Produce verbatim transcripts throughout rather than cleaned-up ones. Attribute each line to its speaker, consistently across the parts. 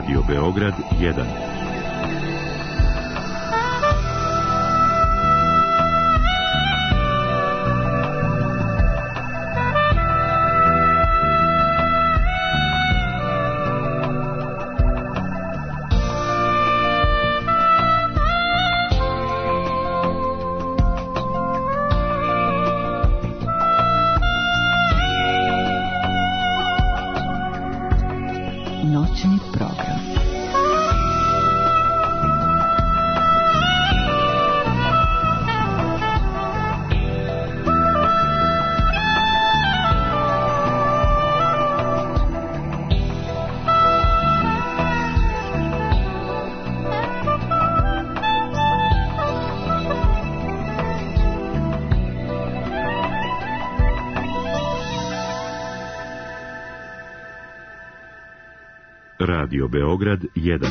Speaker 1: Radio Beograd jedan.
Speaker 2: Noćni program.
Speaker 1: Radio Beograd jedan.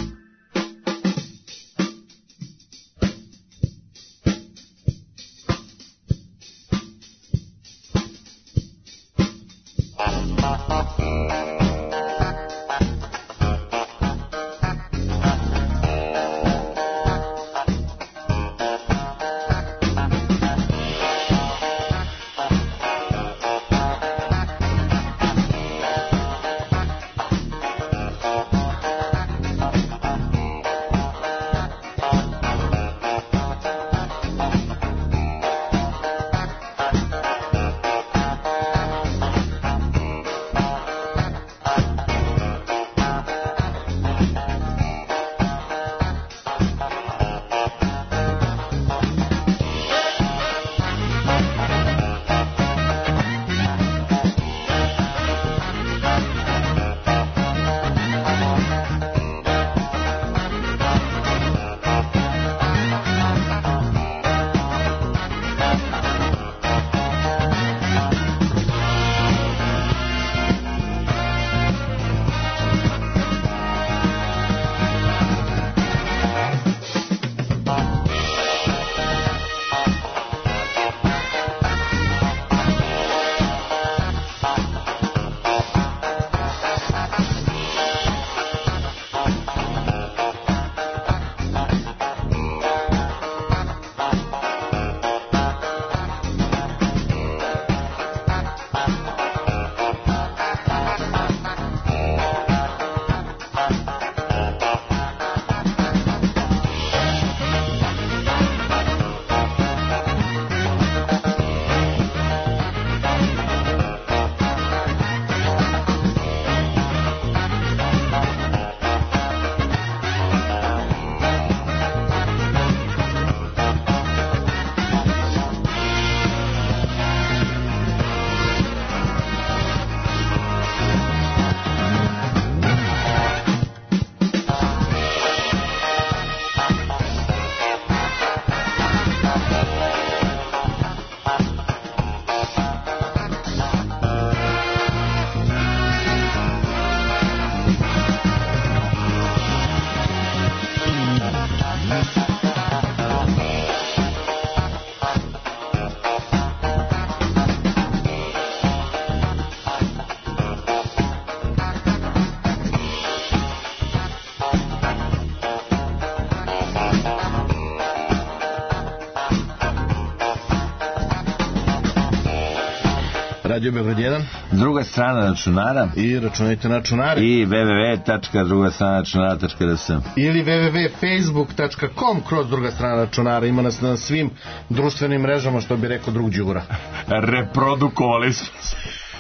Speaker 3: Radio Beograd jedan.
Speaker 4: Druga strana računara.
Speaker 3: I računajte na računare.
Speaker 4: I w w w tačka druga strana računara tačka r s.
Speaker 3: Ili w w w tačka facebook tačka com kroz druga strana računara. Ima nas na svim društvenim mrežama, što bi rekao drug Đura.
Speaker 4: Reprodukovali smo se.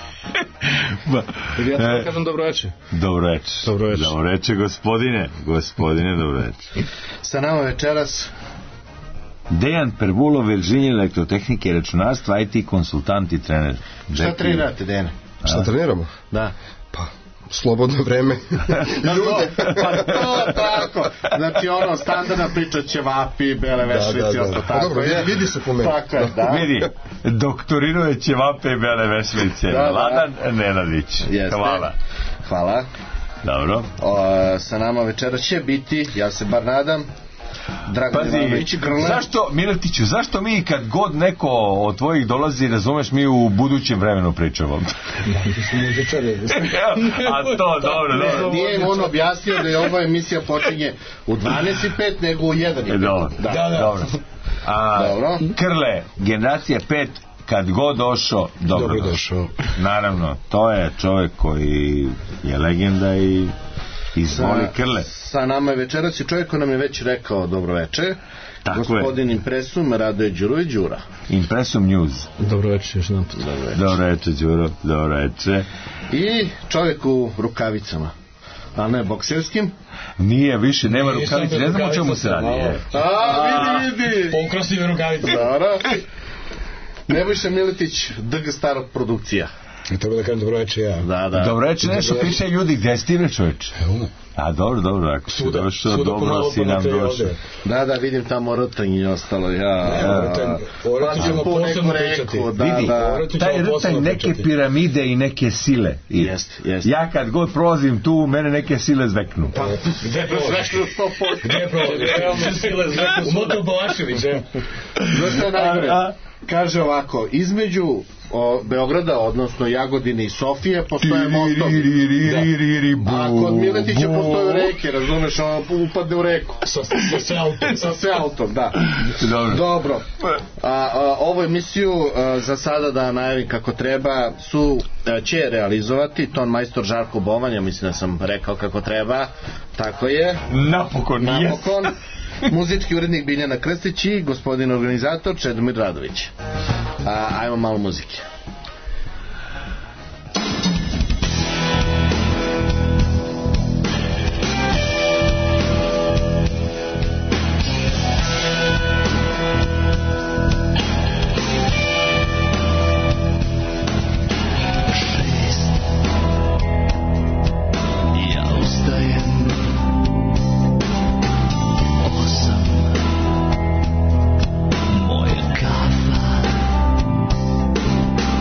Speaker 3: Ba, ja sam kažem dobroveče.
Speaker 4: Dobroveče.
Speaker 3: Dobroveče.
Speaker 4: Dobroveče, gospodine. Gospodine, dobroveče.
Speaker 3: Sa nama večeras
Speaker 4: Dejan Pervulov, inženjer elektrotehnike i računarstva, I T konsultant i trener.
Speaker 3: Šta trenirate, Dejane?
Speaker 5: Šta treniramo?
Speaker 3: Da.
Speaker 5: Pa, slobodno vreme.
Speaker 3: Ljude. Pa to tako. Znači ono, standardna priča, ćevapi, bele vešlice,
Speaker 5: da, da, da.
Speaker 3: tako.
Speaker 5: Dobro, vidi, vidi se po meni.
Speaker 3: Tako je, da.
Speaker 4: Vidi, doktorinuje ćevape i bele vešlice.
Speaker 3: Da,
Speaker 4: Vladan da. Nenadić.
Speaker 3: Jeste.
Speaker 4: Hvala.
Speaker 3: Hvala.
Speaker 4: Dobro.
Speaker 3: O, sa nama večera će biti, ja se bar nadam, Dragan
Speaker 4: Pazi,
Speaker 3: Ivanović i Grle.
Speaker 4: zašto, Miletiću, zašto mi kad god neko od tvojih dolazi, razumeš, mi u budućem vremenu pričamo? A to, dobro, dobro.
Speaker 3: Nije im on objasnio da je ova emisija počinje u dvanaest i pet nego u jedan i pet.
Speaker 4: Dobro,
Speaker 3: Da.
Speaker 5: Da, da.
Speaker 4: dobro. A,
Speaker 3: Dobro.
Speaker 4: Krle, generacija pet, kad god došao, dobro,
Speaker 5: Dobro
Speaker 4: došao.
Speaker 5: došao.
Speaker 4: Naravno, to je čovjek koji je legenda i izvoli Krle.
Speaker 3: Sa nama je večeras i čovjek koji nam je već rekao dobro veče.
Speaker 4: Tako
Speaker 3: Gospodin Impresum, Radoje Đurović Đura.
Speaker 4: Impresum News.
Speaker 5: Dobro večer, još jedan put.
Speaker 4: Dobro reče, Đuro, dobro reče.
Speaker 3: I čovjek u rukavicama, a ne bokserskim.
Speaker 4: Nije više, nema
Speaker 5: Nije
Speaker 4: rukavice,
Speaker 5: samo
Speaker 4: ne znam o
Speaker 5: rukavica,
Speaker 4: čemu se radi.
Speaker 5: malo.
Speaker 4: je.
Speaker 3: A, vidi, vidi.
Speaker 5: Pokrastive rukavice.
Speaker 3: Dobro. Nebojša Miletić, D G starog produkcija.
Speaker 5: I treba da kažem dobro večer ja.
Speaker 3: Da, da.
Speaker 4: Dobro reče nešto, piše ljudi, gde si ti bre čoveč?
Speaker 5: Evo.
Speaker 4: A dobro, dobro, ako si
Speaker 5: Svuda,
Speaker 4: došao,
Speaker 5: svuda
Speaker 4: dobro
Speaker 5: pomalo
Speaker 4: si nam
Speaker 5: ponekre
Speaker 4: došao.
Speaker 5: ovde.
Speaker 3: Da, da, vidim tamo rtanj i ostalo. Ja,
Speaker 5: Ne, o rtanj- o rtanj ćemo
Speaker 3: po neku
Speaker 5: posebno
Speaker 3: reku,
Speaker 5: pričati.
Speaker 3: Da,
Speaker 4: Vidi,
Speaker 3: da.
Speaker 5: o rtanj-
Speaker 4: Taj
Speaker 5: ćemo
Speaker 4: rtanj
Speaker 5: posebno
Speaker 4: neke
Speaker 5: pričati.
Speaker 4: piramide i neke sile. I
Speaker 3: Jest, jest.
Speaker 4: Ja kad god prolazim tu, mene neke sile zveknu.
Speaker 5: Gde prolaziš?
Speaker 3: Sve sto posto.
Speaker 5: Gde prolaziš? U Moto Balašević, e?
Speaker 3: Znaš šta je najgore?
Speaker 4: A, a?
Speaker 3: Kaže ovako, između o, Beograda, odnosno Jagodine i Sofije, postoje mostovi. A kod Miletića postoje reke, razumeš, on upadne u reku.
Speaker 5: Sa, sa, sa autom.
Speaker 3: Sa sve autom, da.
Speaker 4: Dobro.
Speaker 3: Dobro. A, a, ovu emisiju a, za sada da najavim kako treba su a, će realizovati ton majstor Žarko Bovan, ja mislim da sam rekao kako treba. Tako je.
Speaker 4: Napokon,
Speaker 3: Napokon. Muzički urednik Biljana Krstić i gospodin organizator Čedomir Radović. A, ajmo malo muzike.
Speaker 2: Moja kafa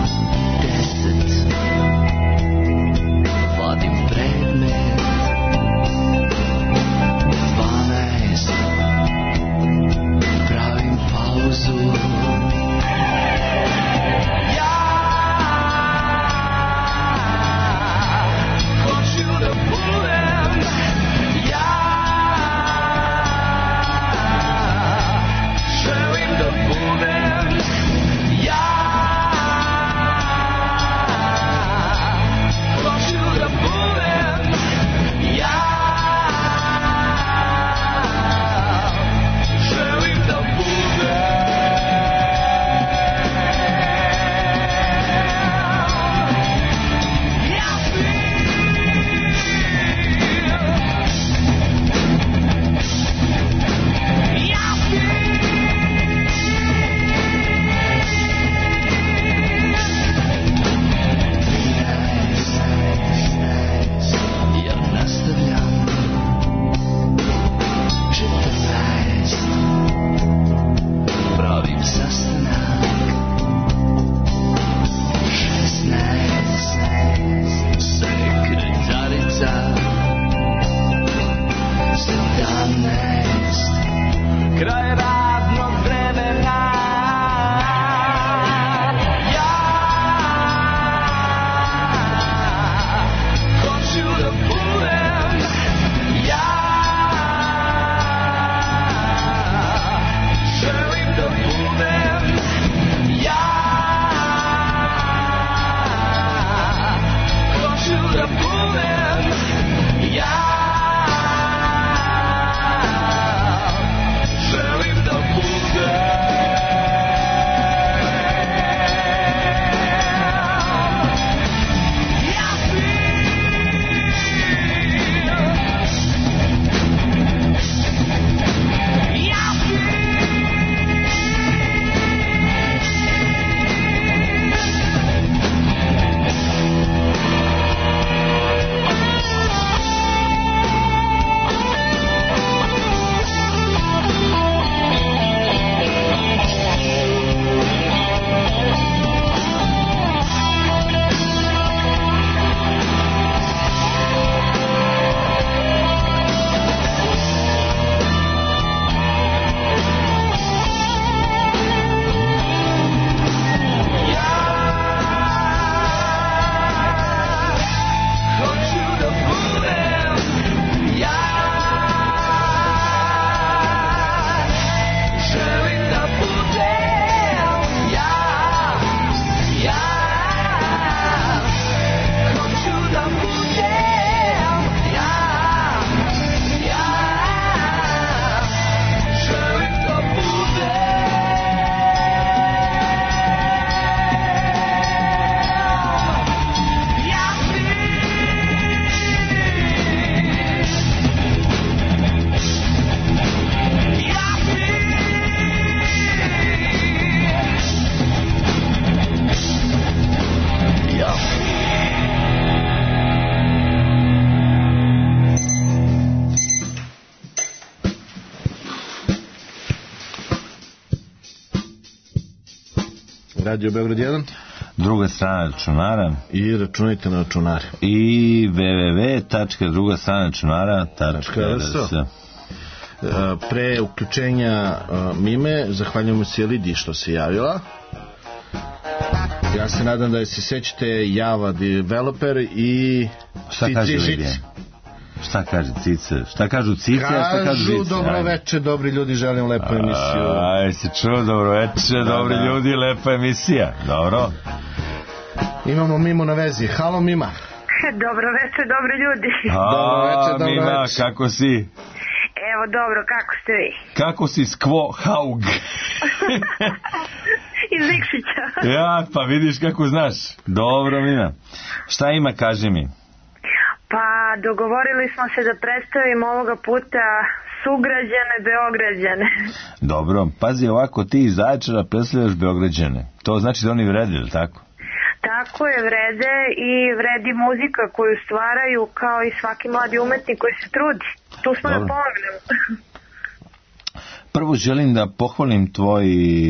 Speaker 3: Radio Beograd jedan.
Speaker 4: Druga strana računara.
Speaker 3: I računajte na računare.
Speaker 4: I w w w tačka druga strana računara tačka r s.
Speaker 3: Pre uključenja Mime, zahvaljujemo se Lidi što se javila. Ja se nadam da se sećate Java developer i
Speaker 4: šta kaže Lidija? Šta kaže Cice? Šta kažu Cice?
Speaker 3: Kažu,
Speaker 4: šta kažu Cice?
Speaker 3: Dobro veče, dobri ljudi, želim lepu emisiju.
Speaker 4: Aj, si čuo, dobro veče, dobri da. ljudi, lepa emisija. Dobro.
Speaker 3: Imamo Mimu na vezi. Halo Mima.
Speaker 2: Dobro veče, dobri ljudi.
Speaker 4: A,
Speaker 3: dobro veče, dobro
Speaker 4: Mima,
Speaker 3: veče.
Speaker 4: kako si?
Speaker 2: Evo, dobro, kako ste vi?
Speaker 4: Kako si skvo haug?
Speaker 2: Iz Ikšića.
Speaker 4: Ja, pa vidiš kako znaš. Dobro, Mina. Šta ima, kaži mi?
Speaker 2: Pa, dogovorili smo se da predstavimo ovoga puta sugrađane Beograđane.
Speaker 4: Dobro, pazi ovako, ti iz Zaječara predstavljaš Beograđane. To znači da oni vrede, ili tako?
Speaker 2: Tako je, vrede i vredi muzika koju stvaraju kao i svaki mladi umetnik koji se trudi. Tu smo da pomognemo.
Speaker 4: Prvo želim da pohvalim tvoj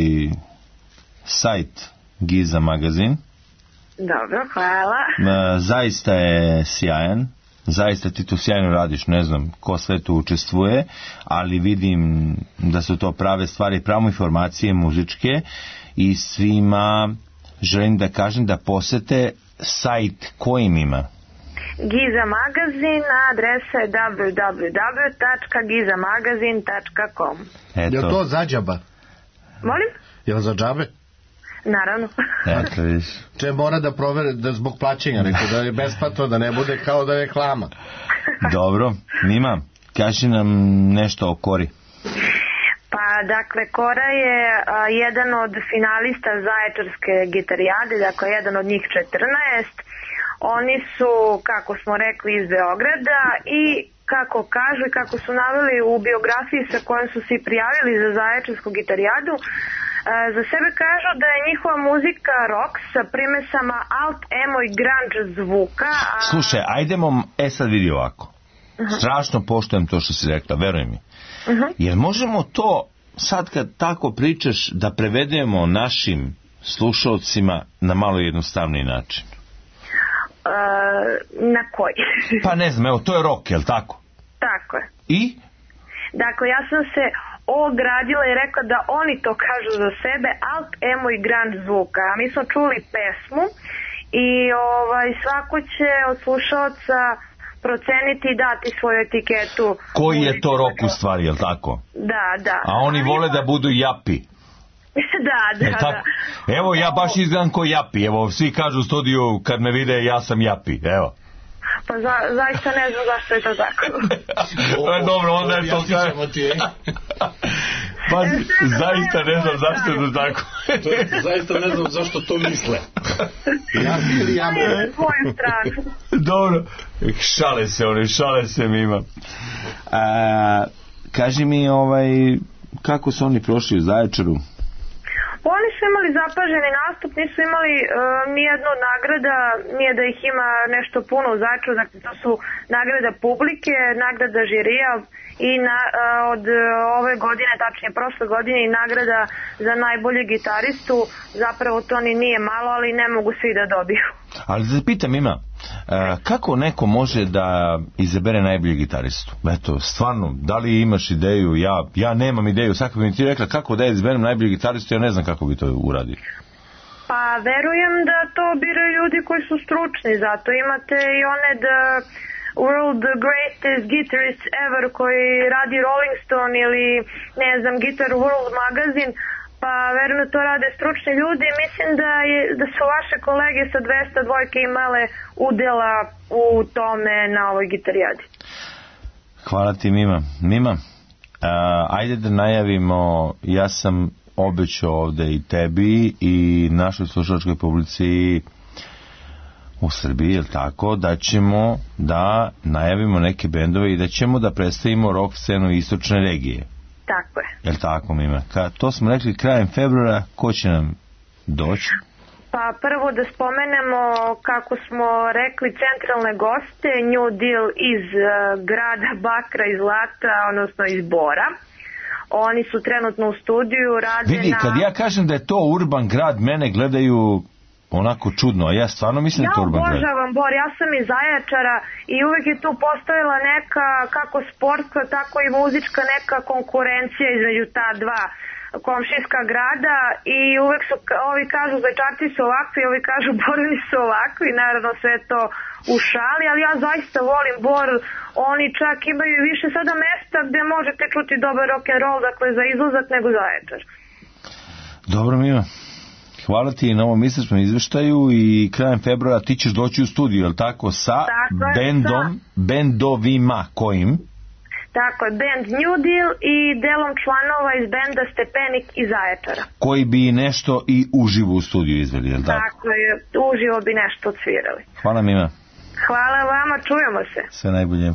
Speaker 4: sajt Giza magazin.
Speaker 2: Dobro, hvala.
Speaker 4: Zaista je sjajan. Zaista ti to sjajno radiš, ne znam ko sve tu učestvuje, ali vidim da su to prave stvari, prave informacije muzičke i svima želim da kažem da posete sajt kojim ima.
Speaker 2: Giza magazin, adresa je w w w tačka giza magazin tačka com.
Speaker 3: Je li to za džaba?
Speaker 2: Molim?
Speaker 3: Je li za džabe?
Speaker 2: Naravno.
Speaker 4: Eto viš.
Speaker 3: Če mora da provere da zbog plaćenja, rekao da je besplatno, da ne bude kao da je reklama.
Speaker 4: Dobro, Mima, kaži nam nešto o Kori.
Speaker 2: Pa, dakle, Kora je a, jedan od finalista Zaječarske gitarijade, dakle, jedan od njih četrnaest. Oni su, kako smo rekli, iz Beograda i kako kažu i kako su naveli u biografiji sa kojom su se prijavili za Zaječarsku gitarijadu, za sebe kažu da je njihova muzika rock sa primesama alt, emo i grunge zvuka. A...
Speaker 4: Slušaj, ajdemo, e sad vidi ovako. Uh-huh. Strašno poštujem to što si rekla, veruj mi. Uh-huh. Jer možemo to, sad kad tako pričaš, da prevedemo našim slušalcima na malo jednostavniji način?
Speaker 2: Uh, na koji?
Speaker 4: Pa ne znam, evo, to je rock, je li tako?
Speaker 2: Tako je.
Speaker 4: I?
Speaker 2: Dakle, ja sam se ogradila i rekla da oni to kažu za sebe, alt, emo i grunge zvuka. A mi smo čuli pesmu i ovaj, svako će od slušalca proceniti i dati svoju etiketu.
Speaker 4: Koji je to rock u stvari, je li tako?
Speaker 2: Da, da.
Speaker 4: A oni A vole da budu japi.
Speaker 2: Da, da,
Speaker 4: e,
Speaker 2: da.
Speaker 4: Evo, ja baš izgledam ko japi. Evo, svi kažu u studiju kad me vide, ja sam japi. Evo.
Speaker 2: Pa za, zaista ne znam zašto je to tako.
Speaker 4: o, Dobro, onda je to kaj... Pa zaista ne znam zašto je to tako.
Speaker 5: Zaista ne znam zašto to misle.
Speaker 3: Ja ili ja
Speaker 2: me. Svoju stranu.
Speaker 4: Dobro. Šale se one, šale se Mima. A, kaži mi, ovaj, kako su oni prošli u Zaječaru?
Speaker 2: Oni su imali zapaženi nastup, nisu imali uh, nijednu od nagrada, nije da ih ima nešto puno u Zaječaru, dakle to su nagrada publike, nagrada žirija i na, uh, od uh, ove godine, tačnije prošle godine i nagrada za najbolju gitaristu, zapravo to ni nije malo, ali ne mogu svi da dobiju.
Speaker 4: Ali da te pitam Ima, kako neko može da izabere najbolji gitaristu? Eto, stvarno, da li imaš ideju? Ja, ja nemam ideju. Sad bi mi ti rekla kako da izberem najbolji gitaristu, ja ne znam kako bi to uradio.
Speaker 2: Pa verujem da to biraju ljudi koji su stručni, zato imate i one da World Greatest Guitarist Ever koji radi Rolling Stone ili ne znam Guitar World Magazine, pa verujem da to rade stručni ljudi. Mislim da, je, da su vaše kolege sa dvesta dvojke imale udjela u tome na ovoj gitarijadi.
Speaker 4: Hvala ti Mima. Mima, a, ajde da najavimo, ja sam obećao ovde i tebi i našoj slušačkoj publici u Srbiji, je tako, da ćemo da najavimo neke bendove i da ćemo da predstavimo rock scenu istočne regije.
Speaker 2: Tako je.
Speaker 4: Jel tako, Mima? Ka, to smo rekli krajem februara, ko će nam doći?
Speaker 2: Pa prvo da spomenemo, kako smo rekli, centralne goste, New Deal iz uh, grada Bakra i Zlata, odnosno iz Bora. Oni su trenutno u studiju, rade
Speaker 4: Vidi,
Speaker 2: na...
Speaker 4: kad ja kažem da je to urban grad, mene gledaju onako čudno, a ja stvarno mislim da je to urban grad.
Speaker 2: Ja obožavam Bor, ja sam iz Zaječara i uvek je tu postojala neka, kako sportska, tako i muzička neka konkurencija između ta dva komšijska grada i uvek su, ovi kažu Zaječarci su ovakvi, ovi kažu Borani su ovakvi, naravno sve to u šali, ali ja zaista volim Bor, oni čak imaju više sada mesta gde možete čuti dobar rock'n'roll, dakle za izlazak nego Zaječar.
Speaker 4: Dobro, Mima. Hvala ti na ovom iscrpnom izveštaju i krajem februara ti ćeš doći u studiju, je li tako, sa
Speaker 2: tako
Speaker 4: bendom,
Speaker 2: sa...
Speaker 4: bendovima kojim?
Speaker 2: Tako je, band New Deal i delom članova iz benda Stepenik iz Zaječara.
Speaker 4: Koji bi nešto i uživo u studiju izveli, je li tako?
Speaker 2: Tako je, uživo bi nešto odsvirali.
Speaker 4: Hvala, Mima.
Speaker 2: Hvala vama, čujemo se.
Speaker 4: Sve najbolje.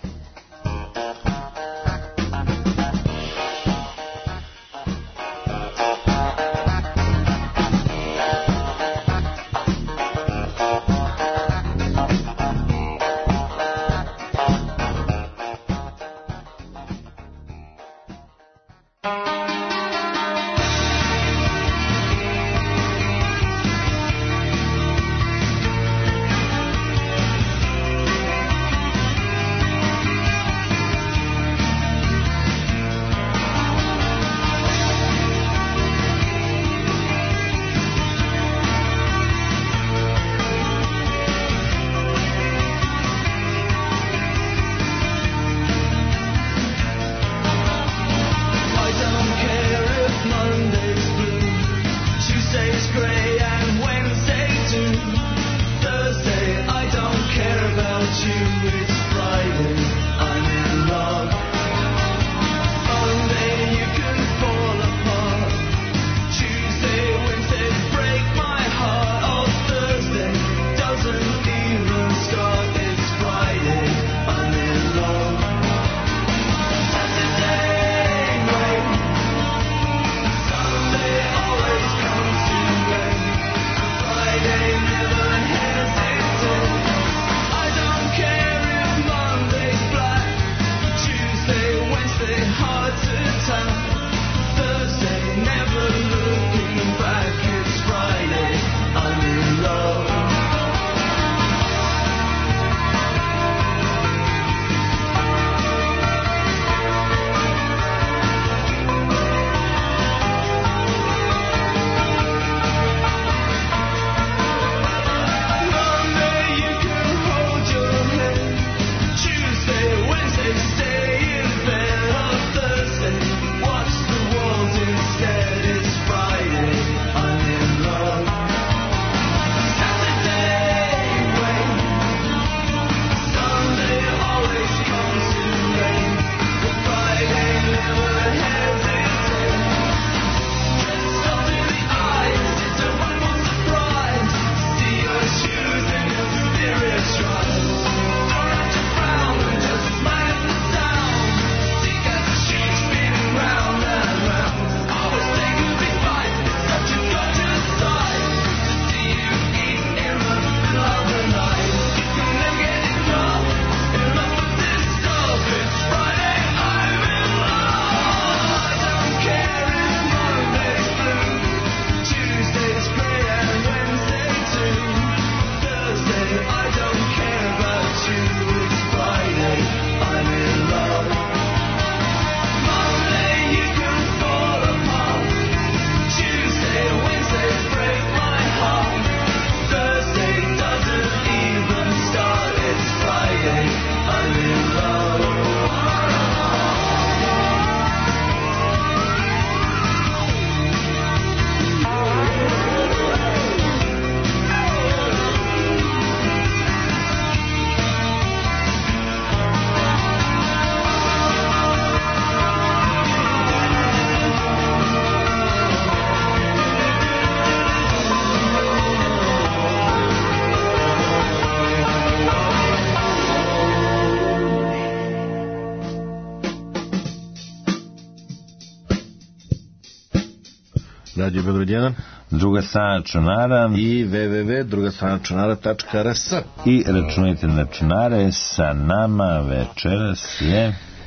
Speaker 3: Radio Beograd jedan,
Speaker 4: druga strana računara
Speaker 3: i w w w tačka druga strana računara tačka r s.
Speaker 4: I računajte na računare, sa nama večeras je...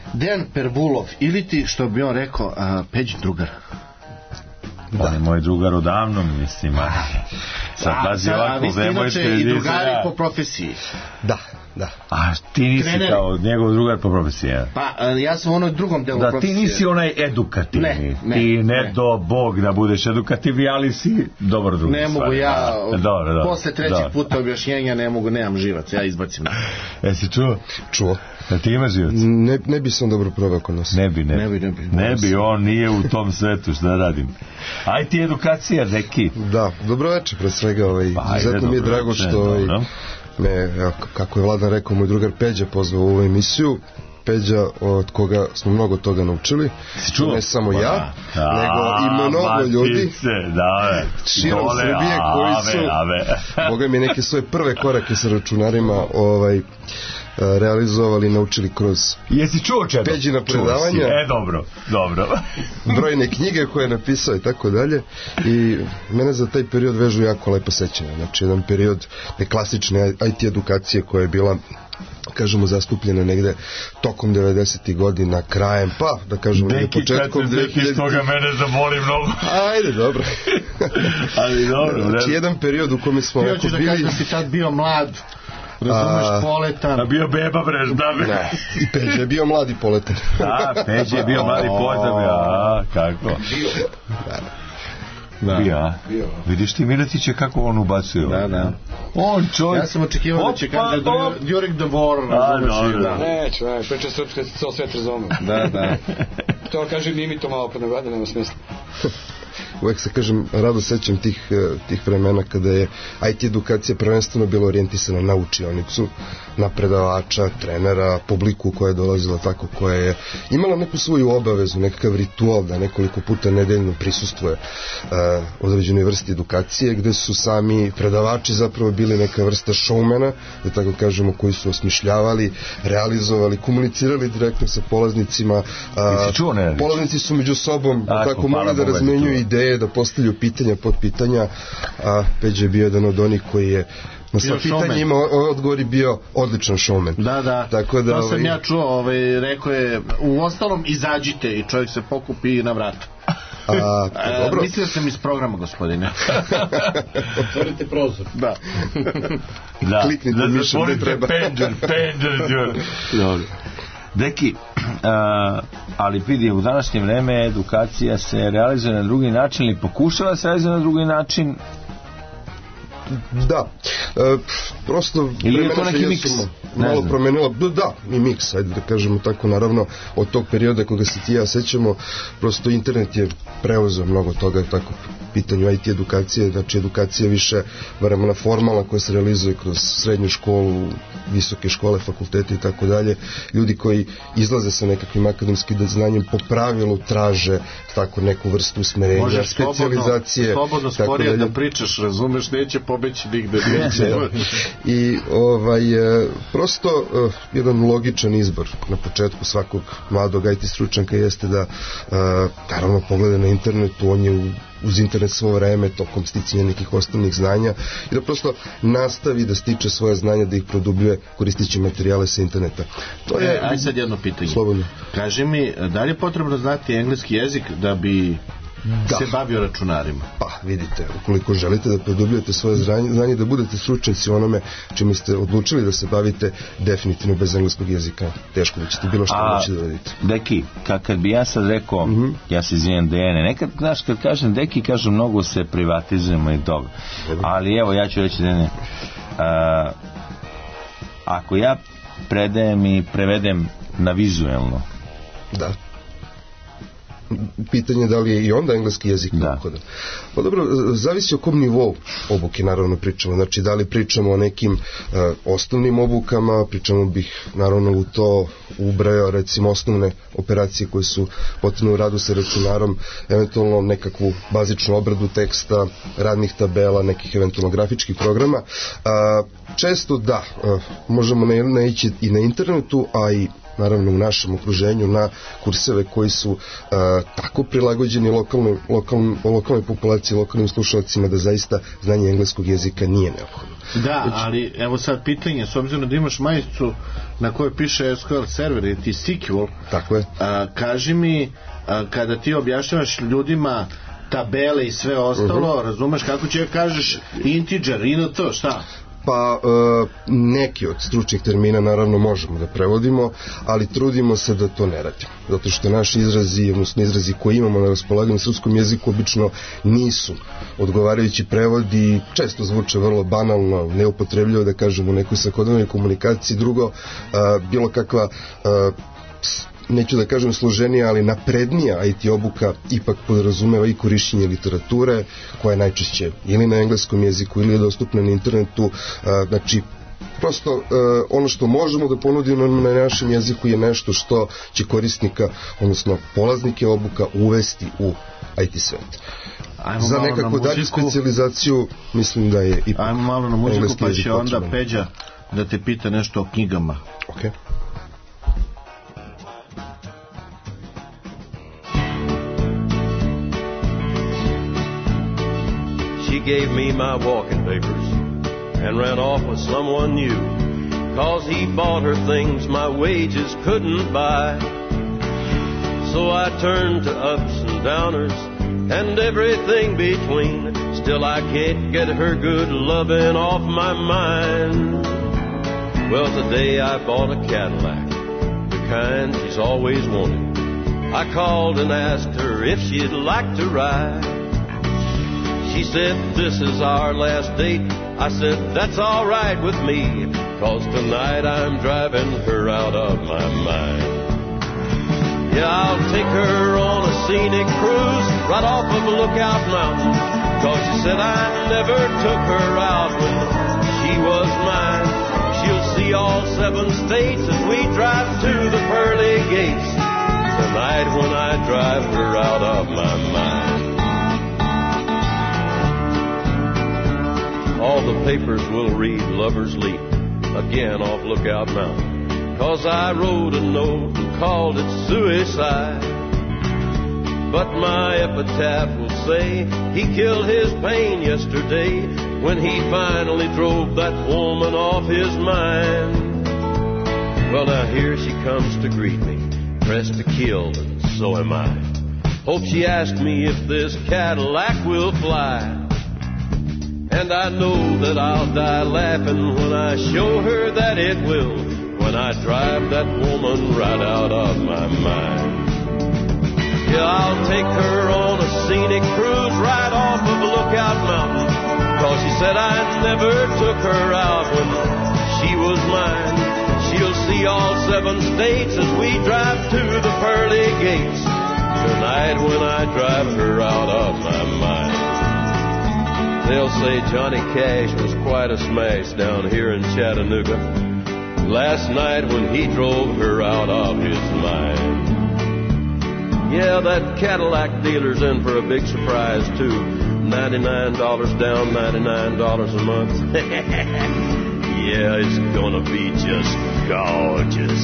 Speaker 3: Dejan Perbulov ili ti, što bi on rekao, a, Peđin drugar.
Speaker 4: Da. On je moj drugar odavno, mislim. Sad pazi ovako,
Speaker 3: vi ste inače i drugari po profesiji.
Speaker 6: Da, da.
Speaker 4: A ti nisi Trener. Kao njegov drugar po profesiji.
Speaker 3: Pa ja sam u onoj drugom delu
Speaker 4: da,
Speaker 3: profesije.
Speaker 4: Da, ti nisi onaj edukativni.
Speaker 3: Ne, ne,
Speaker 4: ti ne,
Speaker 3: ne
Speaker 4: do Bog da budeš edukativni, ali si dobar drugar.
Speaker 3: Ne mogu ja,
Speaker 4: a, dobro, dobro,
Speaker 3: posle trećeg dobro. puta objašnjenja ne mogu, nemam živac, ja izbacim.
Speaker 4: Jesi čuo?
Speaker 6: Čuo.
Speaker 4: Da ti imaš živac?
Speaker 6: Ne, ne bi sam dobro provao kod nas.
Speaker 4: Ne bi, ne,
Speaker 3: ne bi. Ne bi,
Speaker 4: ne bi, on nije u tom svetu, šta radim. Aj ti edukacija, neki.
Speaker 6: Da, dobro večer, pre svega, ovaj, pa, zato mi je drago što ovaj, me, kako je Vladan rekao, moj drugar Peđa pozvao u ovu emisiju. Peđa, od koga smo mnogo toga naučili. Ne samo ja,
Speaker 4: a,
Speaker 6: nego i mnogo ljudi
Speaker 4: da,
Speaker 6: širom dole, Srbije koji su boga mi neke svoje prve korake sa računarima ovaj realizovali, naučili kroz
Speaker 4: Jesi čuo čedo?
Speaker 6: Peđina predavanja.
Speaker 4: E, dobro, dobro.
Speaker 6: Brojne knjige koje je napisao i tako dalje. I mene za taj period vežu jako lepo sećanja. Znači, jedan period neklasične I T edukacije koja je bila, kažemo, zastupljena negde tokom devedesetih godina, krajem, pa da kažemo da početkom
Speaker 4: dve hiljaditih. Neki kad se toga mene zaboli mnogo.
Speaker 6: Ajde, dobro.
Speaker 4: Ali dobro.
Speaker 6: Znači, jedan period u kome smo
Speaker 3: ja ću da bili... kažem da si tad bio mlad, razumeš, poletan.
Speaker 4: A bio beba brež, da be.
Speaker 6: Ne, i Peđa je bio mladi poletan.
Speaker 4: Da, Peđa je bio mladi poletan, a, kako?
Speaker 3: Bio.
Speaker 6: Da.
Speaker 4: Da. Bija. Bio. Vidiš ti Miletiće kako on ubacuje.
Speaker 3: Da, da.
Speaker 4: On čovjek.
Speaker 3: Ja sam očekivao da će kaže During the War, razumeš.
Speaker 5: Da. Neću, ne, priča srpska, ceo svet razumem.
Speaker 3: Da, da.
Speaker 5: To kaže mi mi to malo prenagada, nema smisla.
Speaker 6: Uvijek se, kažem, rado sećam tih, tih vremena kada je I T edukacija prvenstveno bila orijentisana na učionicu, na predavača, trenera, publiku koja je dolazila tako, koja je imala neku svoju obavezu, nekakav ritual da nekoliko puta nedeljno prisustvuje uh, određenoj vrsti edukacije, gde su sami predavači zapravo bili neka vrsta šoumena, da tako kažemo, koji su osmišljavali, realizovali, komunicirali direktno sa polaznicima. Uh, polaznici su među sobom A, tako mogli da razmenjuju ideje, da postavljaju pitanja, podpitanja, a Peđa je bio jedan od onih koji je na sva pitanja imao odgovor i bio odličan showman.
Speaker 3: Da, da, tako da, to sam ovaj... ja čuo, ovaj, rekao je, u ostalom izađite i čovjek se pokupi na vratu.
Speaker 6: A,
Speaker 3: e, dobro. Mislio sam iz programa, gospodine.
Speaker 5: Otvorite prozor.
Speaker 3: Da.
Speaker 4: Da,
Speaker 6: kliknite
Speaker 4: da
Speaker 6: više
Speaker 4: gde treba. Penđer, penđer, dobro. Deki, uh, ali vidi, u današnje vreme edukacija se realizuje na drugi način ili pokušava se realizuje na drugi način?
Speaker 6: Da, e, prosto
Speaker 4: ili je to neki miks?
Speaker 6: Malo promenila, da, i miks, ajde da kažemo tako, naravno od tog perioda koga se ti ja sećamo, prosto internet je preuzeo mnogo toga, tako pitanju I T edukacije, znači edukacija više vremena formalna koja se realizuje kroz srednju školu, visoke škole, fakultete i tako dalje, ljudi koji izlaze sa nekakvim akademskim znanjem po pravilu traže tako neku vrstu usmerenja,
Speaker 3: možeš
Speaker 6: specijalizacije.
Speaker 3: Slobodno, slobodno sporije da pričaš, razumeš, neće pobeći nigde.
Speaker 6: I ovaj, prosto jedan logičan izbor na početku svakog mladog I T stručnjaka jeste da naravno pogleda na internetu, on je uz internet svo vreme tokom sticanja nekih osnovnih znanja i da prosto nastavi da stiče svoje znanja, da ih produbljuje koristeći materijale sa interneta. To je,
Speaker 3: e, aj sad jedno pitanje.
Speaker 6: Slobodno.
Speaker 3: Kaži mi, da li je potrebno znati engleski jezik da bi da. se bavio računarima?
Speaker 6: Pa, vidite, ukoliko želite da produbljujete svoje znanje, znanje da budete stručnjaci onome čime ste odlučili da se bavite, definitivno bez engleskog jezika teško da ćete bilo što moći da radite.
Speaker 4: Deki, kad bi ja sad rekao, mm-hmm. ja se izvijem Dejane, nekad, znaš, kad kažem Deki, kažem mnogo se privatizujemo i toga. Ali evo, ja ću reći Dejane, a, ako ja predajem i prevedem na vizuelno,
Speaker 6: da, pitanje da li je i onda engleski jezik neophodan. Pa dobro, zavisi o kom nivou obuke naravno pričamo. Znači, da li pričamo o nekim uh, osnovnim obukama, pričamo bih naravno u to ubrajao recimo osnovne operacije koje su potrebne u radu sa računarom, eventualno nekakvu bazičnu obradu teksta, radnih tabela, nekih eventualno grafičkih programa. Uh, često da, uh, možemo naići i na internetu, a i naravno u našem okruženju na kurseve koji su uh, tako prilagođeni lokalnoj, lokalnoj, lokalnoj populaciji, lokalnim slušalcima da zaista znanje engleskog jezika nije neophodno.
Speaker 3: Da, već... ali evo sad pitanje, s obzirom da imaš majicu na kojoj piše S Q L server i ti S Q L,
Speaker 6: tako je.
Speaker 3: A, kaži mi, a, kada ti objašnjavaš ljudima tabele i sve ostalo, uh-huh. razumeš kako će kažeš integer, int, šta?
Speaker 6: Pa e, neki od stručnih termina naravno možemo da prevodimo, ali trudimo se da to ne radimo, zato što naši izrazi, odnosno izrazi koje imamo na raspolaganju u srpskom jeziku obično nisu odgovarajući prevodi, često zvuče vrlo banalno, neupotrebljivo da kažem u nekoj svakodnevnoj komunikaciji. Drugo, e, bilo kakva e, neću da kažem složenija, ali naprednija I T obuka ipak podrazumeva i korišćenje literature koja je najčešće ili na engleskom jeziku ili je dostupna na internetu. Znači prosto ono što možemo da ponudimo na našem jeziku je nešto što će korisnika, odnosno polaznike obuka uvesti u I T svet.
Speaker 3: Ajmo
Speaker 6: za nekako dalju specijalizaciju mislim da je ipak
Speaker 3: ajmo malo na muziku, pa će onda Peđa da te pita nešto o knjigama.
Speaker 6: Ok.
Speaker 7: She gave me my walking papers and ran off with someone new, 'cause he bought her things my wages couldn't buy. So I turned to ups and downers and everything between. Still I can't get her good loving off my mind. Well, today I bought a Cadillac, the kind she's always wanted. I called and asked her if she'd like to ride. She said, this is our last date. I said, that's all right with me, 'cause tonight I'm driving her out of my mind. Yeah, I'll take her on a scenic cruise right off of Lookout Mountain, 'cause she said I never took her out when she was mine. She'll see all seven states as we drive to the pearly gates tonight when I drive her out of my mind. All the papers will read Lover's Leap again off Lookout Mountain, 'cause I wrote a note and called it suicide. But my epitaph will say he killed his pain yesterday when he finally drove that woman off his mind. Well, now here she comes to greet me, pressed to kill, and so am I. Hope she asked me if this Cadillac will fly. And I know that I'll die laughing when I show her that it will, when I drive that woman right out of my mind. Yeah, I'll take her on a scenic cruise right off of Lookout Mountain, 'cause she said I never took her out when she was mine. She'll see all seven states as we drive to the pearly gates tonight when I drive her out of my mind. They'll say Johnny Cash was quite a smash down here in Chattanooga last night when he drove her out of his mind. Yeah, that Cadillac dealer's in for a big surprise too. ninety-nine dollars down, ninety-nine dollars a month. Yeah, it's gonna be just gorgeous.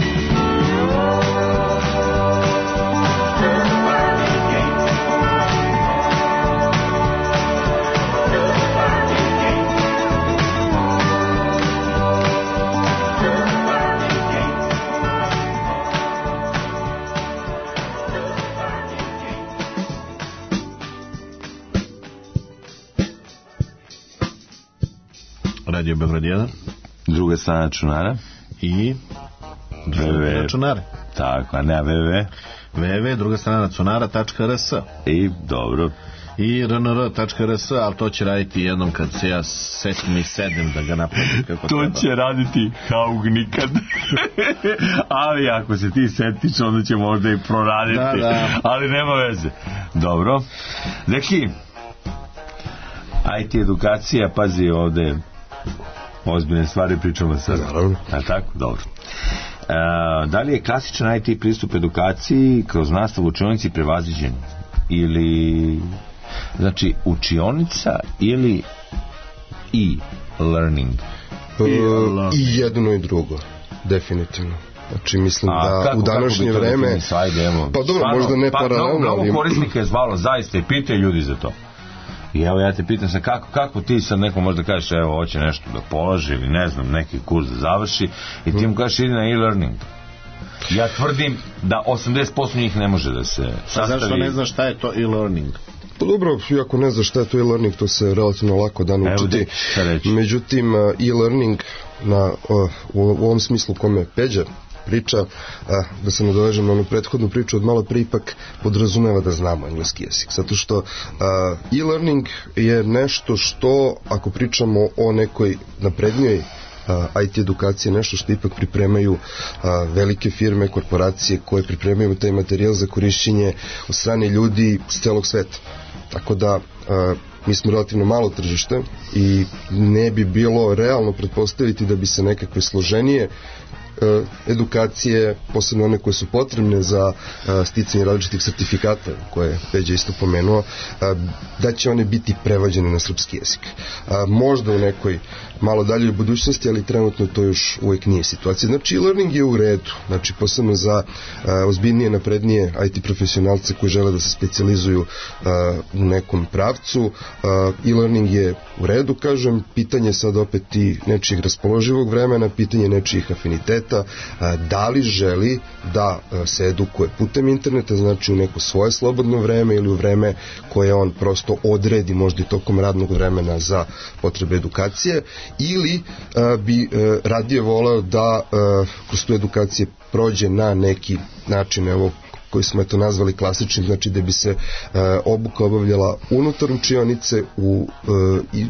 Speaker 3: Radio Beograd jedan,
Speaker 4: druga strana računara
Speaker 3: i druga računare.
Speaker 4: Tako, a ne www.
Speaker 3: www, druga strana računara.rs.
Speaker 4: I dobro.
Speaker 3: I rnr.rs, ali to će raditi jednom kad se ja setim i sedem da ga napravim kako
Speaker 4: to
Speaker 3: treba.
Speaker 4: To će raditi Haug nikad. Ali ako se ti setiš, onda će možda i proraditi.
Speaker 3: Da, da.
Speaker 4: Ali nema veze. Dobro. Deki, I T edukacija, pazi ovde ozbiljne stvari pričamo sad.
Speaker 6: Naravno.
Speaker 4: A tako? Dobro. E, da li je klasičan I T pristup edukaciji kroz nastavu učionici prevaziđen? Ili znači učionica ili e-learning?
Speaker 6: E, I jedno i drugo, definitivno. Znači mislim a, da kako, u današnje vreme
Speaker 4: Ajde, evo,
Speaker 6: pa dobro,
Speaker 4: stvarno,
Speaker 6: možda ne
Speaker 4: pa,
Speaker 6: paralelno,
Speaker 4: mnogo,
Speaker 6: ali
Speaker 4: mnogo korisnika je zvalo zaista i pitaju ljudi za to. I evo ja te pitam se kako, kako ti sad neko možda kažeš evo hoće nešto da položi ili ne znam neki kurs da završi i ti mu kažeš idi na e-learning. Ja tvrdim da osamdeset posto njih ne može da se sastavi.
Speaker 3: A zašto ne znaš šta je to e-learning?
Speaker 6: Pa dobro, iako ne znaš šta je to e-learning, to se relativno lako da naučiti. Međutim, e-learning na, u ovom smislu kome Peđa priča, da se nadovežem na onu prethodnu priču od malo pre, ipak podrazumeva da znamo engleski jezik. Zato što e-learning je nešto što, ako pričamo o nekoj naprednijoj I T edukacije, nešto što ipak pripremaju a, velike firme, korporacije koje pripremaju taj materijal za korišćenje od strane ljudi s celog sveta. Tako da a, mi smo relativno malo tržište i ne bi bilo realno pretpostaviti da bi se nekakve složenije edukacije, posebno one koje su potrebne za sticanje različitih sertifikata koje je Peđa isto pomenuo, da će one biti prevađene na srpski jezik. Možda u nekoj malo daljoj budućnosti, ali trenutno to još uvijek nije situacija. Znači, e-learning je u redu, znači posebno za ozbiljnije, naprednije I T profesionalce koji žele da se specijalizuju u nekom pravcu. E-learning je u redu, kažem, pitanje sad opet i nečijeg raspoloživog vremena, pitanje nečijih afiniteta, da li želi da se edukuje putem interneta, znači u neko svoje slobodno vreme ili u vreme koje on prosto odredi možda i tokom radnog vremena za potrebe edukacije, ili bi radije voleo da kroz tu edukacije prođe na neki način, evo, koji smo eto nazvali klasičnim, znači da bi se obuka obavljala unutar učionice u i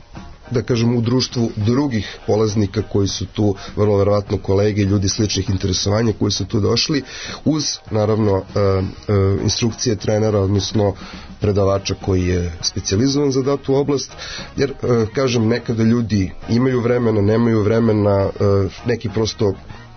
Speaker 6: da kažem u društvu drugih polaznika koji su tu vrlo verovatno kolege, ljudi sličnih interesovanja koji su tu došli, uz naravno e, e, instrukcije trenera, odnosno predavača koji je specijalizovan za datu oblast, jer e, kažem nekada ljudi imaju vremena, nemaju vremena, e, neki prosto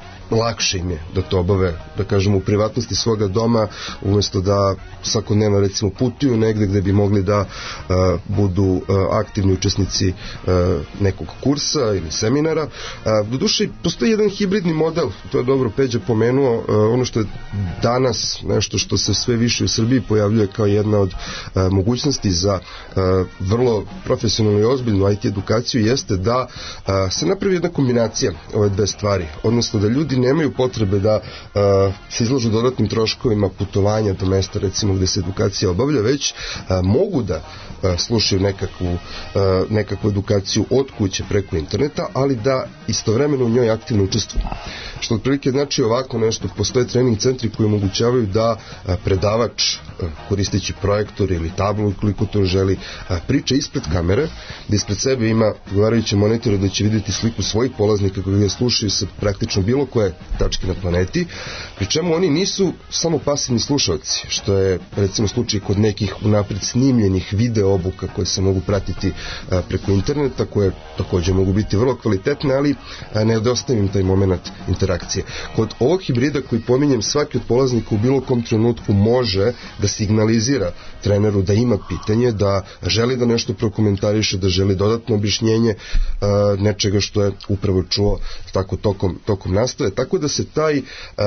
Speaker 6: lakše im je da to obave, da kažem, u privatnosti svoga doma, umjesto da svakodnevno recimo putuju negde gde bi mogli da uh, budu uh, aktivni učesnici uh, nekog kursa ili seminara. Uh, doduše, postoji jedan hibridni model, to je dobro Peđa pomenuo, uh, ono što je danas nešto što se sve više u Srbiji pojavljuje kao jedna od uh, mogućnosti za uh, vrlo profesionalnu i ozbiljnu I T edukaciju, jeste da uh, se napravi jedna kombinacija ove dve stvari, odnosno da ljudi nemaju potrebe da uh, se izlažu dodatnim troškovima putovanja do mesta recimo gde se edukacija obavlja, već uh, mogu da uh, slušaju nekakvu, uh, nekakvu edukaciju od kuće preko interneta, ali da istovremeno u njoj aktivno učestvuju. Što otprilike znači ovako nešto, postoje trening centri koji omogućavaju da uh, predavač uh, koristeći projektor ili tablu koliko to želi uh, priča ispred kamere, da ispred sebe ima odgovarajuće monitore da će vidjeti sliku svojih polaznika koji ga slušaju sa praktično bilo koje tačke na planeti, pri čemu oni nisu samo pasivni slušalci, što je recimo slučaj kod nekih unapred snimljenih video obuka koje se mogu pratiti a, preko interneta, koje također mogu biti vrlo kvalitetne, ali a, ne odostavim taj moment interakcije. Kod ovog hibrida koji pominjem, svaki od polaznika u bilo kom trenutku može da signalizira treneru da ima pitanje, da želi da nešto prokomentariše, da želi dodatno objašnjenje a, nečega što je upravo čuo tako tokom, tokom nastave, tako da se taj,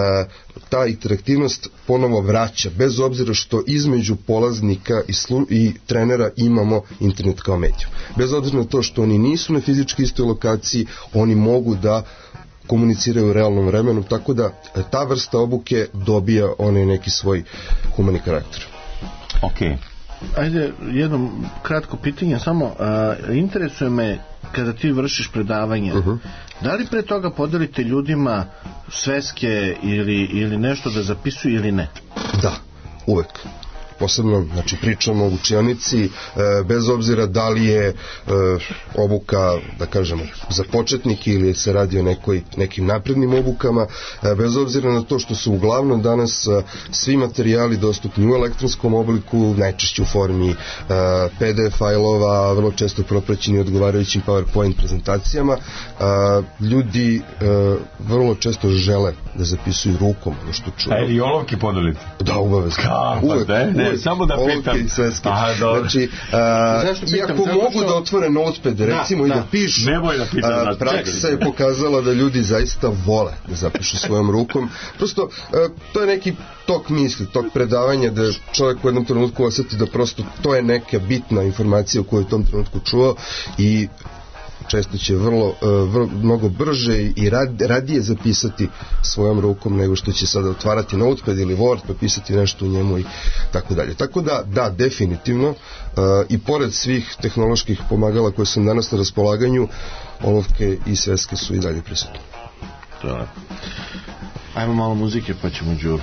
Speaker 6: ta interaktivnost ponovo vraća, bez obzira što između polaznika i, slu, i trenera imamo internet kao mediju. Bez obzira na to što oni nisu na fizički istoj lokaciji, oni mogu da komuniciraju u realnom vremenu, tako da ta vrsta obuke dobija onaj neki svoj humani karakter.
Speaker 4: Ok.
Speaker 3: Ajde, jedno kratko pitanje, samo uh, interesuje me kada ti vršiš predavanje, uh-huh. da li pre toga podelite ljudima sveske ili, ili nešto da zapisuju ili ne?
Speaker 6: Da, uvek. Posebno, znači, pričamo o učionici, e, bez obzira da li je e, obuka, da kažemo, za početnike ili se radi o nekoj, nekim naprednim obukama, e, bez obzira na to što su uglavnom danas e, svi materijali dostupni u elektronskom obliku, najčešće u formi e, P D F failova, vrlo često propraćeni odgovarajućim PowerPoint prezentacijama, e, ljudi e, vrlo često žele da zapisuju rukom ono što čuju.
Speaker 4: A i olovke podelite?
Speaker 6: Da, ubavezno.
Speaker 4: Uvek, ne, ne, ne, samo da pitam.
Speaker 6: I sveske.
Speaker 4: Aha, dobro.
Speaker 6: Znači, a, iako mogu što... da otvore notepad, recimo, da, i da, da pišu,
Speaker 4: nemoj da pitam, a,
Speaker 6: praksa je pokazala da ljudi zaista vole da zapišu svojom rukom. Prosto, a, to je neki tok misli, tok predavanja, da čovjek u jednom trenutku osjeti da prosto to je neka bitna informacija koju je u tom trenutku čuo i često će vrlo, vrlo mnogo brže i rad, radije zapisati svojom rukom nego što će sada otvarati notepad ili Word pa pisati nešto u njemu i tako dalje. Tako da, da, definitivno i pored svih tehnoloških pomagala koje su danas na raspolaganju, olovke i sveske su i dalje prisutne.
Speaker 3: Da. Ajmo malo muzike pa ćemo đuru.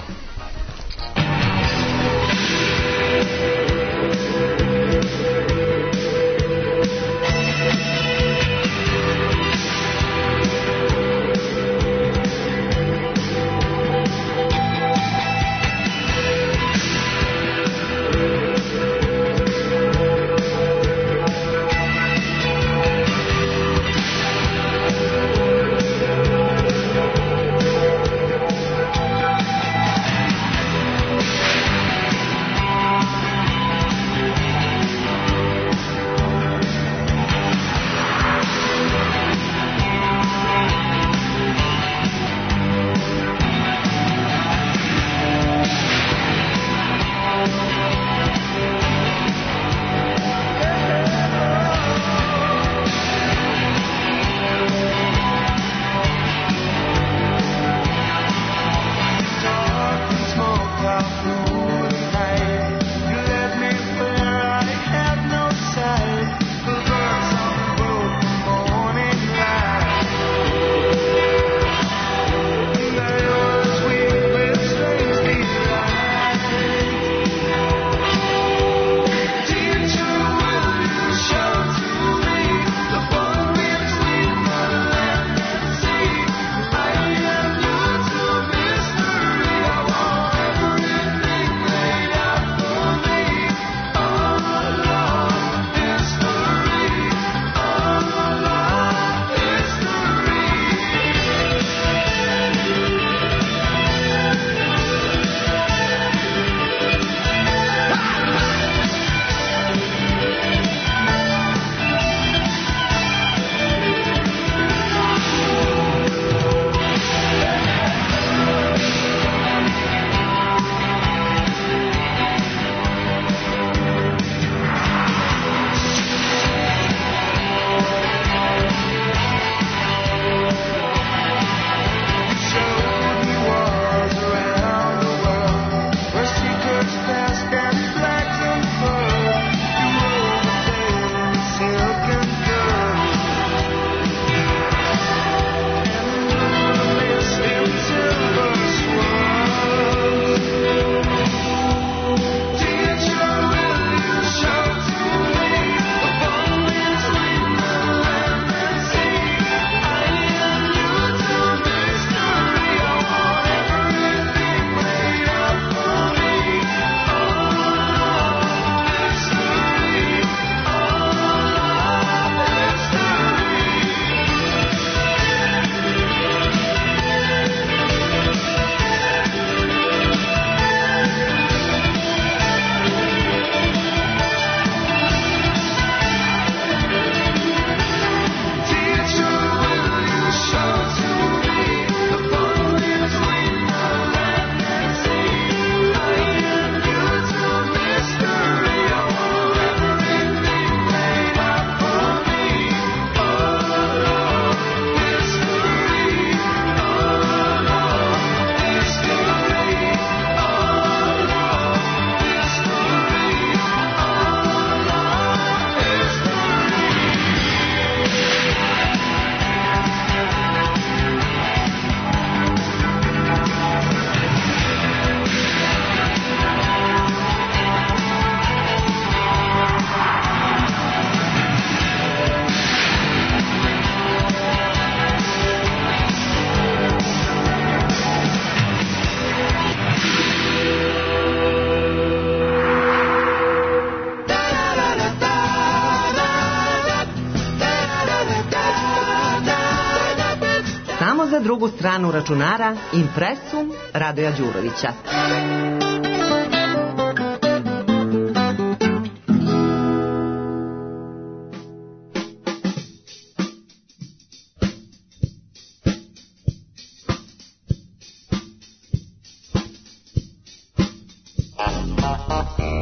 Speaker 8: za drugu stranu računara Impresum Radoja Đurovića.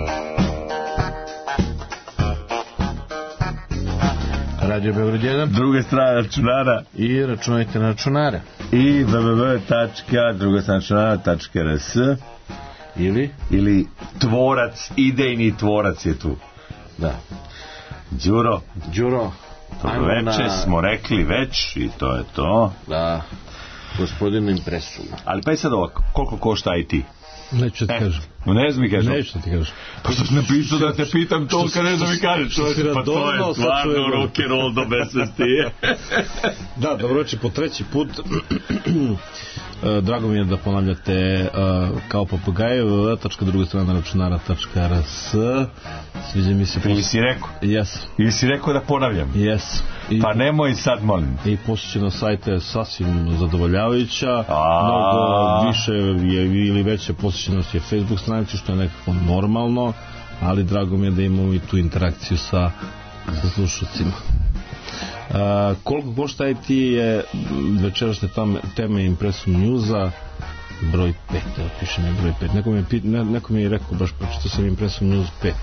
Speaker 3: Radio Beograd jedan.
Speaker 4: Druga strana računara.
Speaker 3: I računajte na računare.
Speaker 4: I www tačka druga strana računara tačka r s.
Speaker 3: Ili?
Speaker 4: Ili tvorac, idejni tvorac je tu.
Speaker 3: Da.
Speaker 4: Đuro.
Speaker 3: Đuro.
Speaker 4: Veče na... smo rekli već i to je to.
Speaker 3: Da. Gospodinu impresuma.
Speaker 4: Ali pa je sad ovako, koliko košta I T?
Speaker 9: Neću ti
Speaker 4: e,
Speaker 9: kažem.
Speaker 4: Ne znam mi kažem.
Speaker 9: Neću ti kažem.
Speaker 4: Pa što si napisao da te pitam to, kad ne znam mi kažeš. Pa to je stvarno rock'n'roll do besvesti.
Speaker 9: Da, dobroveče po treći put. Drago mi je da ponavljate uh, kao papagaje www tačka druga strana računara tačka r s. Sviđa mi se.
Speaker 4: Ili si rekao?
Speaker 9: Yes.
Speaker 4: Ili si rekao da ponavljam?
Speaker 9: Yes.
Speaker 4: I, pa nemoj sad, molim.
Speaker 9: I posjećenost sajta je sasvim zadovoljavajuća. A... Mnogo više je ili veća posjećenost je Facebook stranici, što je nekako normalno, ali drago mi je da imamo i tu interakciju sa, sa slušacima. Uh, koliko košta I T je večerašnja tema Impresum Newsa, broj pet, da piše mi broj pet. Neko mi je, ne, neko mi je rekao, baš pročitao sam Impresum News pet.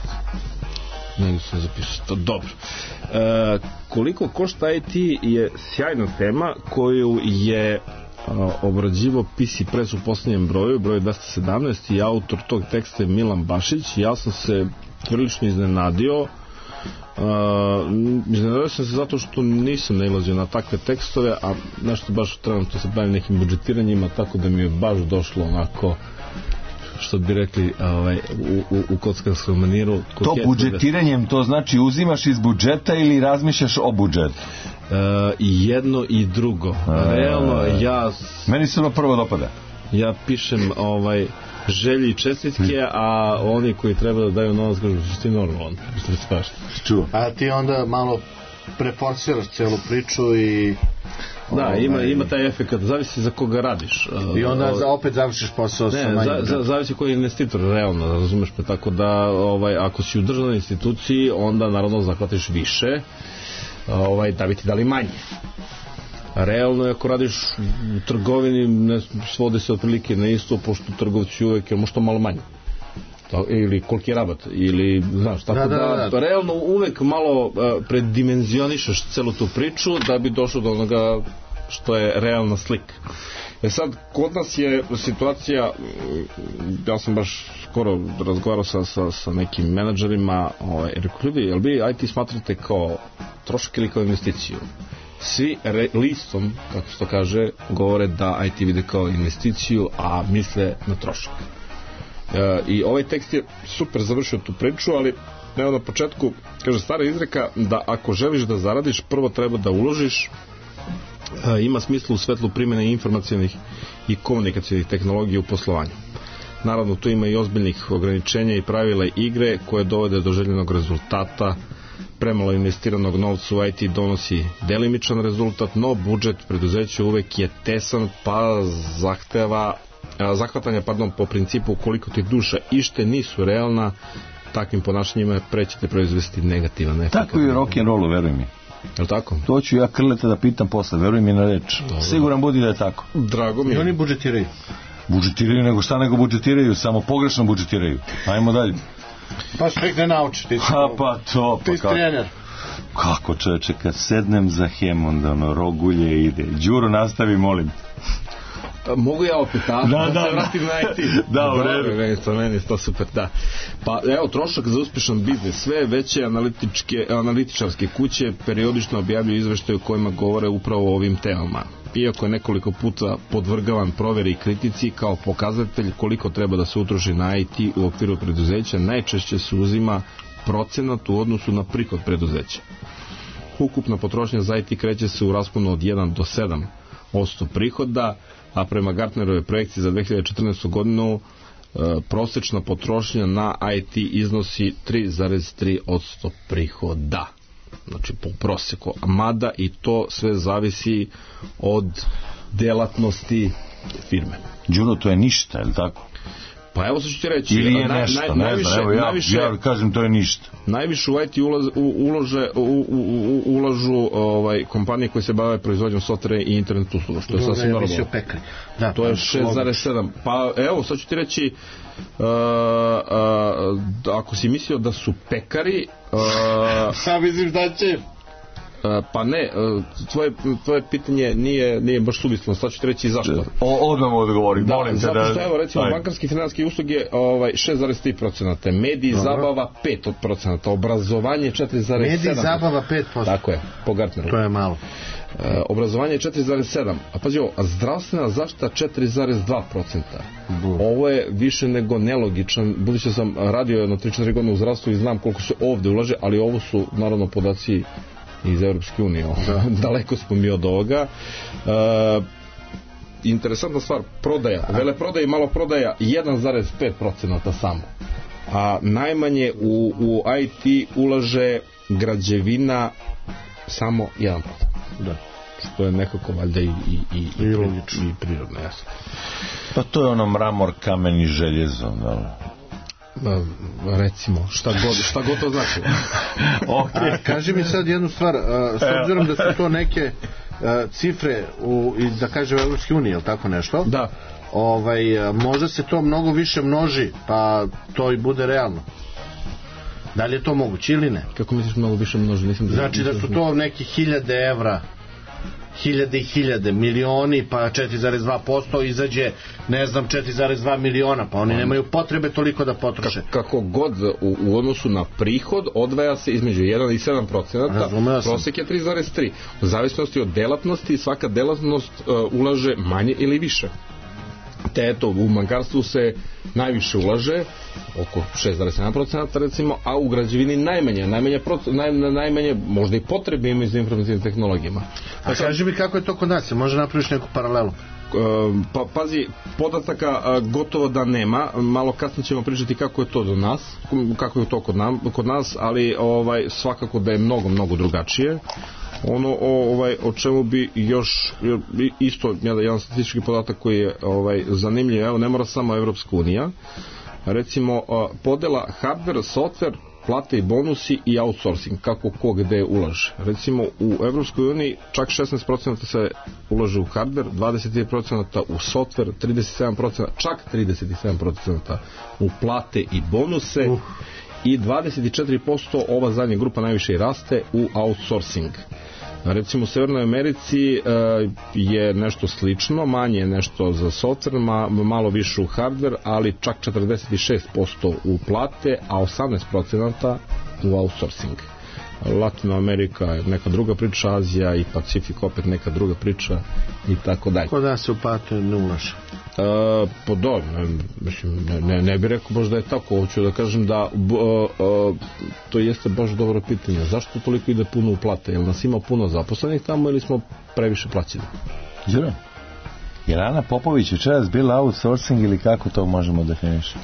Speaker 9: Negdje sam zapisao to. Dobro. Uh, koliko košta I T je sjajna tema koju je uh, obrađivo P C Press u posljednjem broju, broj dvesta sedamnaest, i autor tog teksta je Milan Bašić. Ja sam se prilično iznenadio. Uh, iznenadio sam se zato što nisam nailazio na takve tekstove, a nešto baš trenutno se bavim nekim budžetiranjima, tako da mi je baš došlo onako, što bi rekli ovaj, u, u, u kockarskom maniru.
Speaker 4: To budžetiranjem, to znači uzimaš iz budžeta ili razmišljaš o budžetu?
Speaker 9: Uh, I jedno i drugo. A, realno ja...
Speaker 4: Meni se ono prvo dopada.
Speaker 9: Ja pišem ovaj želje i čestitke, a oni koji treba da daju novac kažu što ti normalno.
Speaker 3: Čuo. A ti onda malo preforsiraš celu priču i...
Speaker 9: Da, ovaj... ima, ima taj efekt, zavisi za koga radiš.
Speaker 3: I onda za, opet završiš posao
Speaker 9: ne,
Speaker 3: sa manjim.
Speaker 9: Za, za, zavisi koji je investitor, realno, razumeš me, tako da ovaj, ako si u državnoj instituciji, onda naravno zahvatiš više, ovaj, da bi ti dali manje. Realno, ako radiš u trgovini, ne svodi se otprilike na isto, pošto trgovci uvek je možda malo manje. Ili koliki je rabat, ili, znaš, tako da, da, da, da. Realno uvek malo uh, predimenzionišeš celu tu priču da bi došao do onoga što je realna slika. E sad, kod nas je situacija, ja sam baš skoro razgovarao sa, sa, sa nekim menadžerima, ovaj, rekao, ljudi, jel bi I T smatrate kao trošak ili kao investiciju? Svi re, listom, kako se to kaže, govore da I T vide kao investiciju, a misle na trošak. E, I ovaj tekst je super završio tu priču, ali evo na početku kaže stara izreka da ako želiš da zaradiš, prvo treba da uložiš. E, ima smisla u svetlu primjene informacionih i komunikacijnih tehnologija u poslovanju. Naravno, tu ima i ozbiljnih ograničenja i pravila igre koje dovode do željenog rezultata. Premalo investiranog novca u I T donosi delimičan rezultat, no budžet preduzeća uvek je tesan, pa zahteva zahvatanja, pardon, po principu koliko ti duša ište nisu realna, takvim ponašanjima prećete proizvesti negativan efekt.
Speaker 4: Tako i u rock'n'rollu, veruj mi.
Speaker 9: Je li tako?
Speaker 4: To ću ja Krleta da pitam posle, veruj mi na reč. Dobro. Siguran budi da je tako.
Speaker 9: Drago mi.
Speaker 3: I oni budžetiraju.
Speaker 4: Budžetiraju, nego šta nego budžetiraju, samo pogrešno budžetiraju. Ajmo dalje.
Speaker 3: Pa što ne nauči, ti si,
Speaker 4: ha, pa to,
Speaker 3: ti
Speaker 4: pa
Speaker 3: si trener.
Speaker 4: Kako čoveče, kad sednem za hem, onda ono rogulje ide. Đuro, nastavi, molim.
Speaker 9: Mogu ja opet, a?
Speaker 4: Da, da,
Speaker 9: da se vratim na I T.
Speaker 4: Da, u redu.
Speaker 9: Meni to, meni to super, da. Pa evo, trošak za uspešan biznis. Sve veće analitičke, analitičarske kuće periodično objavljuju izveštaje u kojima govore upravo o ovim temama. Iako je nekoliko puta podvrgavan proveri i kritici kao pokazatelj koliko treba da se utroši na I T u okviru preduzeća, najčešće se uzima procenat u odnosu na prihod preduzeća. Ukupna potrošnja za I T kreće se u rasponu od jedan do sedam posto prihoda, a prema Gartnerove projekcije za dve hiljade četrnaestu godinu e, prosečna potrošnja na I T iznosi tri zarez tri posto prihoda. Znači po proseku. Mada i to sve zavisi od delatnosti firme.
Speaker 4: Đuro, to je ništa, je li tako?
Speaker 9: Pa evo sad ću ti reći.
Speaker 4: Ili je
Speaker 9: na,
Speaker 4: nešto,
Speaker 9: naj,
Speaker 4: ne
Speaker 9: najviše,
Speaker 4: znam, evo ja,
Speaker 9: najviše,
Speaker 4: ja kažem to je ništa.
Speaker 9: Najviše u I T ulaz, u, ulože, u, u, u, ulažu ovaj, kompanije koje se bave proizvodnjom softvera i internet usluga, što je
Speaker 3: Dobre,
Speaker 9: sasvim normalno.
Speaker 3: Da,
Speaker 9: to je šest zarez sedam. Pa evo, sad ću ti reći, uh, uh, ako si mislio da su pekari... Uh,
Speaker 3: Sam mislim da će...
Speaker 9: Uh, pa ne, uh, tvoje, tvoje pitanje nije, nije baš suvislo, sad ću ti reći zašto.
Speaker 4: O, odmah odgovorim,
Speaker 9: da,
Speaker 4: molim te da...
Speaker 9: Zato što evo recimo aj. bankarske i financijske usluge ovaj, šest zarez tri posto, mediji Dobro. zabava pet posto, obrazovanje četiri zarez sedam posto.
Speaker 3: Mediji zabava pet posto.
Speaker 9: Tako je, po Gartneru.
Speaker 3: To je malo.
Speaker 9: Uh, obrazovanje četiri zarez sedam, a pazi ovo, a zdravstvena zaštita četiri zarez dva posto. Ovo je više nego nelogičan, budući sam radio jedno tri četiri godine u zdravstvu i znam koliko se ovde ulaže, ali ovo su naravno podaci iz Europske unije. Daleko smo mi od ovoga. Uh, interesantna stvar, prodaja, veleprodaja i maloprodaja jedan zarez pet posto samo. A najmanje u, u I T ulaže građevina samo jedan posto.
Speaker 3: Da.
Speaker 9: Što je nekako valjda i, i, i, i,
Speaker 3: I,
Speaker 9: i prirodno, jasno.
Speaker 4: Pa to je ono mramor, kamen i željezo, da.
Speaker 9: Recimo, šta god, šta god to znači.
Speaker 3: Okay. A, kaži mi sad jednu stvar, a, s obzirom da su to neke a, cifre u, da kažem u Evropske unije, ili tako nešto?
Speaker 9: Da.
Speaker 3: Ovaj, a, možda se to mnogo više množi, pa to i bude realno. Da li je to moguće ili ne?
Speaker 9: Kako misliš mnogo više množi? Nisam da
Speaker 3: znači da su to neki hiljade evra, hiljade i hiljade, milioni, pa četiri zarez dva posto izađe, ne znam, četiri zarez dva miliona, pa oni nemaju potrebe toliko da potroše.
Speaker 9: Kako god u, u odnosu na prihod odvaja se između jedan i sedam procenata, prosek je tri zarez tri. U zavisnosti od delatnosti, svaka delatnost uh, ulaže manje ili više. Te eto, u bankarstvu se najviše ulaže, oko šest zarez sedam posto recimo, a u građevini najmanje, najmanje, naj, najmanje možda i potrebe imaju za informacijnim tehnologijama.
Speaker 3: A kaži mi kako je to kod nas, može napraviš neku paralelu?
Speaker 9: Pa pazi, podataka gotovo da nema, malo kasnije ćemo pričati kako je to do nas, kako je to kod, nam, kod nas, ali ovaj, svakako da je mnogo, mnogo drugačije. Ono o, ovaj, o čemu bi još isto jedan statistički podatak koji je ovaj, zanimljiv, evo ne mora samo Evropska unija, recimo podela hardware, software, plate i bonusi i outsourcing, kako ko gde ulaže. Recimo u Evropskoj uniji čak šesnaest posto se ulaže u hardware, dvadeset tri posto u software, trideset sedam posto, čak trideset sedam posto u plate i bonuse uh. i dvadeset četiri posto ova zadnja grupa najviše raste u outsourcing. Recimo u Severnoj Americi e, je nešto slično, manje je nešto za software, ma, malo više u hardware, ali čak četrdeset šest posto u plate, a osamnaest posto u outsourcing. Latina Amerika je neka druga priča, Azija i Pacifik opet neka druga priča i tako dalje.
Speaker 3: Kod nas se u plate ne ulaže?
Speaker 9: E, po do, ne, mislim, ne, ne, ne bih rekao baš da je tako, hoću da kažem da b, a, to jeste baš dobro pitanje, zašto toliko ide puno u plate, jel nas ima puno zaposlenih tamo ili smo previše plaćeni?
Speaker 4: Zero. Jer Ana Popović večeras bila outsourcing ili kako to možemo definirati?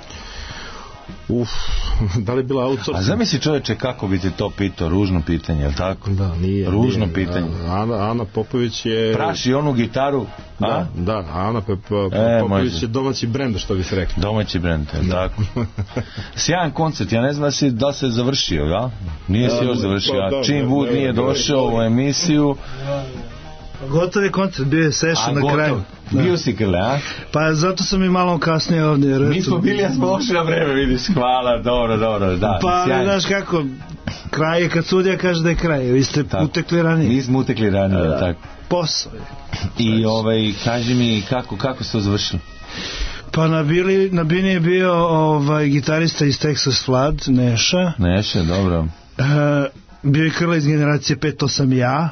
Speaker 9: Uf, da li je bila outsourcing?
Speaker 4: A zamisli čovječe kako bi ti to pitao, ružno pitanje, je li tako?
Speaker 9: Da, nije.
Speaker 4: Ružno
Speaker 9: nije,
Speaker 4: pitanje.
Speaker 9: Ana, Ana Popović je...
Speaker 4: Praši onu gitaru,
Speaker 9: da,
Speaker 4: a?
Speaker 9: Da, Ana Pe, Pe,
Speaker 4: e,
Speaker 9: Popović
Speaker 4: može.
Speaker 9: je domaći brend, što bi se rekli.
Speaker 4: Domaći brend, je tako? Sjajan koncert, ja ne znam da si da se završio, da? Nije si još završio, a čim Wood nije došao u emisiju...
Speaker 10: Gotov je koncert, bio je session na kraju.
Speaker 4: Bio si krle, a?
Speaker 10: Pa zato sam i malo kasnije ovdje. Jer
Speaker 4: mi smo bili, ja smo došli na vreme, vidiš, hvala, dobro, dobro, da.
Speaker 10: Pa, znaš kako, kraj je kad sudija kaže da je kraj, vi ste tako, utekli ranije.
Speaker 4: Mi smo utekli ranije, da, tako.
Speaker 10: Posao je.
Speaker 4: I ovaj, kaži mi, kako, kako ste završili?
Speaker 10: Pa na, bili, na Bini je bio ovaj, gitarista iz Texas Flood, Neša.
Speaker 4: Neša, dobro.
Speaker 10: E, bio je Krla iz generacije pet, to sam ja.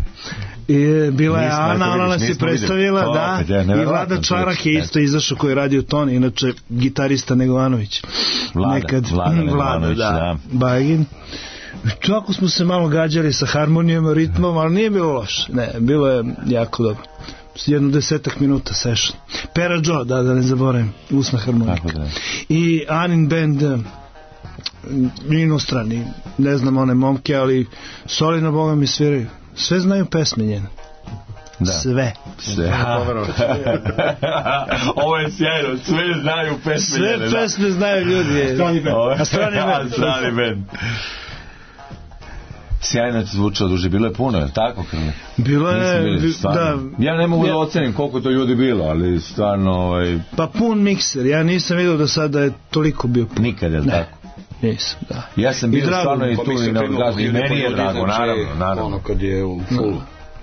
Speaker 10: I bila je Ana, ona nas je predstavila, to, da, ja, i Vlada Čarak je isto izašao koji je radio ton, inače gitarista Negovanović.
Speaker 4: Vlada,
Speaker 10: Nekad,
Speaker 4: Vlada Negovanović,
Speaker 10: da,
Speaker 4: da.
Speaker 10: Bagin. Tako smo se malo gađali sa harmonijom, ritmom, ali nije bilo loše. Ne, bilo je jako dobro. Jedno desetak minuta session. Pera Joe, da, da ne zaboravim, usna harmonika. I Anin band, inostrani, ne znam one momke, ali solidno Boga mi sviraju. Sve znaju pesme njene.
Speaker 4: Da.
Speaker 10: Sve.
Speaker 4: Sve. Ovo je sjajno, sve znaju pesme.
Speaker 10: Sve
Speaker 4: njene,
Speaker 10: pesme
Speaker 4: da.
Speaker 10: znaju ljudi.
Speaker 9: Strani bend.
Speaker 10: A strani bend.
Speaker 4: Strani bend. Sjajno je zvučalo duže, bilo je puno, je tako?
Speaker 10: Bilo je,
Speaker 4: bili,
Speaker 10: da.
Speaker 4: Ja ne mogu
Speaker 10: ja,
Speaker 4: da ocenim koliko to ljudi bilo, ali stvarno... Ovaj...
Speaker 10: Pa pun mikser, ja nisam vidio do sada je toliko bio pun.
Speaker 4: Nikad, je li tako?
Speaker 10: Nisam, da.
Speaker 4: Ja sam bio
Speaker 10: drago,
Speaker 4: stvarno i tu i na odgazu, i meni je drago,
Speaker 9: znači,
Speaker 4: naravno, naravno.
Speaker 9: Ono kad je u fullu.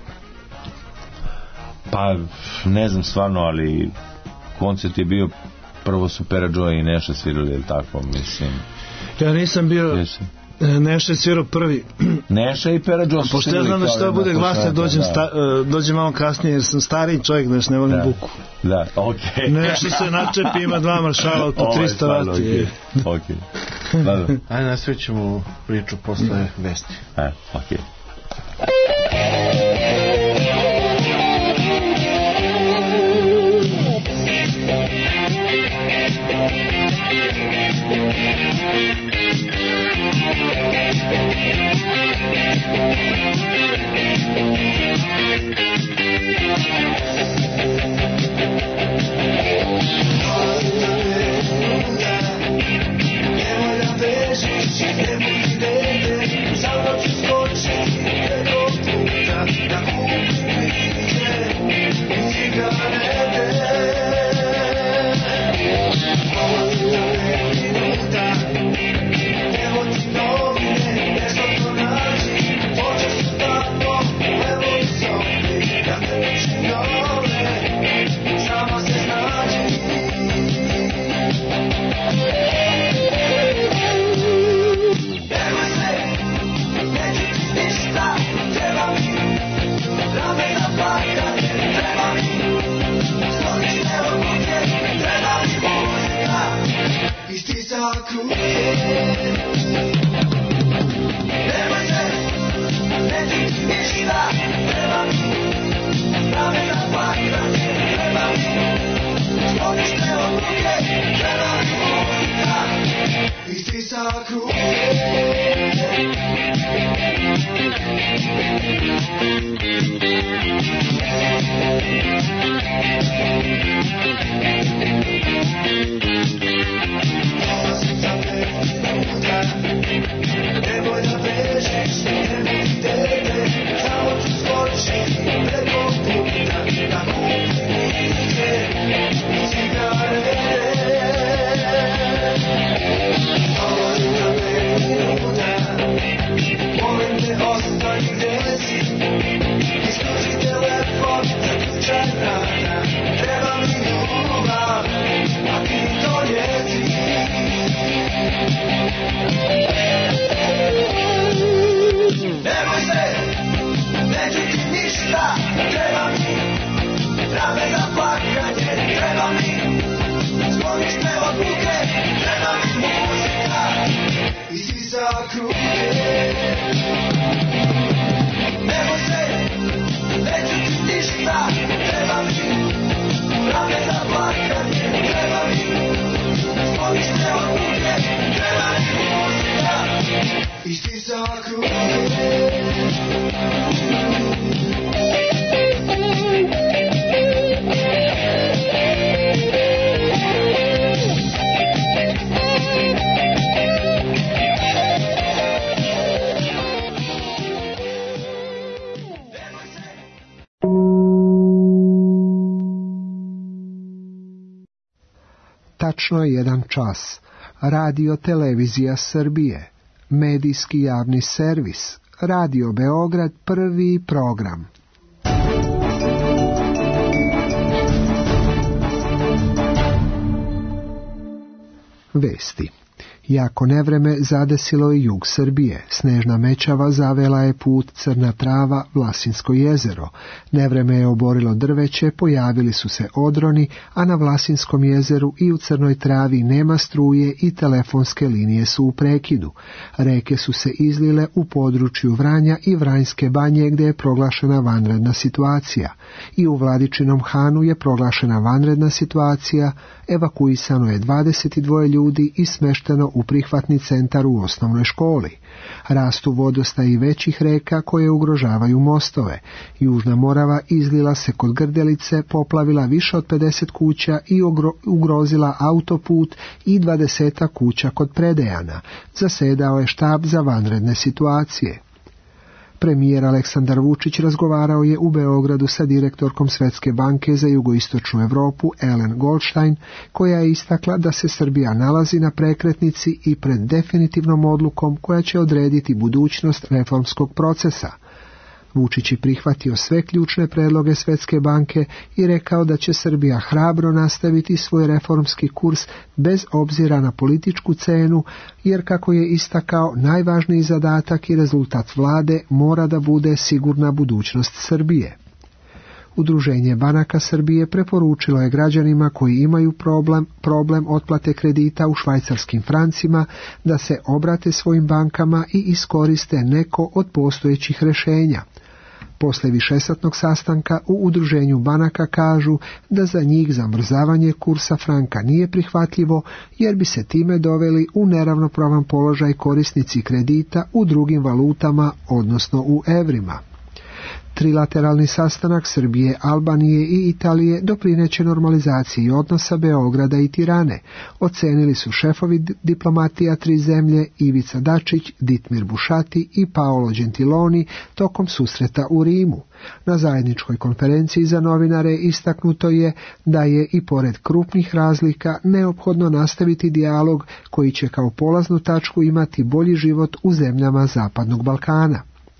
Speaker 4: Pa, ne znam stvarno, ali koncert je bio, prvo su Pera Joe i Neša svirali, je li tako, mislim.
Speaker 10: Ja nisam bio...
Speaker 4: Jesam.
Speaker 10: Neša je svirao prvi.
Speaker 4: Neša i Pera Joe su
Speaker 10: pošto ja znam da što bude glasno, dođem, da. sta, dođem malo kasnije jer sam stariji čovjek, znači ne volim
Speaker 4: da.
Speaker 10: buku.
Speaker 4: Da, okej. Okay.
Speaker 10: Neša se načepi, ima dva maršala od po tristo vati.
Speaker 4: Okej. Da, da.
Speaker 3: Ajde, nastavit priču posle vesti.
Speaker 4: E, okej.
Speaker 11: Tačno jedan čas. Radio Televizija Srbije. Medijski javni servis. Radio Beograd, prvi program. Vesti. Jako nevreme zadesilo je jug Srbije. Snežna mećava zavela je put Crna Trava, Vlasinsko jezero. Nevreme je oborilo drveće, pojavili su se odroni, a na Vlasinskom jezeru i u Crnoj Travi nema struje i telefonske linije su u prekidu. Reke su se izlile u području Vranja i Vranjske banje gdje je proglašena vanredna situacija. I u Vladičinom Hanu je proglašena vanredna situacija, evakuisano je dvadeset dvoje ljudi i smešteno u prihvatni centar u osnovnoj školi. Rastu vodostaji većih reka koje ugrožavaju mostove. Južna Morava izlila se kod Grdelice, poplavila više od pedeset kuća i ugrozila autoput i dvadeset kuća kod Predejana. Zasedao je štab za vanredne situacije. Premijer Aleksandar Vučić razgovarao je u Beogradu sa direktorkom Svetske banke za jugoistočnu Europu Ellen Goldstein, koja je istakla da se Srbija nalazi na prekretnici i pred definitivnom odlukom koja će odrediti budućnost reformskog procesa. Vučić je prihvatio sve ključne predloge Svetske banke i rekao da će Srbija hrabro nastaviti svoj reformski kurs bez obzira na političku cenu, jer kako je istakao, najvažniji zadatak i rezultat vlade mora da bude sigurna budućnost Srbije. Udruženje banaka Srbije preporučilo je građanima koji imaju problem, problem otplate kredita u švajcarskim francima da se obrate svojim bankama i iskoriste neko od postojećih rješenja. Posle višesatnog sastanka u udruženju banaka kažu da za njih zamrzavanje kursa franka nije prihvatljivo, jer bi se time doveli u neravnopravan položaj korisnici kredita u drugim valutama, odnosno u evrima. Trilateralni sastanak Srbije, Albanije i Italije doprineće normalizaciji odnosa Beograda i Tirane, ocenili su šefovi diplomatija tri zemlje Ivica Dačić, Ditmir Bušati i Paolo Gentiloni tokom susreta u Rimu. Na zajedničkoj konferenciji za novinare istaknuto je da je i pored krupnih razlika neophodno nastaviti dijalog koji će kao polaznu tačku imati bolji život u zemljama Zapadnog Balkana.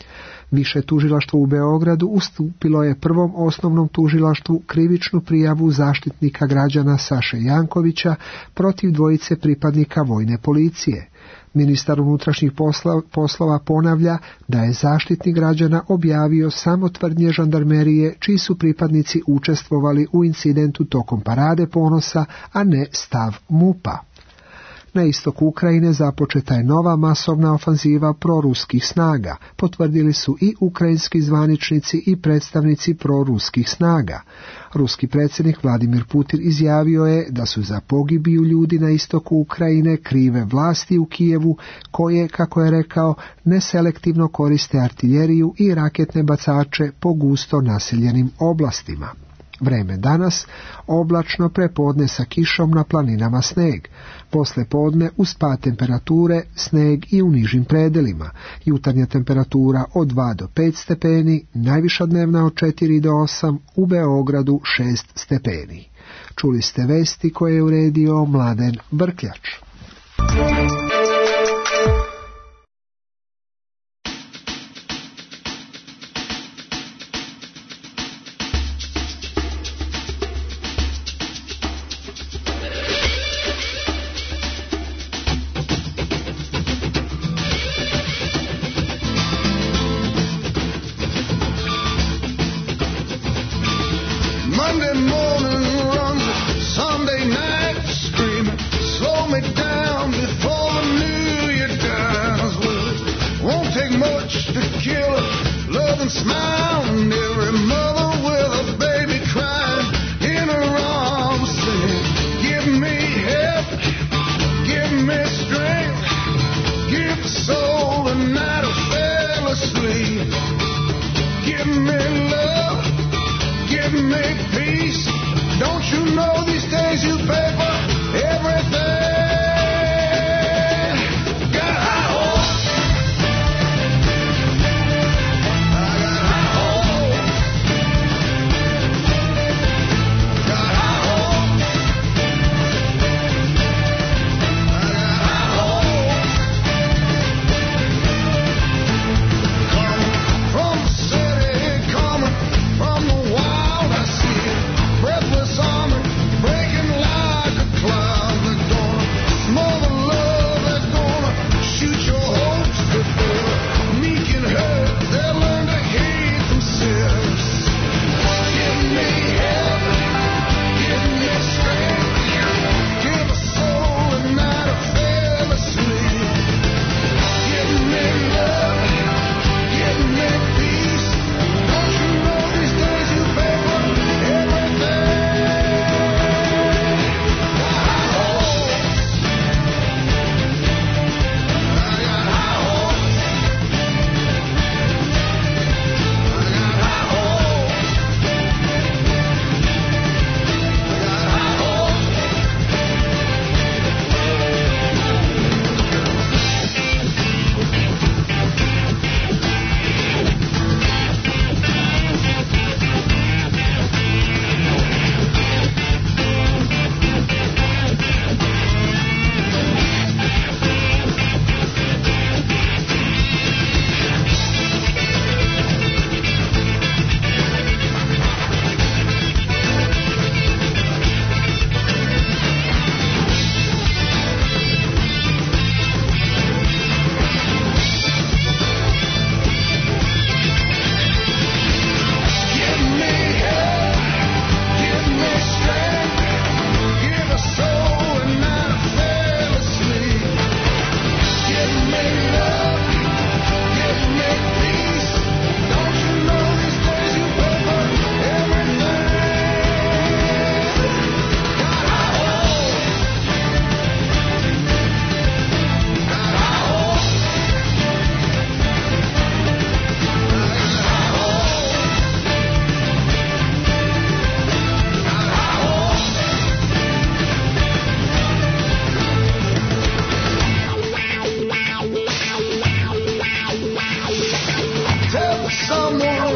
Speaker 11: Više tužilaštvo u Beogradu ustupilo je prvom osnovnom tužilaštvu krivičnu prijavu zaštitnika građana Saše Jankovića protiv dvojice pripadnika vojne policije. Ministar unutrašnjih posla, poslova ponavlja da je zaštitnik građana objavio samo tvrdnje žandarmerije čiji su pripadnici učestvovali u incidentu tokom Parade ponosa, a ne stav MUP-a. Na istoku Ukrajine započeta je nova masovna ofanziva proruskih snaga, potvrdili su i ukrajinski zvaničnici i predstavnici proruskih snaga. Ruski predsjednik Vladimir Putin izjavio je da su za pogibiju ljudi na istoku Ukrajine krive vlasti u Kijevu, koje, kako je rekao, neselektivno koriste artiljeriju i raketne bacače po gusto naseljenim oblastima. Vreme danas, oblačno, prepodne sa kišom, na planinama sneg. Posle podne uz pad temperature, sneg i u nižim predelima. Jutarnja temperatura od dva do pet stepeni, najviša dnevna od četiri do osam, u Beogradu šest stepeni. Čuli ste vesti koje je uredio Mladen Brkljač.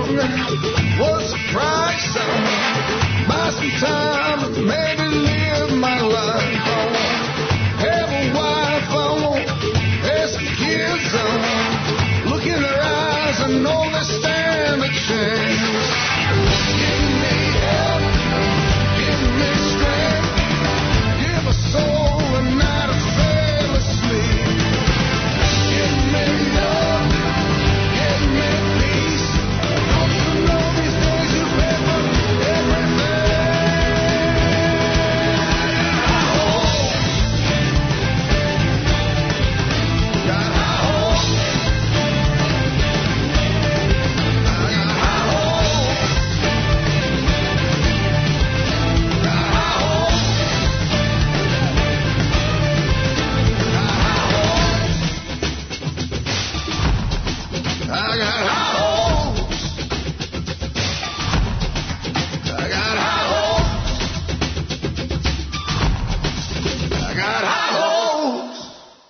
Speaker 12: young was the price I buy some time to maybe live my life. I won't have a wife, I won't have some kids, I won't look in their eyes, I know they stand a chance. Give me help, give me strength, give a soul a night of fail asleep. Give me love, give me peace. Don't you know these days you pay for everything? Got high hopes, I got high hopes, got high hopes, got high hopes, I got high hopes, I got high hopes, I got high hopes.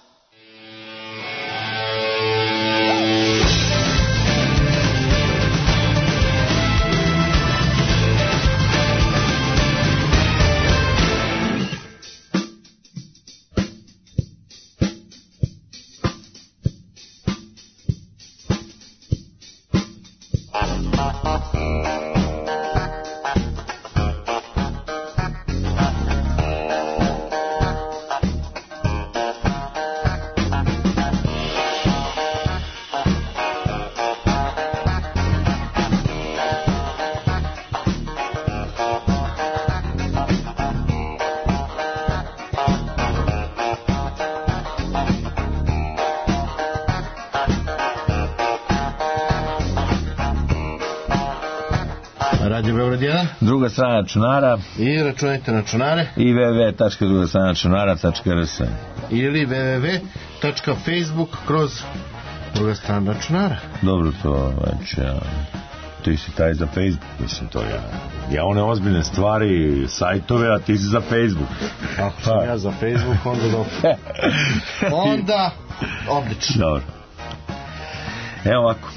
Speaker 3: Radio Beograd jedan.
Speaker 4: Druga strana računara.
Speaker 3: I računajte na računare.
Speaker 4: I w w w tačka druga strana računara tačka r s.
Speaker 3: Ili w w w tačka facebook kroz druga strana računara.
Speaker 4: Dobro, to već ja, ti si taj za Facebook, mislim to ja. Ja one ozbiljne stvari, sajtove, a ti si za Facebook.
Speaker 3: Ako sam ja za Facebook, onda dobro. Onda, odlično.
Speaker 4: Dobro. Evo ovako.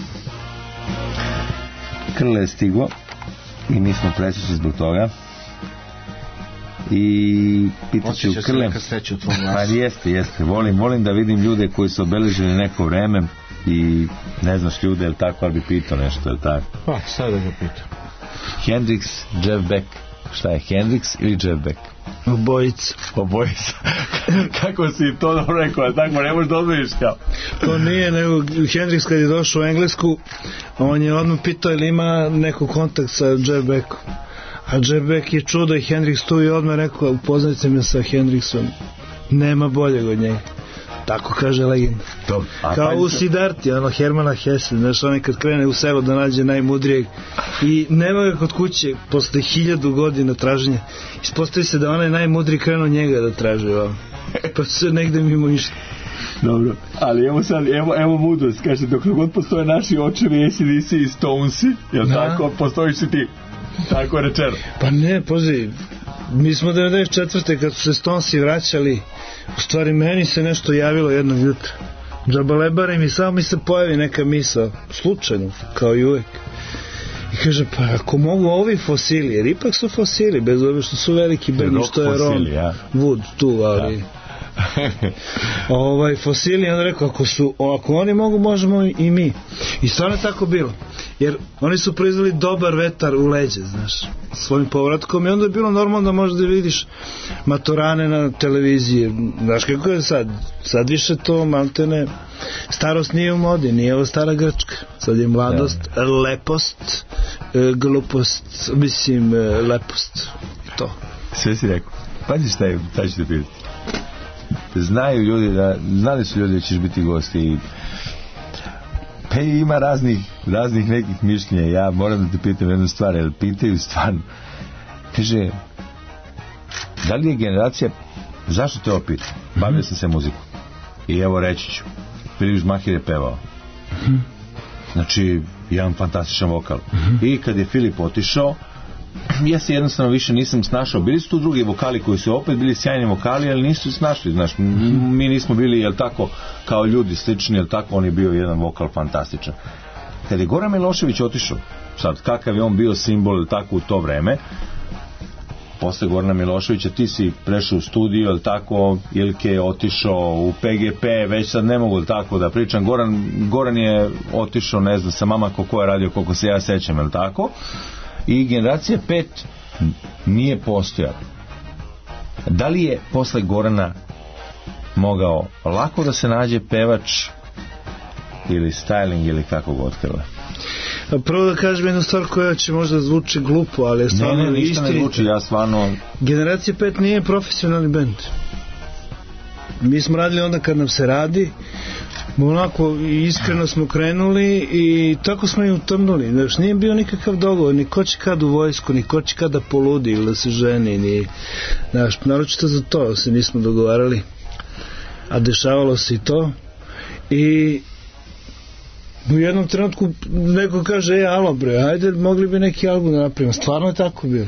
Speaker 4: Krle je stiglo i mi smo presrećni zbog toga. I pitat ću Krle. Pa jeste, jeste. Volim, volim da vidim ljude koji su obeležili neko vreme i ne znaš ljude, je li tako, ali bi pitao nešto, je li tako?
Speaker 3: Pa, sad da ga pitam.
Speaker 4: Hendrix, Jeff Beck. Šta je, Hendrix ili Jeff Beck?
Speaker 10: Obojica.
Speaker 4: Obojica. Kako si to dobro rekao, ali tako ne možeš da odmeniš kao.
Speaker 10: To nije, nego Hendrix kad je došao u Englesku, on je odmah pitao ili ima neko kontakt sa Jeff Beckom. A Jeff Beck je čuo da je Hendrix tu i odmah rekao, upoznajte me sa Hendrixom. Nema boljeg od njega. Tako kaže legenda.
Speaker 4: To,
Speaker 10: kao u Sidarti, ono Hermana Hesse, znaš, onaj kad krene u selo da nađe najmudrijeg i nema ga kod kuće posle hiljadu godina traženja, ispostavi se da onaj najmudriji krenuo njega da traže vam. Pa se negde mimo išta.
Speaker 4: Dobro, ali evo sad, evo, evo mudrost, kaže, dok god postoje naši očevi, A C D C i Stonesi, jel da. Tako, postojiš si ti, tako je rečeno.
Speaker 10: Pa ne, pozri, mi smo devedeset četvrte kad su se Stonesi vraćali, u stvari meni se nešto javilo jednog jutra. Džabalebarim i samo mi se pojavi neka misao, slučajno, kao i uvek. I kaže, pa ako mogu ovi fosili, jer ipak su fosili, bez obje što su veliki bedni, što je Ron ja. Wood tu, ali... Ja. ovaj fosili, on rekao, ako su ako oni mogu, možemo i mi. I stvarno je tako bilo, jer oni su proizveli dobar vetar u leđe, znaš, svojim povratkom, i onda je bilo normalno da možda vidiš maturane na televiziji. Znaš kako je sad, sad više to maltene, starost nije u modi, nije ovo stara Grčka, sad je mladost, ja. Lepost, glupost, mislim lepost, to
Speaker 4: sve si rekao. Pazi šta je, šta ću te pitati. Znaju ljudi da, znali su ljudi da ćeš biti gost i pa ima raznih, raznih nekih mišljenja. Ja moram da te pitam jednu stvar, jer pitaju stvarno. Kaže, da li je generacija, zašto te ovo pitam? Bavio sam se muzikom. I evo reći ću, Filip Žmahir je pevao. Znači, jedan fantastičan vokal. I kad je Filip otišao, ja se jednostavno više nisam snašao. Bili su tu drugi vokali koji su opet bili sjajni vokali, ali nisu snašli, znaš, mi nismo bili, jel tako, kao ljudi slični, jel tako, on je bio jedan vokal fantastičan. kad je Goran Milošević otišao, sad kakav je on bio simbol tako u to vreme, posle Gorana Miloševića ti si prešao u studiju, jel tako, Ilke je otišao u P G P, već sad ne mogu tako da pričam, Goran, Goran je otišao, ne znam, sa mama ko je radio, koliko se ja sećam, jel tako, i generacija pet nije postojala. Da li je posle Gorana mogao lako da se nađe pevač ili styling ili kako god htjela?
Speaker 10: Prvo da kažem jednu stvar koja će možda zvuči glupo, ali je stvarno
Speaker 4: ne, ne, ništa ne zvuči, ja stvarno...
Speaker 10: Generacija pet nije profesionalni bend. Mi smo radili onda kad nam se radi, onako iskreno smo krenuli i tako smo i utrnuli. Znaš, nije bio nikakav dogovor, ni ko će kad u vojsku, ni ko će kad da poludi ili da se ženi, ni... Znaš, naročito za to se nismo dogovarali, a dešavalo se i to. I u jednom trenutku neko kaže, e, alo bre, ajde, mogli bi neki album da napravimo. Stvarno je tako bilo.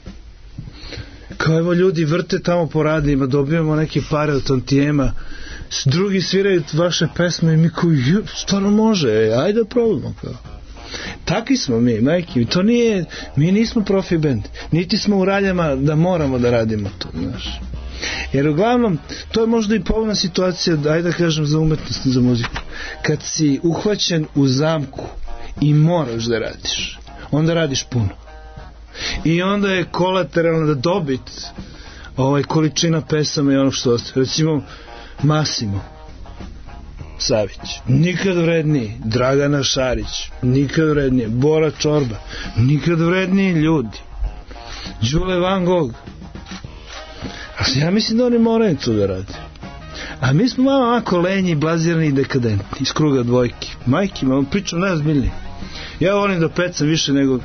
Speaker 10: Kao evo ljudi vrte tamo po radijima, dobijemo neke pare od tantijema, drugi sviraju vaše pesme i mi kao, stvarno može, ajde da probamo. Kao. Takvi smo mi, majki, to nije, mi nismo profi band, niti smo u raljama da moramo da radimo to, znaš. Jer uglavnom, to je možda i povoljna situacija, ajde da kažem, za umetnost i za muziku. Kad si uhvaćen u zamku i moraš da radiš, onda radiš puno. I onda je kolateralna dobit ovaj, količina pesama i ono što ostaje. Recimo, Masimo Savić, nikad vredniji. Dragana Šarić, nikad vrednije. Bora Čorba, nikad vredniji ljudi. Đule Van Gogh. Ja mislim da oni moraju to da radi. A mi smo malo ovako lenji, blazirani i dekadentni iz kruga dvojki. Majki, malo pričam najozbiljnije. Ja volim da pecam više nego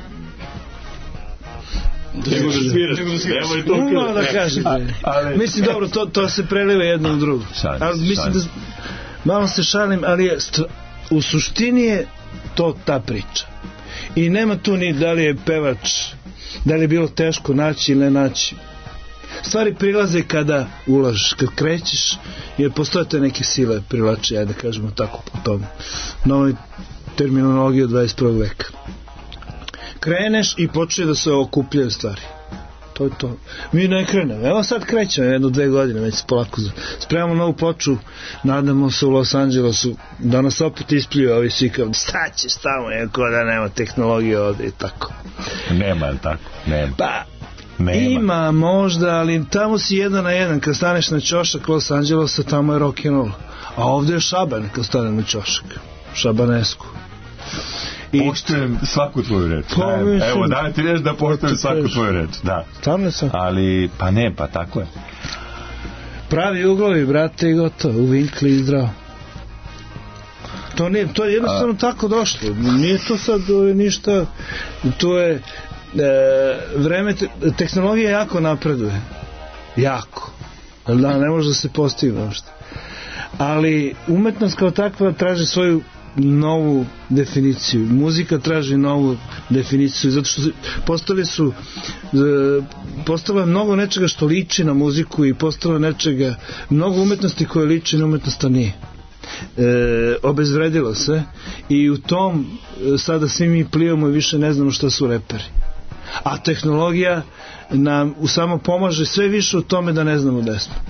Speaker 5: nego da sviraš. Nemoj to
Speaker 10: malo da kažem. Mislim, dobro, to, to se preliva jedno u drugo. Ali mislim da malo se šalim, ali je, u suštini je to ta priča. I nema tu ni da li je pevač, da li je bilo teško naći ili ne naći. Stvari prilaze kada ulažeš, kad krećeš, jer postoje te neke sile privlače, ajde da kažemo tako po tom novoj terminologiji od dvadeset prvog veka. Kreneš i počne da se okupljaju stvari. To je to. Mi ne krenemo. Evo sad krećemo jedno dve godine, već se polako spremamo novu ploču, nadamo se u Los Angelesu, da nas opet ispliju ovi svi kao, staćeš tamo, jako da nema tehnologije ovde i tako.
Speaker 4: Nema, je tako? Nema.
Speaker 10: Pa,
Speaker 4: Nema.
Speaker 10: Ima možda, ali tamo si jedan na jedan, kad staneš na ćošak Los Angelesa, tamo je rock'n'roll, a ovdje je šaban kad stane na ćošak, šabanesku.
Speaker 4: I poštujem svaku tvoju reč. Pa, mislim, evo, daj ti reč da poštujem svaku tvoju reč. Da.
Speaker 10: Tamo sam.
Speaker 4: Ali, pa ne, pa tako je.
Speaker 10: Pravi uglovi, brate, i gotovo, u vinkli i zdravo. To, nije, to je jednostavno a... tako došlo. Nije to sad ništa, to je e, vreme, te, tehnologija jako napreduje. Jako. Da, ne može da se postigne uopšte. Ali umetnost kao takva traži svoju novu definiciju. Muzika traži novu definiciju, zato što postale su postalo je mnogo nečega što liči na muziku i postalo je nečega, mnogo umetnosti koje liči na umetnost, a nije. E, obezvredilo se i u tom sada svi mi plivamo i više ne znamo šta su reperi. A tehnologija nam samo pomaže sve više u tome da ne znamo gde smo.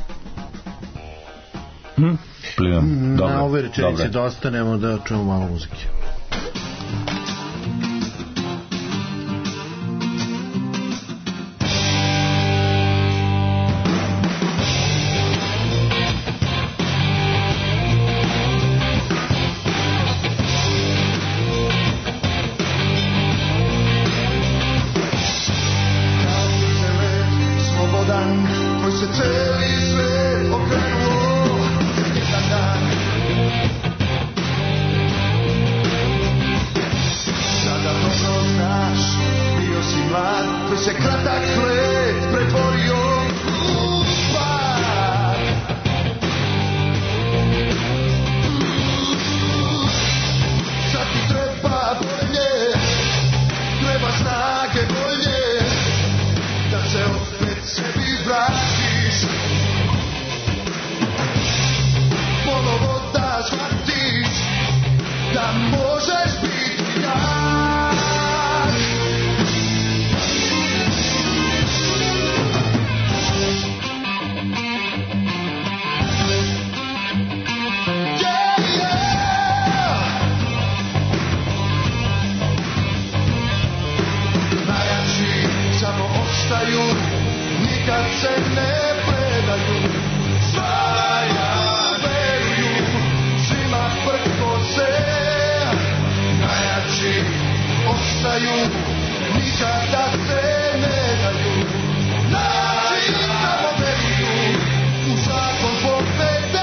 Speaker 10: Hm?
Speaker 4: Plivam. Dobre,
Speaker 3: na ove rečenice
Speaker 4: dobre.
Speaker 3: Da ostanemo da čujemo malo muzike.
Speaker 12: Slobodan, koji se celi svet okrenuo, jedan dan da možeš biti jak. Yeah, yeah. Najjači samo ostaju, nikad se ne predaju. Svaja veruju, svima prkose. Najjači ostaju, nikada se ne daju. Najjači samo veruju, u zakon pobede.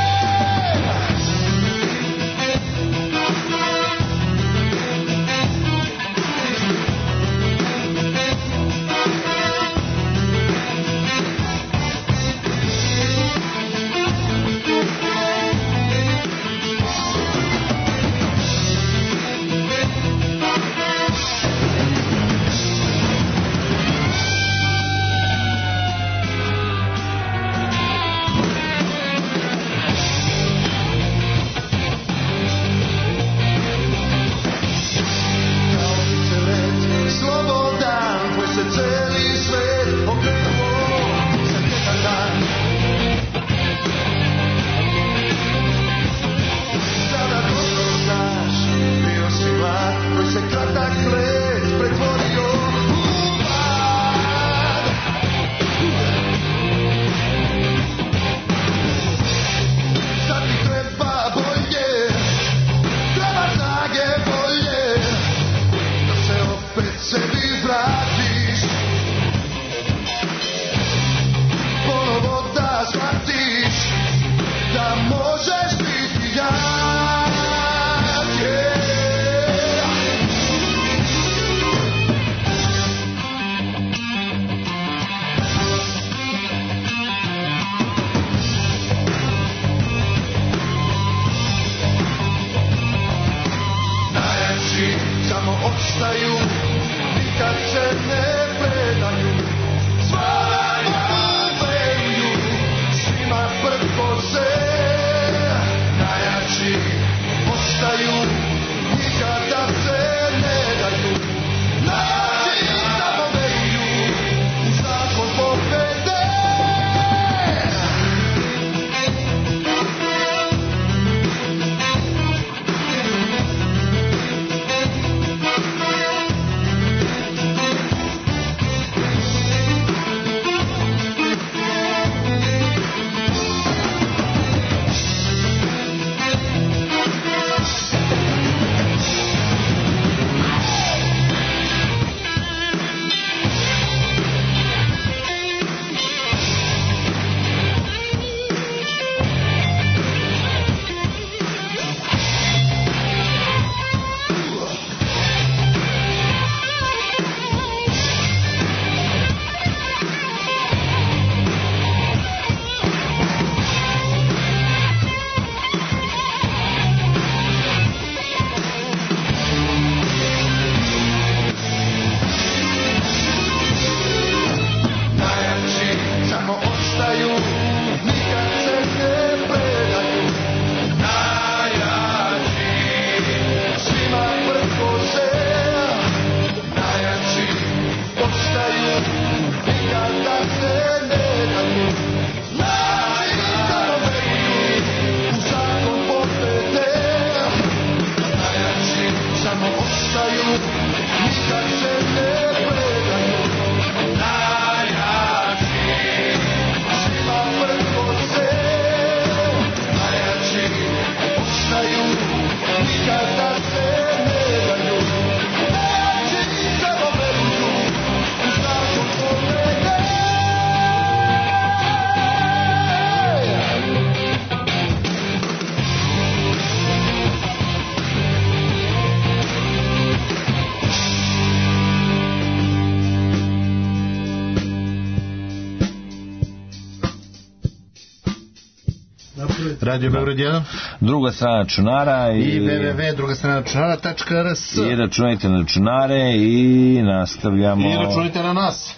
Speaker 3: Radio Beograd jedan.
Speaker 4: Druga strana računara i,
Speaker 3: i w w w druga strana računara tačka r s.
Speaker 4: I računajte na računare i nastavljamo.
Speaker 3: I računajte na nas.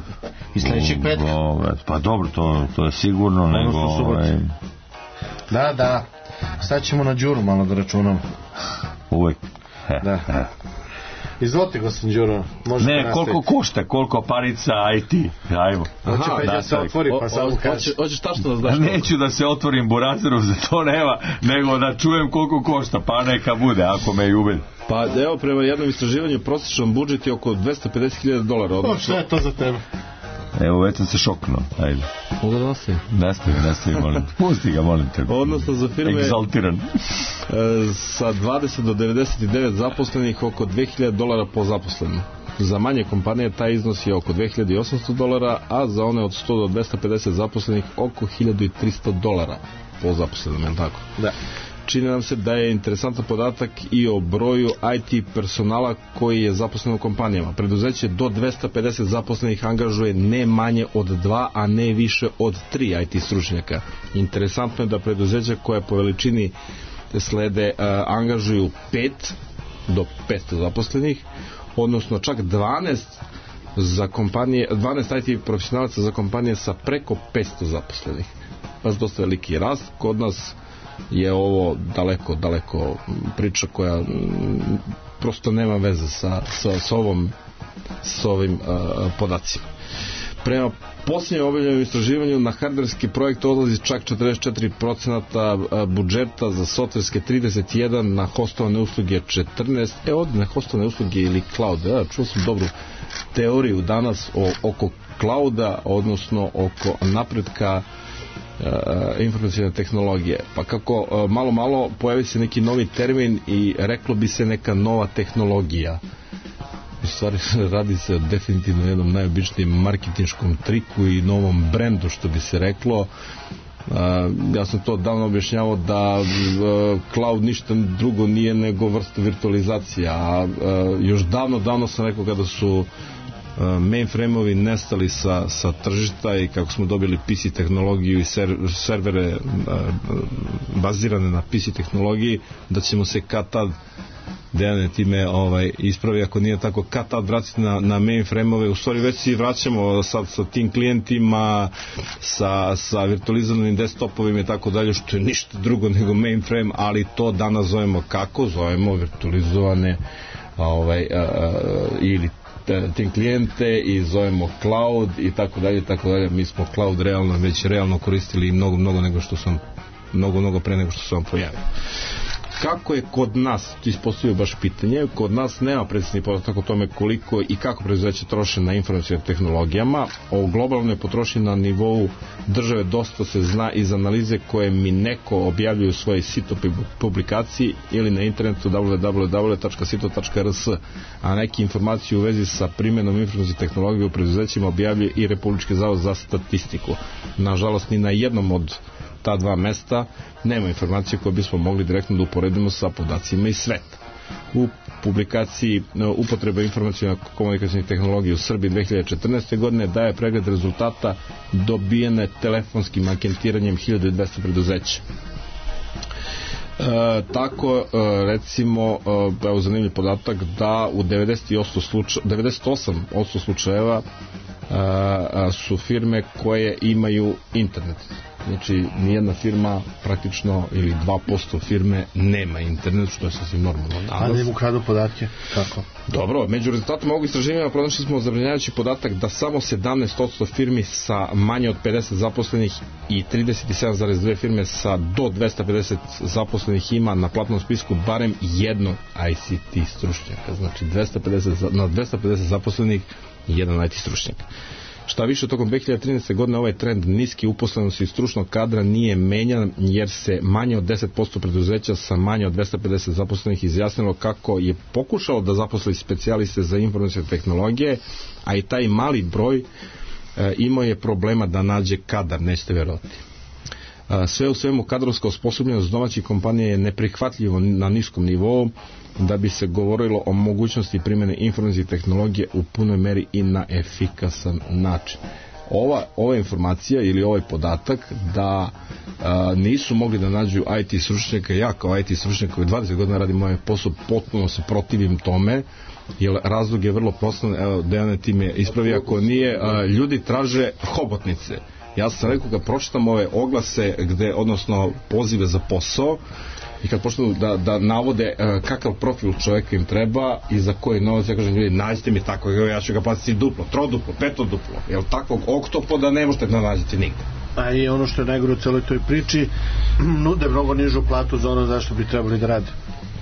Speaker 3: I sledećeg petka.
Speaker 4: Pa dobro, to, to je sigurno, nego...
Speaker 3: Ovaj... Da, da. Sad ćemo na Đuru malo da računamo.
Speaker 4: Uvijek.
Speaker 3: Da. Izvolite, gospodin Đuro.
Speaker 4: Ne, koliko košta, koliko parica I T. Ajmo.
Speaker 3: Hoće Peđa da se otvori, pa samo kaži.
Speaker 9: Hoćeš tačno da znaš.
Speaker 4: Neću da se otvorim burazeru, za to nema, nego da čujem koliko košta, pa neka bude, ako me i ubedi.
Speaker 9: Pa evo, prema jednom istraživanju, prosječan budžet je oko dvesta pedeset hiljada dolara.
Speaker 3: O, što je to za tebe?
Speaker 4: Evo, već sam se šoknuo, ajde.
Speaker 9: Mogu da nastavim?
Speaker 4: Nastavi, nastavi, molim. Pusti ga, molim te.
Speaker 9: Odnosno za firme
Speaker 4: egzaltiran.
Speaker 9: Sa dvadeset do devedeset devet zaposlenih oko dve hiljade dolara po zaposlenom. Za manje kompanije taj iznos je oko dve hiljade osamsto dolara, a za one od sto do dvesta pedeset zaposlenih oko hiljadu trista dolara po zaposlenom, je li tako?
Speaker 3: Da.
Speaker 9: Čini nam se da je interesantan podatak i o broju I T personala koji je zaposlen u kompanijama. Preduzeće do dvesta pedeset zaposlenih angažuje ne manje od dva, a ne više od tri I T stručnjaka. Interesantno je da preduzeća koje po veličini slede uh, angažuju pet do petsto zaposlenih, odnosno čak dvanaest za kompanije, dvanaest I T profesionalaca za kompanije sa preko petsto zaposlenih. Baš dosta veliki rast. Kod nas je ovo daleko, daleko priča koja m, prosto nema veze sa, sa, sa, ovom, sa ovim uh, podacima. Prema posljednjem objavljenom istraživanju na hardverski projekt odlazi čak četrdeset četiri procenta budžeta, za softverske trideset jedan procent, na hostovane usluge četrnaest procent. E, ovdje na hostovane usluge ili cloud. Ja, čuo sam dobru teoriju danas o, oko clouda, odnosno oko napretka Uh, informacijne tehnologije. Pa kako uh, malo malo pojavi se neki novi termin i reklo bi se neka nova tehnologija. U stvari radi se definitivno jednom najobičnijem marketinškom triku i novom brendu, što bi se reklo. Uh, ja sam to davno objašnjavao da uh, cloud ništa drugo nije nego vrsta virtualizacije, a uh, još davno davno sam rekao kada su mainframe-ovi nestali sa, sa tržišta i kako smo dobili P C tehnologiju i ser, servere bazirane na P C tehnologiji, da ćemo se kad tad Dejane time ovaj, ispravi ako nije tako, kad tad vratiti na, na mainframe-ove. U stvari već si vraćamo sad sa tim klijentima, sa, sa virtualizovanim desktopovima i tako dalje, što je ništa drugo nego mainframe, ali to danas zovemo kako? Zovemo virtualizovane ovaj, a, a, ili tim klijente i zovemo cloud i tako dalje, tako dalje. Mi smo cloud realno već realno koristili i mnogo, mnogo nego što sam mnogo, mnogo pre nego što sam pojavio. Kako je kod nas, ti ispostavio baš pitanje, kod nas nema predsjedni podatak o tome koliko i kako preduzeće troše na informacijnim tehnologijama. O globalnoj potrošnji na nivou države dosta se zna iz analize koje mi neko objavljuje u svojoj sito publikaciji ili na internetu w w w tačka sito tačka r s, a neki informacije u vezi sa primjenom informacijnih tehnologija u preduzećima objavljuje i Republički zavod za statistiku. Nažalost, ni na jednom od ta dva mesta nema informacije koje bismo mogli direktno da uporedimo sa podacima iz sveta. U publikaciji upotreba informacijno-komunikacijnih tehnologija u Srbiji dve hiljade četrnaeste. godine daje pregled rezultata dobijene telefonskim anketiranjem hiljadu dvesta preduzeća. E, tako e, recimo e, evo zanimljiv podatak da u devedeset osam slučajeva, devedeset osam posto slučajeva e, su firme koje imaju internet. Znači, nijedna firma praktično ili dva posto firme nema internet, što je sasvim normalno.
Speaker 3: A ne mu kradu podatke? Kako?
Speaker 9: Dobro, među rezultatima ovog istraživanja pronašli smo zabrinjavajući podatak da samo sedamnaest posto firmi sa manje od pedeset zaposlenih i trideset sedam zarez dve firme sa do dvesta pedeset zaposlenih ima na platnom spisku barem jednog I C T stručnjaka. Znači, dvesta pedeset, na dvesta pedeset zaposlenih jedan I T stručnjak. Šta više, tokom dve hiljade trinaeste. godine ovaj trend niske uposlenosti i stručnog kadra nije menjan, jer se manje od deset posto preduzeća sa manje od dvesta pedeset zaposlenih izjasnilo kako je pokušalo da zaposli specijaliste za informacijske tehnologije, a i taj mali broj e, imao je problema da nađe kadar, nećete verovati. E, sve u svemu, kadrovska osposobljenost domaćih kompanija je neprihvatljivo na niskom nivou da bi se govorilo o mogućnosti primjene informacijske tehnologije u punoj meri i na efikasan način. Ova, ova informacija ili ovaj podatak da a, nisu mogli da nađu I T stručnjaka, ja kao I T stručnjak koji dvadeset godina radim ovaj posao, potpuno se protivim tome, jer razlog je vrlo prosto. Evo, Dejane, ti me ispravi ako nije, a, ljudi traže hobotnice. Ja sam rekao kad pročitam ove oglase gde, odnosno pozive za posao, i kad počnu da, da navode uh, kakav profil čoveka im treba i za koji novac, ja kažem, ljudi, nađite mi tako, ja ću ga platiti duplo, troduplo, petoduplo, jer takvog oktopoda ne možete da nađete nigde.
Speaker 3: A i ono što je najgore u celoj toj priči, nude mnogo nižu platu za ono zašto bi trebali da rade.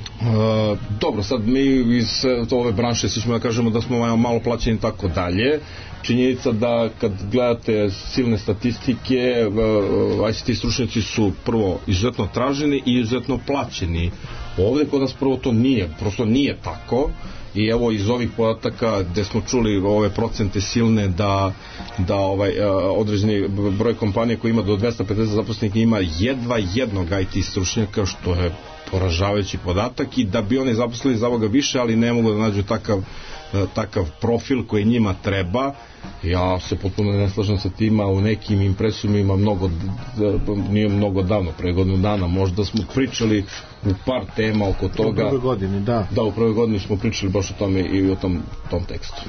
Speaker 9: Uh, dobro, sad mi iz ove branše svi ćemo da kažemo da smo malo plaćeni i tako dalje. Činjenica da kad gledate silne statistike, uh, I C T stručnjaci su prvo izuzetno traženi i izuzetno plaćeni. Ovde kod nas prvo to nije, prosto nije tako. I evo iz ovih podataka gde smo čuli ove procente silne da, da ovaj, određeni broj kompanije koji ima do dvesta pedeset zaposlenika ima jedva jednog I T stručnjaka, što je poražavajući podatak, i da bi oni zaposlili za ovoga više, ali ne mogu da nađu takav, takav profil koji njima treba. Ja se potpuno ne slažem sa tima, u nekim impresijima mnogo, nije mnogo davno, pre godinu dana možda smo pričali u par tema oko toga.
Speaker 3: U prvoj godini, da.
Speaker 9: Da, u prvoj godini smo pričali baš o tome i o tom, tom tekstu.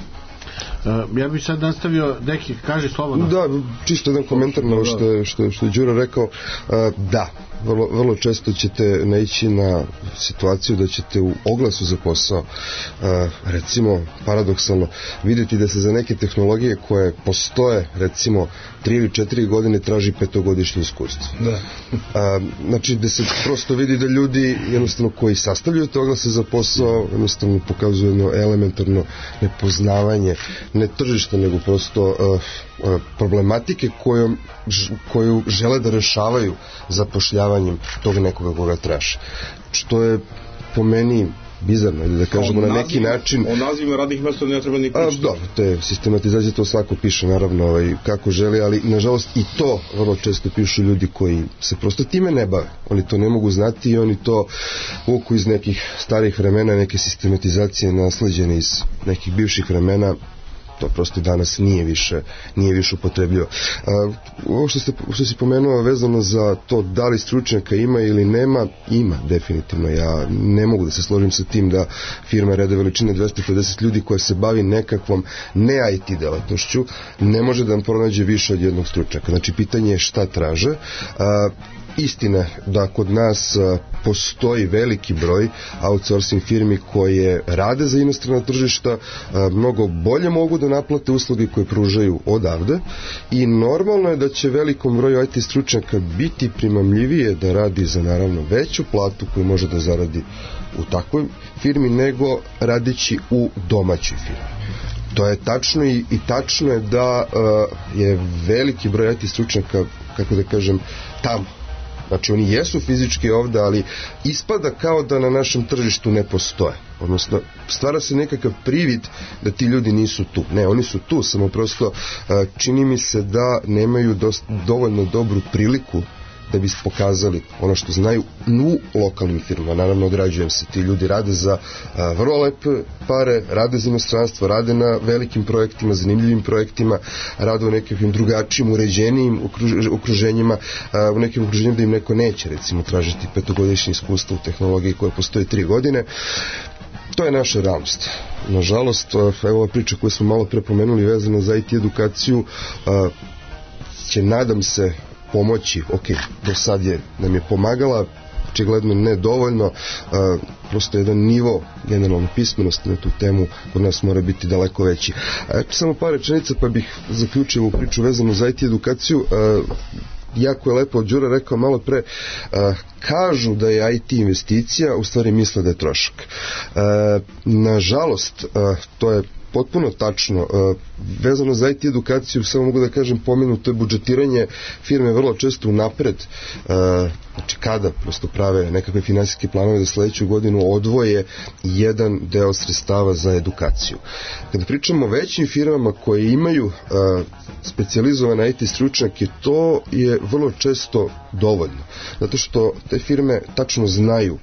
Speaker 3: Uh, ja bih sad nastavio, neki, kaži slobodno.
Speaker 6: Da, čisto jedan komentar na ovo što je, što, što je Đuro rekao. Uh, da, vrlo, vrlo često ćete naići na situaciju da ćete u oglasu za posao, uh, recimo, paradoksalno, vidjeti da se za neke tehnologije koje postoje, recimo, tri ili četiri godine traži petogodišnje iskustvo.
Speaker 9: Da.
Speaker 6: Uh, znači, da se prosto vidi da ljudi, jednostavno, koji sastavljaju te oglase za posao, jednostavno pokazuju jedno elementarno nepoznavanje ne tržište, nego prosto uh, uh, problematike kojom, ž, koju žele da rešavaju zapošljavanjem tog nekoga koga traže. Što je po meni bizarno, da kažemo na neki način.
Speaker 9: O nazivima radnih mesta ne treba ni pričati.
Speaker 6: Dobro, te sistematizacije to svako piše, naravno, ovaj, kako želi, ali nažalost i to vrlo često pišu ljudi koji se prosto time ne bave. Oni to ne mogu znati i oni to vuku iz nekih starih vremena, neke sistematizacije nasleđene iz nekih bivših vremena. To prosto danas nije više nije više upotrebljivo. Uh, ovo što ste što si pomenuo vezano za to da li stručnjaka ima ili nema, ima definitivno. Ja ne mogu da se složim sa tim da firma reda veličine dvesta pedeset ljudi koja se bavi nekakvom ne I T delatnošću ne može da nam pronađe više od jednog stručnjaka. Znači pitanje je šta traže. Uh, Istina da kod nas a, postoji veliki broj outsourcing firmi koje rade za inostrana tržišta, a, mnogo bolje mogu da naplate usluge koje pružaju odavde i normalno je da će velikom broju I T stručnjaka biti primamljivije da radi za naravno veću platu koju može da zaradi u takvoj firmi nego radići u domaćoj firmi. To je tačno i, i tačno je da uh, je veliki broj I T stručnjaka, kako da kažem, tamo. Znači oni jesu fizički ovde, ali ispada kao da na našem tržištu ne postoje. Odnosno, stvara se nekakav privid da ti ljudi nisu tu. Ne, oni su tu, samo prosto čini mi se da nemaju dost, dovoljno dobru priliku da bi pokazali ono što znaju u lokalnim firmama. Naravno, odrađujem se, ti ljudi rade za a, vrlo lepe pare, rade za inostranstvo, rade na velikim projektima, zanimljivim projektima, rade u nekakvim drugačijim, uređenijim okruž, okruženjima, a, u nekim okruženjima da im neko neće, recimo, tražiti petogodišnje iskustvo u tehnologiji koja postoji tri godine. To je naša realnost. Nažalost, evo ova priča koju smo malo prepomenuli vezana za I T edukaciju a, će, nadam se, pomoći, ok, do sad je, nam je pomagala, očigledno ne dovoljno, uh, prosto jedan nivo generalne pismenosti na tu temu kod nas mora biti daleko veći. Uh, samo par rečenica pa bih zaključio ovu priču vezanu za I T edukaciju. Uh, jako je lepo od Đura rekao malo pre, uh, kažu da je I T investicija, u stvari misle da je trošak. Uh, nažalost, uh, to je potpuno tačno. Vezano za I T edukaciju, samo mogu da kažem, pomenuto je budžetiranje firme vrlo često unapred, znači kada prosto prave nekakve finansijske planove za sledeću godinu, odvoje jedan deo sredstava za edukaciju. Kada pričamo o većim firmama koje imaju specijalizovane I T stručnjake, to je vrlo često dovoljno, zato što te firme tačno znaju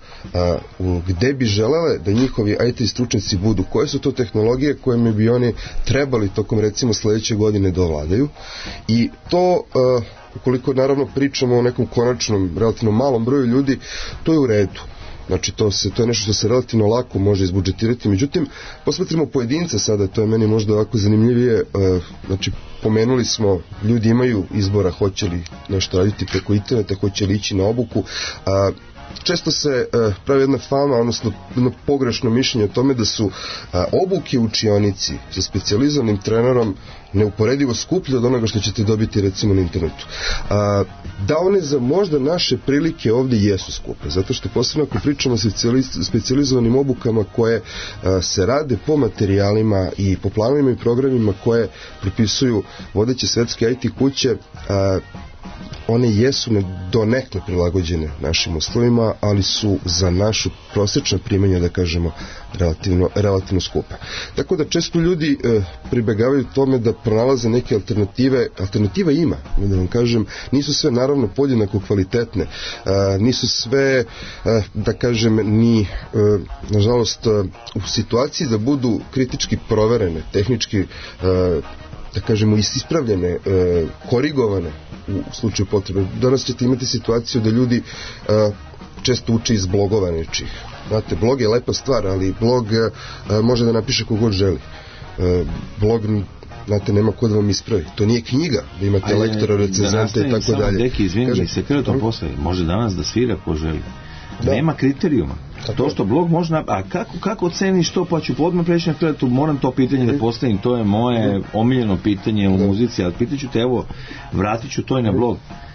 Speaker 6: gde bi želele da njihovi I T stručnjaci budu, koje su to tehnologije koje bi oni trebali tokom recimo sledeće godine da ovladaju i to uh, ukoliko naravno pričamo o nekom konačnom relativno malom broju ljudi, to je u redu. Znači to, se, to je nešto što se relativno lako može izbudžetirati. Međutim, posmatrimo pojedinca sada, to je meni možda ovako zanimljivije. Znači, pomenuli smo, ljudi imaju izbora hoće li nešto raditi preko interneta, hoće li ići na obuku. A, često se uh, pravi jedna fama, odnosno jedno pogrešno mišljenje o tome da su uh, obuke u učionici sa specijalizovanim trenerom neuporedivo skuplje od onoga što ćete dobiti recimo na internetu. Uh, da one za možda naše prilike ovdje jesu skupe, zato što posebno ako pričamo o specijalizovanim obukama koje uh, se rade po materijalima i po planovima i programima koje propisuju vodeće svetske I T kuće, uh, one jesu donekle prilagođene našim uslovima, ali su za našu prosječna primanja, da kažemo, relativno, relativno skupe. Tako da često ljudi e, pribegavaju tome da pronalaze neke alternative. Alternativa ima, da vam kažem, nisu sve naravno podjednako kvalitetne, e, nisu sve, e, da kažem, ni, e, nažalost, e, u situaciji da budu kritički proverene, tehnički, e, da kažemo, ispravljene, e, korigovane u slučaju potrebe. Danas ćete imati situaciju da ljudi e, često uče iz blogova nečih. Znate, blog je lepa stvar, ali blog e, može da napiše kogod želi. E, blog, znate, nema ko da vam ispravi. To nije knjiga, da imate Ajde, lektora, recenzente i tako dalje.
Speaker 4: Deki, izvini, se pilotom postavi. Može danas da svira ko želi. Da. Nema kriterijuma. To što blog može, a kako, kako ceniš to, pa ću odmah preći na pilotu, moram to pitanje da postavim, to je moje omiljeno pitanje u muzici, ali pitaću te, evo, vratit ću to i na blog.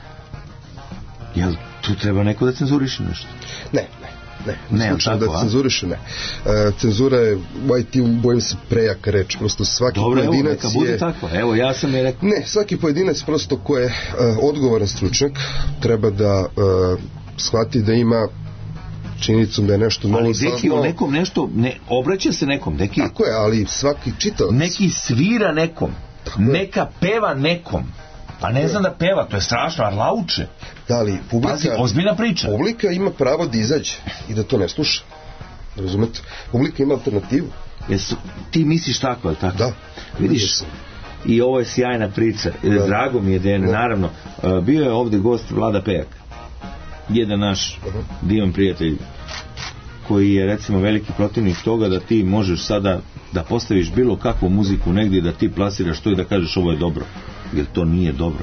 Speaker 4: Jel tu treba neko da cenzuriše nešto?
Speaker 6: Ne, ne. Ne, ne tako, da cenzuriše, ne. E, cenzura je u I T-u, bojim se, prejaka reč, prosto svaki
Speaker 4: Dobre,
Speaker 6: pojedinac
Speaker 4: evo, neka bude
Speaker 6: je...
Speaker 4: tako, evo, ja sam je rekao...
Speaker 6: Ne, svaki pojedinac prosto ko je uh, odgovoran stručnjak, treba da uh, shvati da ima činjenicom da je nešto novo
Speaker 4: saznao. Ali deki o nekom nešto, ne, obraća se nekom, deki...
Speaker 6: Tako je, ali svaki čitalac...
Speaker 4: Neki svira nekom, neka peva nekom. Pa ne znam da peva, to je strašno, a lauče.
Speaker 6: Da, ali publika...
Speaker 4: Pazi, ozbiljna priča.
Speaker 6: Publika ima pravo da izađe i da to ne sluša. Razumete? Publika ima alternativu.
Speaker 4: Jesu, ti misliš tako, je tako?
Speaker 6: Da.
Speaker 4: Vidiš, i ovo je sjajna priča. Da. Drago mi je da je, da. Naravno, bio je ovdje gost Vlada Pejak. Jedan naš uh-huh. divan prijatelj koji je recimo veliki protivnik toga da ti možeš sada da postaviš bilo kakvu muziku negdje, da ti plasiraš to i da kažeš ovo je dobro, jer to nije dobro.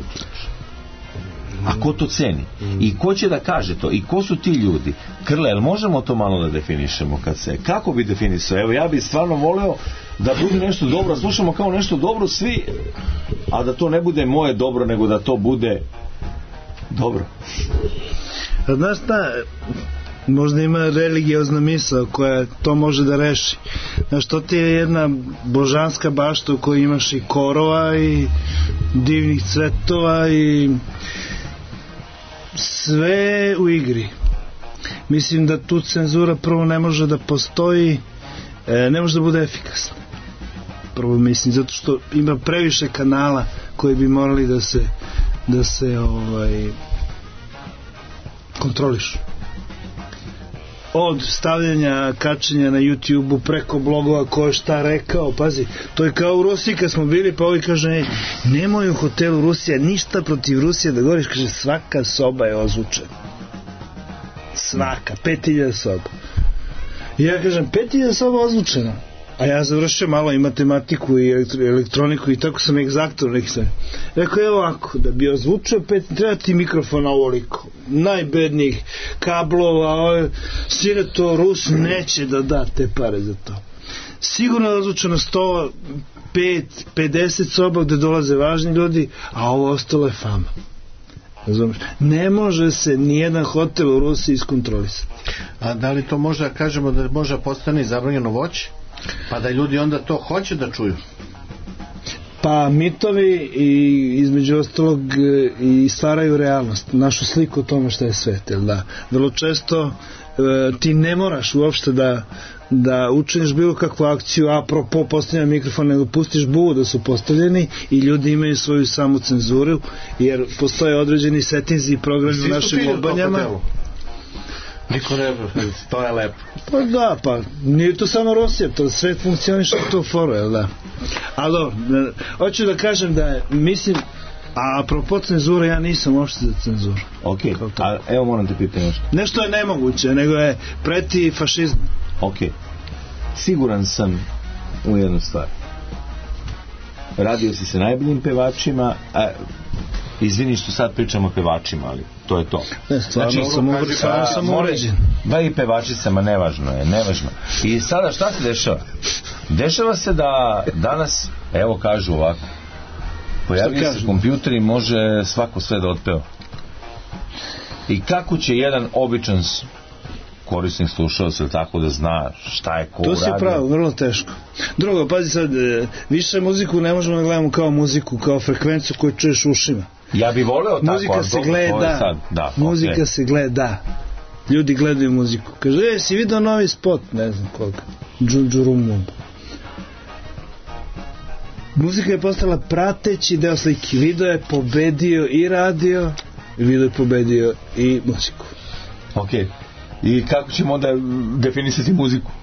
Speaker 4: A ko to ceni? I ko će da kaže to? I ko su ti ljudi? Krle, jel možemo to malo da definišemo? Kad se, kako bi definisao? Evo, ja bih stvarno voleo da bude nešto dobro, slušamo kao nešto dobro svi, a da to ne bude moje dobro, nego da to bude dobro.
Speaker 10: Znaš šta, možda ima religiozna misao koja to može da reši. Znaš, to ti je jedna božanska bašta u kojoj imaš i korova i divnih cvetova i sve u igri. Mislim da tu cenzura prvo ne može da postoji, ne može da bude efikasna. Prvo mislim, zato što ima previše kanala koji bi morali da se da se ovaj kontrolišu. Od stavljanja, kačenja na YouTube-u preko blogova ko je šta rekao, pazi, to je kao u Rusiji kad smo bili, pa ovi kaže, ne, nemoj u hotelu Rusija, ništa protiv Rusije da govoriš, kaže, svaka soba je ozvučena. Svaka, pet hiljada soba. I ja kažem, pet hiljada soba ozvučena. A ja završio malo i matematiku i elektroniku i tako sam egzaktor neki sam. Rekao, evo ovako, da bi ozvučio pet, treba ti mikrofona ovoliko, najbednijih kablova, sine to Rus neće da da te pare za to. Sigurno je ozvučeno sto pet pedeset soba gde dolaze važni ljudi, a ovo ostalo je fama. Razumiješ? Ne može se nijedan hotel u Rusiji iskontrolisati.
Speaker 3: A da li to možda kažemo da možda postane zabranjeno voće? Pa da ljudi onda to hoće da čuju?
Speaker 10: Pa mitovi i između ostalog i stvaraju realnost, našu sliku o tome što je svet, jel da? Vrlo često e, ti ne moraš uopšte da da učiniš bilo kakvu akciju apropo postavljanja mikrofona, nego pustiš buvu da su postavljeni i ljudi imaju svoju samu cenzuru, jer postoje određeni setinzi i programi u našim lobanjama.
Speaker 3: Niko ne, to je lepo.
Speaker 10: Pa da, pa nije to samo Rusija, to svet funkcioniše u to foru, jel da? Ali dobro, hoću da kažem da mislim A apropo cenzure, ja nisam uopšte za cenzuru.
Speaker 4: Ok, a evo moram te pitati nešto.
Speaker 10: Nešto je nemoguće, nego je preti fašizam.
Speaker 4: Ok, siguran sam u jednu stvar. Radio si sa najboljim pevačima, a, izvini što sad pričamo o pevačima, ali to je to.
Speaker 10: Ne, stvarno znači, sam, uvr, stvarno sam uređen.
Speaker 4: Ba i pevačicama, nevažno je, nevažno. I sada šta se dešava? Dešava se da danas, evo kažu ovako, pojavljaju se kompjuteri, može svako sve da otpeva. I kako će jedan običan korisnik slušalac tako da zna šta je ko
Speaker 10: uradio? To si pravo, vrlo teško. Drugo, pazi sad, više muziku ne možemo da gledamo kao muziku, kao frekvenciju koju čuješ ušima.
Speaker 4: Ja bih voleo tako.
Speaker 10: Muzika se gleda, sad, da, muzika okay. se gleda. Ljudi gledaju muziku. Kaže, e, si vidio novi spot? Ne znam koga. Džunđurumum. Muzika je postala prateći deo slike. Video je pobedio i radio, video je pobedio i muziku.
Speaker 4: Ok. I kako ćemo onda definisati muziku?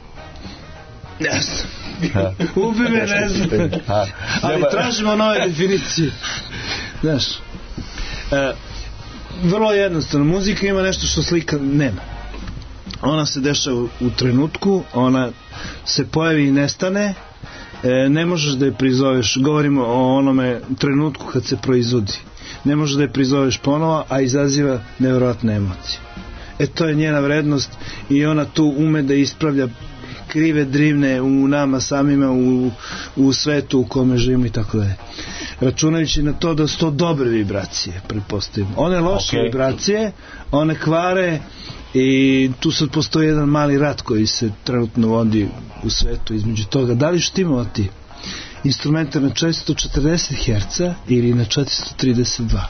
Speaker 10: Ne znam. Ubi me, ne znam. Ali tražimo nove definicije. Znaš, e, vrlo jednostavno. Muzika ima nešto što slika nema. Ona se dešava u trenutku, ona se pojavi i nestane. E, ne možeš da je prizoveš, govorimo o onome trenutku kad se proizvodi, ne možeš da je prizoveš ponovo, a izaziva nevjerojatne emocije. E, to je njena vrednost i ona tu ume da ispravlja krive drivne u nama samima, u, u svetu u kome živimo i tako dalje. Računajući na to da su to dobre vibracije, pretpostavimo. One loše okay. vibracije, one kvare. I tu sad postoji jedan mali rat koji se trenutno vodi u svetu između toga. Da li štimati instrumente na četiristo četrdeset herca ili na četiristo trideset dva?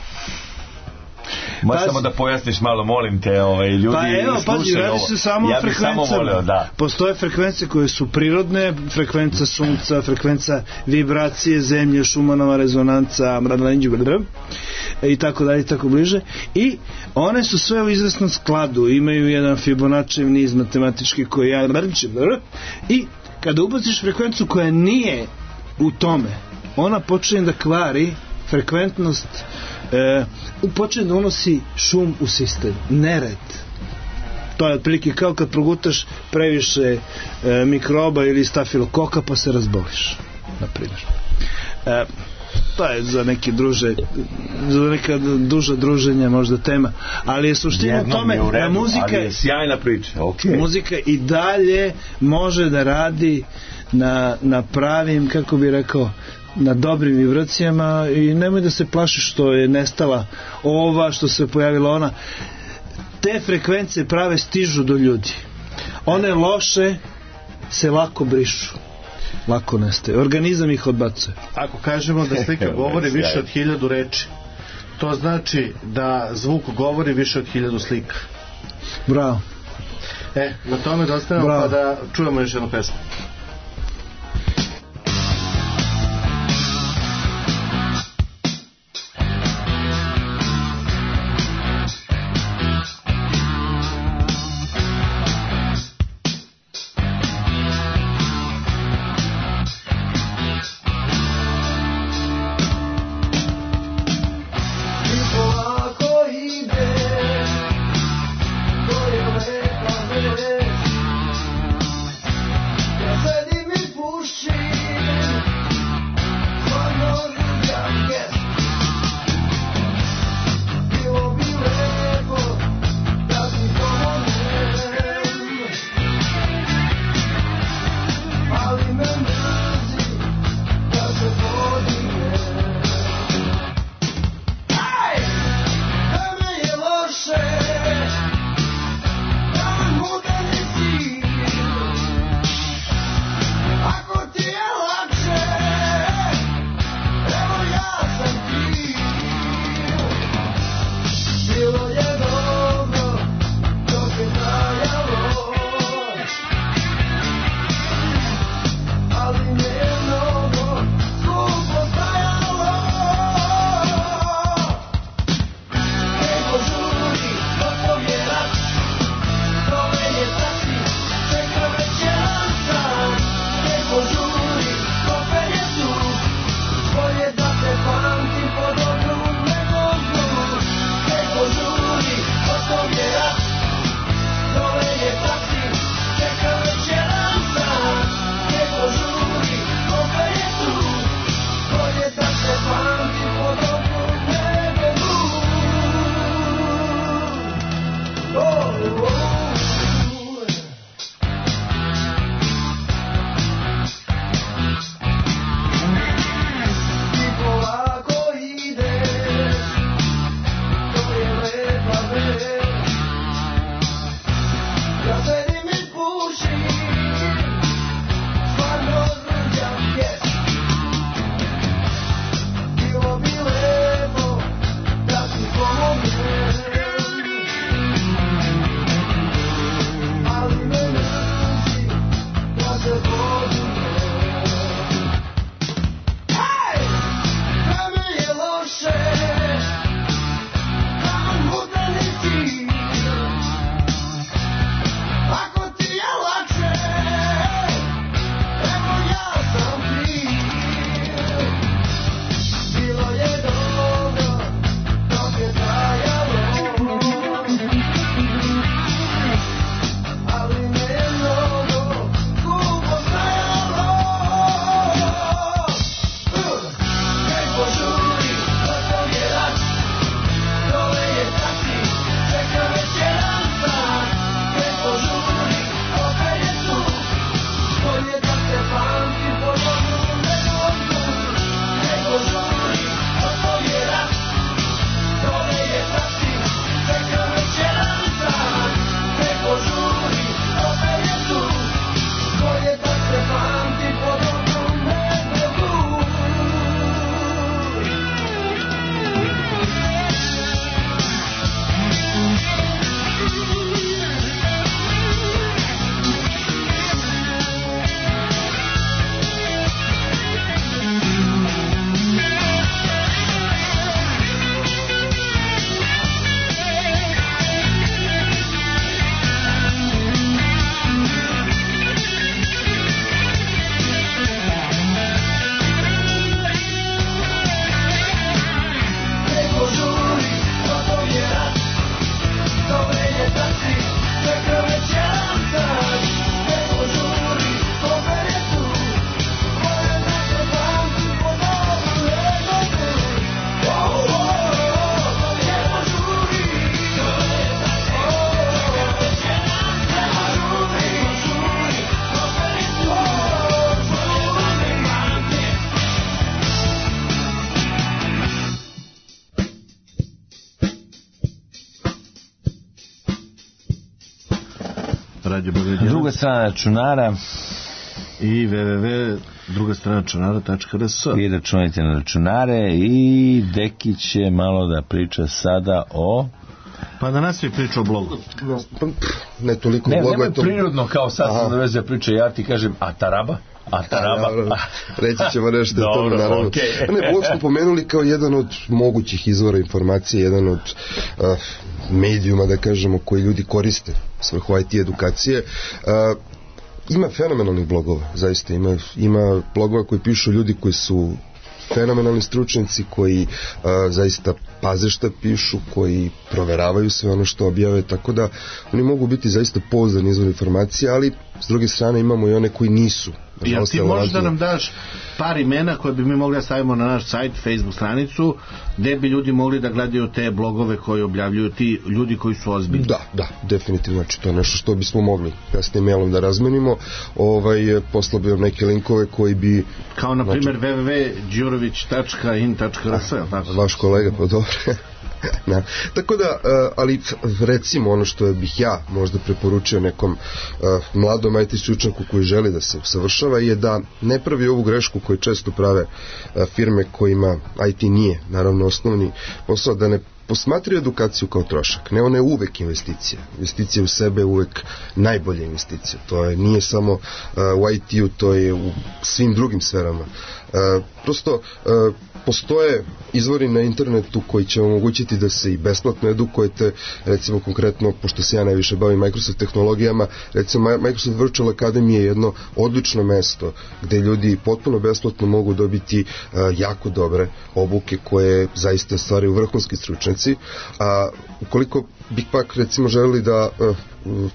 Speaker 4: Možeš samo da pojasniš malo, molim te, ovaj, ljudi
Speaker 10: pa evo, pazi, radi se samo
Speaker 4: ja
Speaker 10: o frekvencama.
Speaker 4: Samo voleo, da.
Speaker 10: Postoje frekvencije koje su prirodne, frekvenca sunca, frekvenca vibracije, zemlje, šumanova rezonanca, i tako dalje, i tako bliže. I one su sve u izvesnom skladu, imaju jedan Fibonaccijev niz matematički koji ja... I kada ubaciš frekvenciju koja nije u tome, ona počne da kvari frekventnost, e, počne da unosi šum u sistem, nered. To je otprilike kao kad progutaš previše e, mikroba ili stafilokoka pa se razboliš, na primjer. E, to je za neke druže, za neka duža druženja možda tema, ali je suština u tome da muzika,
Speaker 4: ali je sjajna priča. Okay.
Speaker 10: Muzika i dalje može da radi na, na pravim, kako bi rekao, na dobrim vibracijama i nemoj da se plaši što je nestala ova, što se pojavila ona. Te frekvencije prave stižu do ljudi. One loše se lako brišu, lako nestaje. Organizam ih odbacuje.
Speaker 3: Ako kažemo da slika govori više od hiljadu reči, to znači da zvuk govori više od hiljadu slika.
Speaker 10: Bravo.
Speaker 3: E, na tome da ostavimo pa da čujemo još jednu pesmu.
Speaker 12: Yes,
Speaker 4: strana računara
Speaker 3: i w w w druga strana računara tačka r s.
Speaker 4: I računajte na računare i Deki će malo da priča sada o...
Speaker 3: Pa da nas je priča o blogu.
Speaker 6: Ne toliko
Speaker 4: ne,
Speaker 6: blogu.
Speaker 4: Nemoj to... prirodno kao sad sam naveze priča, ja ti kažem, a taraba? A taraba?
Speaker 6: A, reći ćemo nešto o tome, naravno. Okay. Ne, blog smo pomenuli kao jedan od mogućih izvora informacije, jedan od uh, medijuma, da kažemo, koji ljudi koriste svrhu I T edukacije. Uh, ima fenomenalnih blogova, zaista ima, ima blogova koji pišu ljudi koji su fenomenalni stručnjaci, koji uh, zaista paze šta pišu, koji proveravaju sve ono što objave, tako da oni mogu biti zaista pouzdani izvor informacije, ali s druge strane imamo i one koji nisu.
Speaker 3: Jel ti možeš da nam daš par imena koje bi mi mogli da stavimo na naš sajt, Facebook stranicu, gde bi ljudi mogli da gledaju te blogove koje objavljuju ti ljudi koji su ozbiljni?
Speaker 6: Da, da, definitivno, znači to je nešto što bismo mogli kasnije mailom da razmenimo. Ovaj, poslao bi vam neke linkove koji bi...
Speaker 3: Kao na primjer znači... w w w tačka đurović tačka in tačka r s, tako?
Speaker 6: Vaš kolega, pa dobro. Na. Tako da, ali recimo ono što bih ja možda preporučio nekom uh, mladom I T stručnjaku koji želi da se usavršava je da ne pravi ovu grešku koju često prave uh, firme kojima I T nije naravno osnovni posao, da ne posmatraju edukaciju kao trošak. Ne, ona je uvek investicija. Investicija u sebe je uvek najbolja investicija. To je, nije samo uh, u I T-u, to je u svim drugim sferama. Uh, prosto uh, postoje izvori na internetu koji će omogućiti da se i besplatno edukujete, recimo konkretno, pošto se ja najviše bavim Microsoft tehnologijama, recimo Microsoft Virtual Academy je jedno odlično mesto gde ljudi potpuno besplatno mogu dobiti uh, jako dobre obuke koje zaista stvaraju vrhunski stručnjaci, a ukoliko bih pak recimo želeli da uh,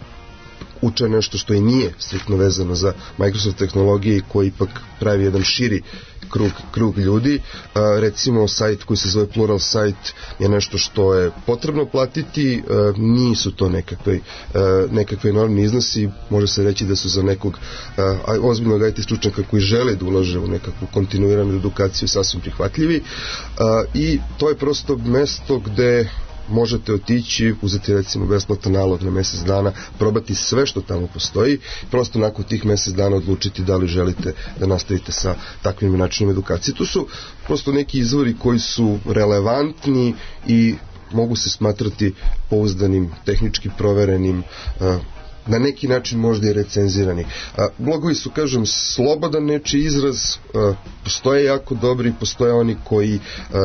Speaker 6: uče nešto što i nije striktno vezano za Microsoft tehnologije i koji ipak pravi jedan širi krug, krug ljudi. A, recimo sajt koji se zove Plural Site je nešto što je potrebno platiti, a, nisu to nekakve, a, nekakve enormni iznosi, može se reći da su za nekog a, ozbiljnog I T stručnjaka koji žele da ulaže u nekakvu kontinuiranu edukaciju sasvim prihvatljivi, a, i to je prosto mesto gde možete otići, uzeti recimo besplatan nalog na mjesec dana, probati sve što tamo postoji, prosto nakon tih mjesec dana odlučiti da li želite da nastavite sa takvim načinom edukacije. Tu su prosto neki izvori koji su relevantni i mogu se smatrati pouzdanim, tehnički proverenim, na neki način možda i recenzirani. Blogovi su, kažem, slobodan nečiji izraz, postoje jako dobri, postoje oni koji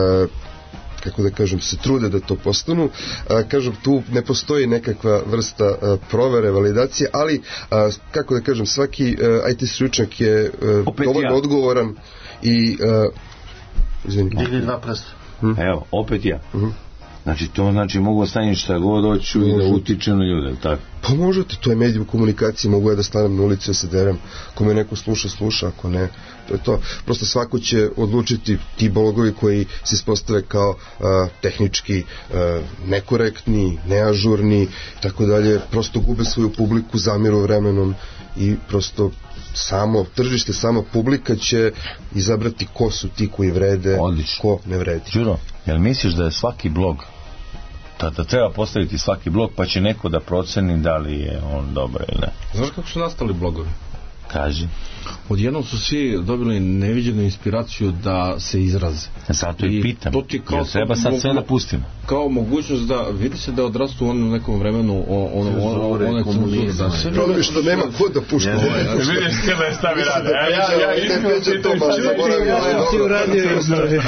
Speaker 6: kako da kažem, se trude da to postanu. A, kažem, tu ne postoji nekakva vrsta a, provere, validacije, ali, a, kako da kažem, svaki a, I T stručnjak je dovoljno odgovoran i... A, izvini.
Speaker 3: Digli dva prsta.
Speaker 4: Hm? Evo, opet ja. Uh-huh. Znači, to znači mogu ostaniti šta god hoću i da utiče na ljude, tako?
Speaker 6: Pa možete, to je medij u komunikaciji, mogu ja da stanem na ulici, da se derem, ako me neko sluša, sluša, ako ne, to je to. Prosto svako će odlučiti, ti blogovi koji se ispostave kao a, tehnički a, nekorektni, neažurni, tako dalje, prosto gube svoju publiku, zamiru vremenom i prosto samo tržište, sama publika će izabrati ko su ti koji vrede, odlično, ko ne vredi.
Speaker 4: Đuro, jel misliš da je svaki blog, da, da treba postaviti svaki blog pa će neko da proceni da li je on dobar ili ne?
Speaker 9: Znaš kako su nastali blogovi?
Speaker 4: Kaži.
Speaker 9: Odjednom su svi dobili neviđenu inspiraciju da se izraze.
Speaker 4: Zato i pitam. To ti kao treba sad mogu, sve da pustimo.
Speaker 9: Kao mogućnost da vidi se da odrastu on u nekom vremenu ono one
Speaker 6: komunizam. Problem što nema ko da pušta ovaj.
Speaker 4: Vidiš tebe stavi rade. Ja ja
Speaker 6: iskreno to baš zaboravio.
Speaker 10: Ti uradio izbor.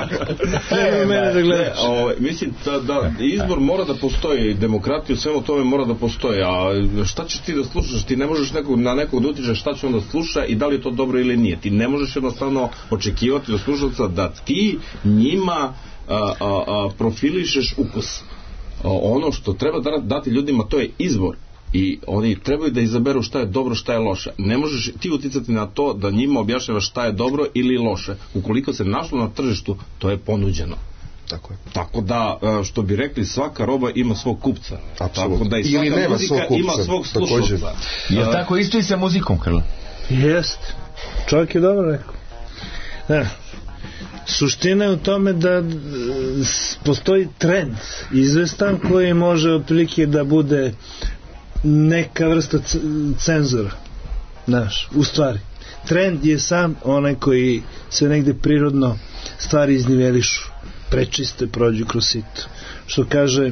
Speaker 10: Nema mene da gledaš.
Speaker 9: Mislim da izbor mora da postoji, demokratija u svemu tome mora da postoji. A šta ćeš ti da slušaš? Ti ne možeš nekog na nekog da utičeš šta će on da sluša i da li je to dobro ili nije. Ti ne možeš jednostavno očekivati od slušalca da ti njima a, a, a, profilišeš ukus. A, ono što treba da dati ljudima, to je izbor. I oni trebaju da izaberu šta je dobro, šta je loše. Ne možeš ti uticati na to da njima objašnjavaš šta je dobro ili loše. Ukoliko se našlo na tržištu, to je ponuđeno.
Speaker 6: Tako je.
Speaker 9: Tako da, što bi rekli, svaka roba ima svog kupca.
Speaker 6: Apsolutno.
Speaker 9: Tako da i svaka muzika ima svog slušalca.
Speaker 4: Je li tako isto i sa muzikom, Krlo?
Speaker 10: Jest. Čovjek je dobro rekao. Ne. Suština je u tome da postoji trend izvestan koji može otprilike da bude neka vrsta c- cenzora. Znaš, u stvari. Trend je sam onaj koji se negde prirodno stvari iznivelišu, prečiste, prođu kroz sito. Što kaže,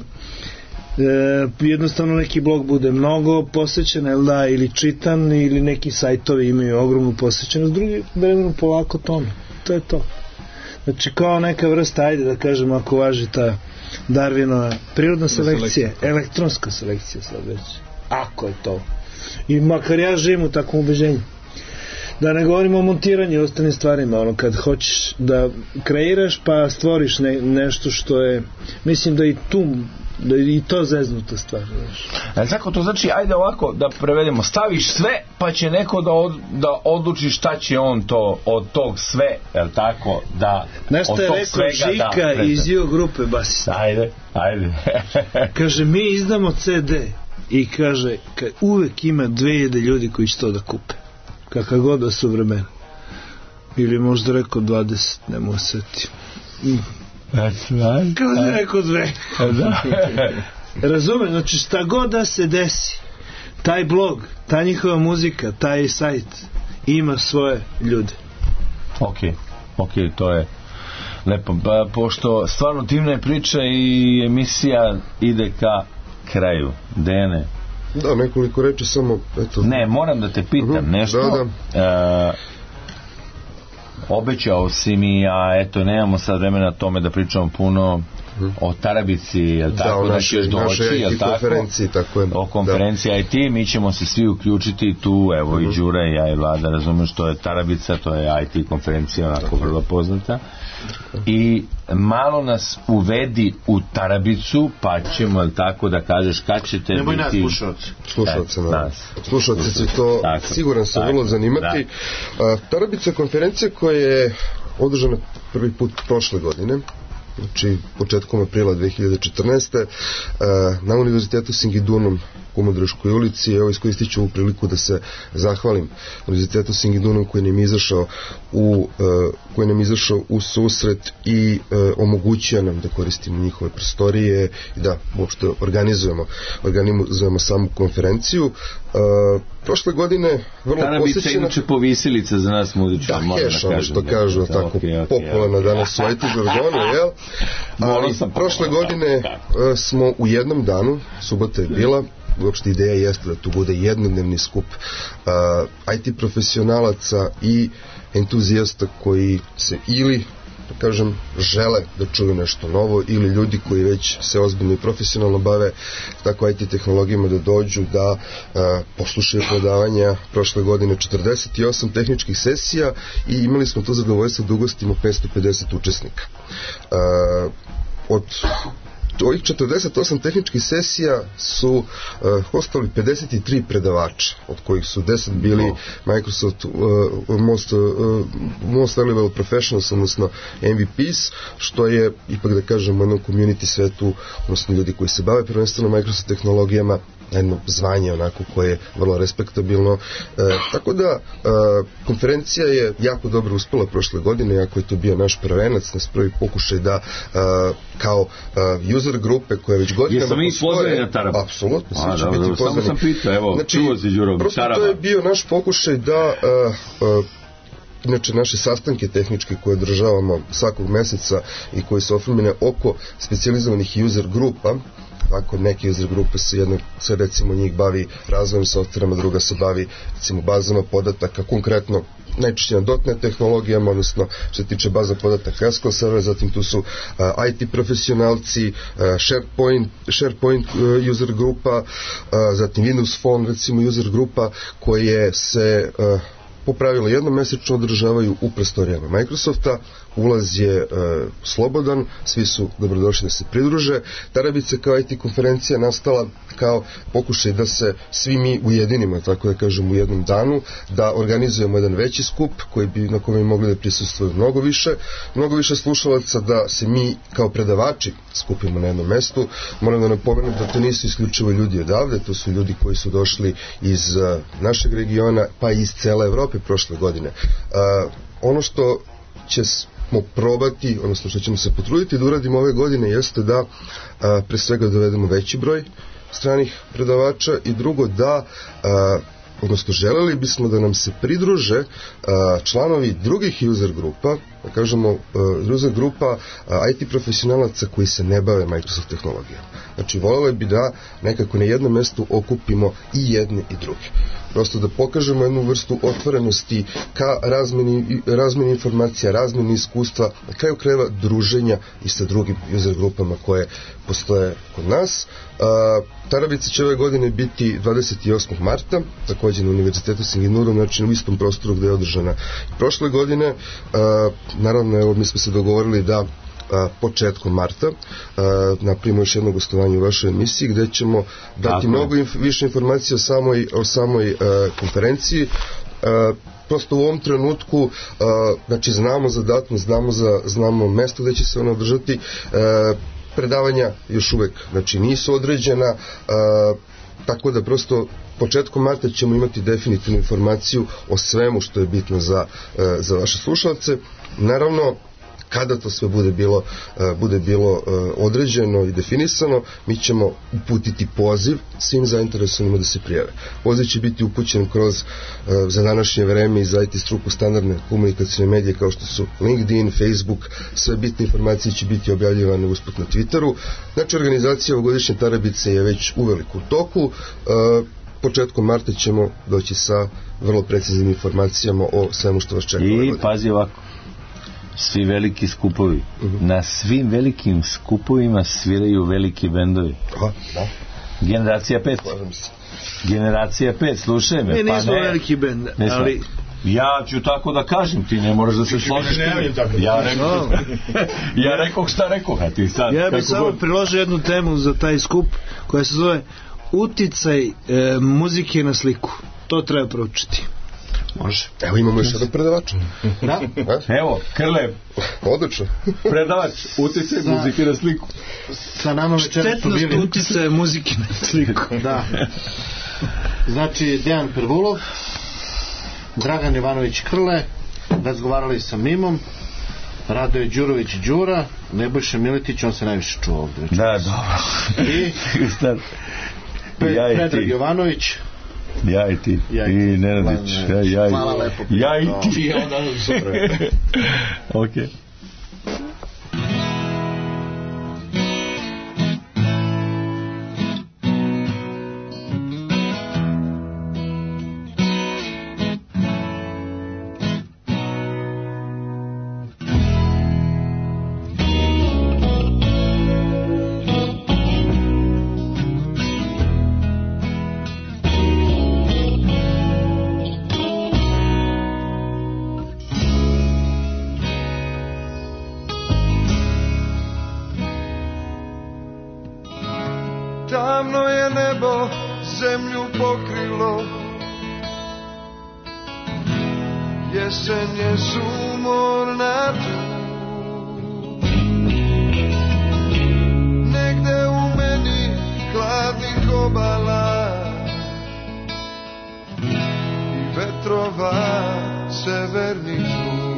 Speaker 10: e, jednostavno neki blog bude mnogo posvećen, el da, ili čitan, ili neki sajtovi imaju ogromnu posvećenost, drugi vremenu polako tome. To je to. Znači, kao neka vrsta, ajde da kažem, ako važi ta Darwinova prirodna selekcija, elektronska selekcija sad već. Ako je to. I makar ja živim u takvom ubeđenju. Da ne govorimo o montiranju i ostalim stvarima, ono kad hoćeš da kreiraš pa stvoriš ne, nešto što je, mislim da i tu, da i to zeznuta stvar.
Speaker 4: E, tako to znači, ajde ovako da prevedemo, staviš sve pa će neko da, od, da odluči šta će on to od tog sve, jel tako, da
Speaker 10: nešto je rekao Žika da, iz Io grupe basista.
Speaker 4: Ajde, ajde.
Speaker 10: Kaže, mi izdamo ce de i kaže, uvek ima dve hiljade ljudi koji će to da kupe. Kakav god da su vremena. Ili možda rekao dvadeset, ne mogu setiti. Mm. Kao da je rekao dve. Razumem, znači šta god da se desi, taj blog, ta njihova muzika, taj sajt ima svoje ljude.
Speaker 4: Ok, ok, to je lepo. Pa, pošto stvarno divna priča i emisija ide ka kraju. Dene?
Speaker 6: Da, nekoliko reči samo, eto.
Speaker 4: Ne, moram da te pitam uh-huh, nešto.
Speaker 6: Da,
Speaker 4: da. E, obećao si mi, a eto, nemamo sad vremena tome da pričamo puno uh-huh. o Tarabici, jel
Speaker 6: da,
Speaker 4: tako, da ćeš doći, jel tako?
Speaker 6: Konferenciji, tako je.
Speaker 4: O konferenciji da. I T, mi ćemo se svi uključiti tu, evo uh-huh. i Đura i ja i Vlada, razumeš što je Tarabica, to je I T konferencija, onako vrlo poznata. I malo nas uvedi u Tarabicu, pa ćemo, jel tako, da kažeš kad ćete
Speaker 3: Nemoj
Speaker 4: biti...
Speaker 3: Nemoj nas slušalci.
Speaker 6: Slušalce, da. Slušalce će to tako, siguran sam tako, vrlo zanimati. Da. Uh, Tarabica je konferencija koja je održana prvi put prošle godine, znači početkom aprila dve hiljade četrnaeste. Uh, na Univerzitetu Singidunum u Modreškoj ulici. Evo, iskoristit ću ovu priliku da se zahvalim Univerzitetu Singidunum koji nam izašao u, uh, koji nam izašao u susret i uh, omogućio nam da koristimo njihove prostorije i da uopšte organizujemo organizujemo samu konferenciju. Uh, prošle godine vrlo
Speaker 4: Tarabica
Speaker 6: posjećena...
Speaker 4: inače povisilica za nas muzičara,
Speaker 6: da,
Speaker 4: moram
Speaker 6: heš,
Speaker 4: da kažem.
Speaker 6: Što
Speaker 4: da,
Speaker 6: kažu,
Speaker 4: da,
Speaker 6: tako
Speaker 4: okay, okay,
Speaker 6: popularno
Speaker 4: okay.
Speaker 6: danas u I T žargonu, jel? Ali prošle godine uh, smo u jednom danu, subota je bila, uopšte ideja jeste da tu bude jednodnevni skup uh, I T profesionalaca i entuzijasta koji se ili da kažem, žele da čuju nešto novo ili ljudi koji već se ozbiljno i profesionalno bave tako I T tehnologijama da dođu da uh, poslušaju predavanja. Prošle godine četrdeset osam tehničkih sesija i imali smo to zadovoljstvo da ugostimo petsto pedeset učesnika. Uh, od ovih četrdeset osam tehničkih sesija su uh, hostali pedeset tri predavača, od kojih su deset bili Microsoft uh, most, uh, most valuable professionals, odnosno M V Ps, što je, ipak da kažem, u jednom community svetu, odnosno ljudi koji se bave prvenstveno Microsoft tehnologijama, jedno zvanje onako koje je vrlo respektabilno. E, tako da e, konferencija je jako dobro uspela prošle godine, jako je to bio naš prvenac, nas prvi pokušaj da e, kao e, user grupe koje već godinama
Speaker 4: Jesam mi pozvani na Tarabu?
Speaker 6: Apsolutno, svi će
Speaker 4: dobro,
Speaker 6: biti pozvani.
Speaker 4: Samo sam pitao, evo,
Speaker 6: znači,
Speaker 4: čuo si Đuro,
Speaker 6: prosto
Speaker 4: Taraba.
Speaker 6: To je bio naš pokušaj da e, e, inače naše sastanke tehničke koje održavamo svakog meseca i koji su oformljene oko specijalizovanih user grupa. Tako, neke user grupe se jedno se recimo njih bavi razvojem softverama, druga se bavi recimo bazama podataka, konkretno najčešće na dot net tehnologijama, odnosno što se tiče baza podataka S Q L server, zatim tu su uh, I T profesionalci, uh, SharePoint, SharePoint uh, user grupa, uh, zatim Windows Phone recimo user grupa koje se uh, po pravilu jednom mesečno održavaju u prostorijama Microsofta. Ulaz je e, slobodan, svi su dobrodošli da se pridruže. Tarabica kao I T konferencija nastala kao pokušaj da se svi mi ujedinimo, tako da kažem, u jednom danu, da organizujemo jedan veći skup koji bi, na kojem bi mogli da prisustvuju mnogo više, mnogo više slušalaca, da se mi kao predavači skupimo na jednom mestu. Moram da napomenem da to nisu isključivo ljudi odavde, to su ljudi koji su došli iz uh, našeg regiona, pa i iz cele Evrope prošle godine. Uh, ono što će smo probati, odnosno što ćemo se potruditi da uradimo ove godine, jeste da a, pre svega dovedemo veći broj stranih predavača i drugo da a, odnosno želeli bismo da nam se pridruže a, članovi drugih user grupa, da kažemo a, user grupa a, I T profesionalaca koji se ne bave Microsoft tehnologijom. Znači, voljeli bi da nekako na jednom mestu okupimo i jedne i druge. Prosto da pokažemo jednu vrstu otvorenosti ka razmeni, razmeni informacija, razmeni iskustva, na kraju krajeva druženja i sa drugim user grupama koje postoje kod nas. A, Tarabica će ove godine biti dvadeset osmog marta, također na Univerzitetu Singinuru, znači u istom prostoru gde je održana prošle godine. A, naravno, evo, mi smo se dogovorili da a, početkom marta a, napravimo još jedno gostovanje u vašoj emisiji gde ćemo dati mnogo inf, više informacija o samoj, o samoj a, konferenciji. A, prosto u ovom trenutku a, znači znamo za datum, znamo, za, znamo mesto gde će se ona održati. A, predavanja još uvek znači nisu određena, a, tako da prosto početkom marta ćemo imati definitivnu informaciju o svemu što je bitno za, a, za vaše slušalce. Naravno, kada to sve bude bilo, uh, bude bilo uh, određeno i definisano, mi ćemo uputiti poziv svim zainteresovanima da se prijave. Poziv će biti upućen kroz uh, za današnje vreme i za I T struku standardne komunikacijne medije kao što su LinkedIn, Facebook, sve bitne informacije će biti objavljivane usput na Twitteru. Znači, organizacija ovogodišnje Tarabice je već uveliko u toku. Uh, početkom marta ćemo doći sa vrlo preciznim informacijama o svemu što vas čeka.
Speaker 4: I pazi ovako, svi veliki skupovi. Uh-huh. Na svim velikim skupovima sviraju veliki bendovi.
Speaker 6: Aha, da.
Speaker 4: Generacija pet. Generacija pet, slušaj me.
Speaker 10: Mi
Speaker 4: pa
Speaker 10: nismo
Speaker 4: ne,
Speaker 10: veliki bend, ali...
Speaker 4: Ja ću tako da kažem, ti ne moraš da se složiš. Ja rekao, ja rekao šta rekao, a ti sad...
Speaker 10: Ja bih samo priložio jednu temu za taj skup koja se zove uticaj e, muzike na sliku. To treba proučiti.
Speaker 6: Može. Evo imamo još jedan predavač.
Speaker 4: Da? Evo, Krle.
Speaker 6: Odlično.
Speaker 4: Predavač, uticaj
Speaker 3: Sa,
Speaker 4: muzike na sliku.
Speaker 3: Sa nama večera su bili...
Speaker 10: Štetnost uticaja muzike na sliku.
Speaker 3: Da. Znači, Dejan Pervulov, Dragan Ivanović Krle, razgovarali sa Mimom, Radoje Đurović Đura, Nebojša Miletić, on se najviše čuo ovdje večera.
Speaker 4: Da, dobro.
Speaker 3: I Pe,
Speaker 4: ja i
Speaker 3: Predrag
Speaker 4: ti.
Speaker 3: Jovanović.
Speaker 4: Ja i ti.
Speaker 3: Ja i,
Speaker 4: I Nenadić. Ja, ja,
Speaker 3: hvala lepo.
Speaker 4: Ja i ti.
Speaker 5: I onda super.
Speaker 4: Okej. Okay.
Speaker 12: Tamno je nebo zemlju pokrilo, jesen je sumorna tu. Negde u meni hladnih obala i vetrova severni zvuk.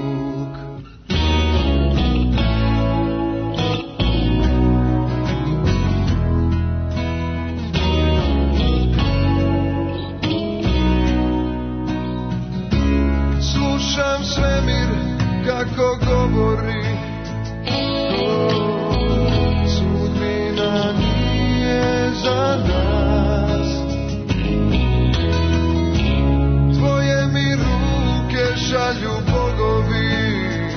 Speaker 12: Slušam svemir kako govori, sudbina nije za nas. Tvoje mi ruke šalju bogovi,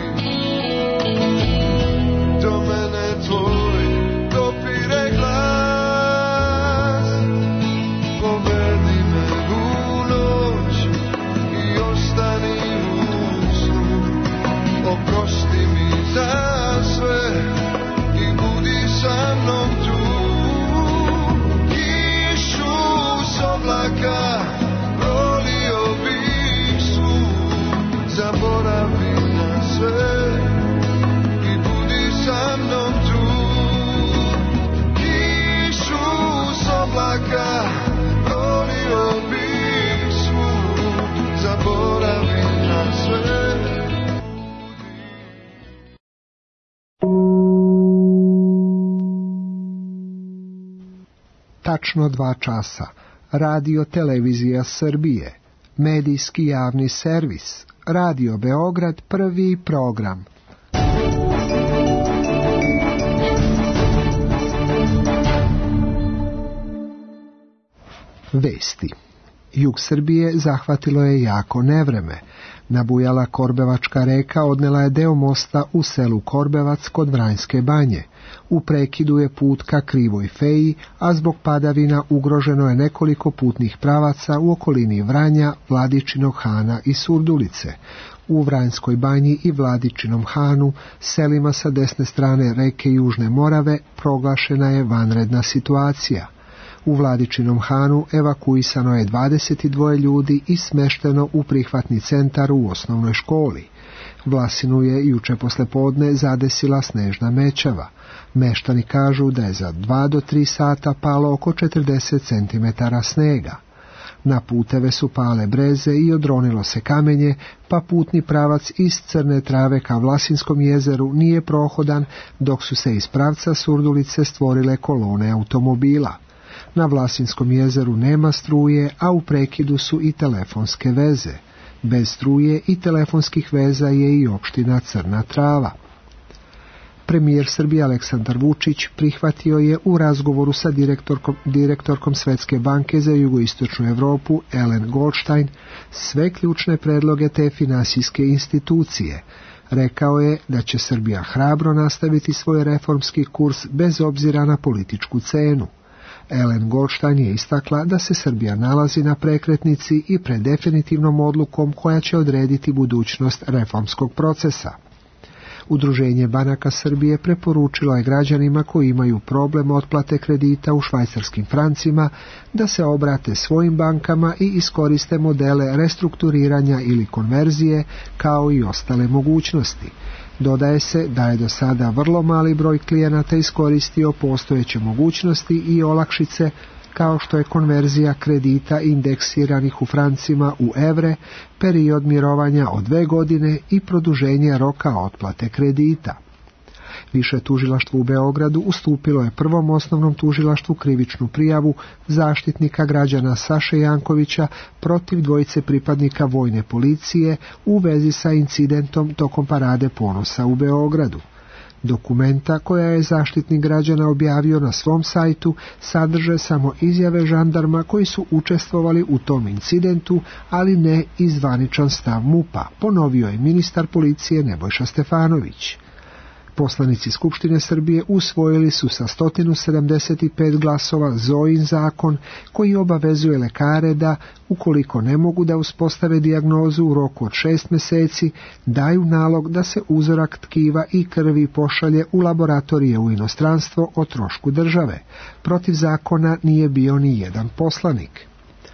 Speaker 12: do mene tvoj dopire glas. Povedi me u noć i ostani u snu, oprosti mi za sve i budi sa mnom tu. Kišu s oblaka prolio bih svu, zaboravio
Speaker 11: tačno dva časa. Radio Televizija Srbije, medijski javni servis, Radio Beograd, prvi program. Vesti. Jug Srbije zahvatilo je jako nevreme. Nabujala Korbevačka reka odnela je deo mosta u selu Korbevac kod Vranjske banje. U prekidu je put ka Krivoj Feji, a zbog padavina ugroženo je nekoliko putnih pravaca u okolini Vranja, Vladičinog Hana i Surdulice. U Vranjskoj banji i Vladičinom Hanu, selima sa desne strane reke Južne Morave, proglašena je vanredna situacija. U Vladičinom Hanu evakuisano je dvadeset dva ljudi i smešteno u prihvatni centar u osnovnoj školi. Vlasinu je juče poslepodne zadesila snežna mećava. Meštani kažu da je za dva do tri sata palo oko četrdeset centimetara snega. Na puteve su pale breze i odronilo se kamenje, pa putni pravac iz Crne Trave ka Vlasinskom jezeru nije prohodan, dok su se iz pravca Surdulice stvorile kolone automobila. Na Vlasinskom jezeru nema struje, a u prekidu su i telefonske veze. Bez struje i telefonskih veza je i opština Crna Trava. Premijer Srbije Aleksandar Vučić prihvatio je u razgovoru sa direktorkom, direktorkom Svetske banke za jugoistočnu Evropu Ellen Goldstein sve ključne predloge te finansijske institucije. Rekao je da će Srbija hrabro nastaviti svoj reformski kurs bez obzira na političku cenu. Ellen Goldstein je istakla da se Srbija nalazi na prekretnici i pred definitivnom odlukom koja će odrediti budućnost reformskog procesa. Udruženje banaka Srbije preporučilo je građanima koji imaju problem otplate kredita u švajcarskim francima da se obrate svojim bankama i iskoriste modele restrukturiranja ili konverzije kao i ostale mogućnosti. Dodaje se da je do sada vrlo mali broj klijenata iskoristio postojeće mogućnosti i olakšice kao što je konverzija kredita indeksiranih u francima u evre, period mirovanja od dve godine i produženje roka otplate kredita. Više tužilaštvo u Beogradu ustupilo je prvom osnovnom tužilaštvu krivičnu prijavu zaštitnika građana Saše Jankovića protiv dvojice pripadnika vojne policije u vezi sa incidentom tokom parade ponosa u Beogradu. Dokumenta koja je zaštitnik građana objavio na svom sajtu sadrže samo izjave žandarma koji su učestvovali u tom incidentu, ali ne i zvaničan stav MUP-a, ponovio je ministar policije Nebojša Stefanović. Poslanici Skupštine Srbije usvojili su sa sto sedamdeset pet glasova Zojin zakon koji obavezuje lekare da, ukoliko ne mogu da uspostave dijagnozu u roku od šest meseci, daju nalog da se uzorak tkiva i krvi pošalje u laboratorije u inostranstvo o trošku države. Protiv zakona nije bio ni jedan poslanik.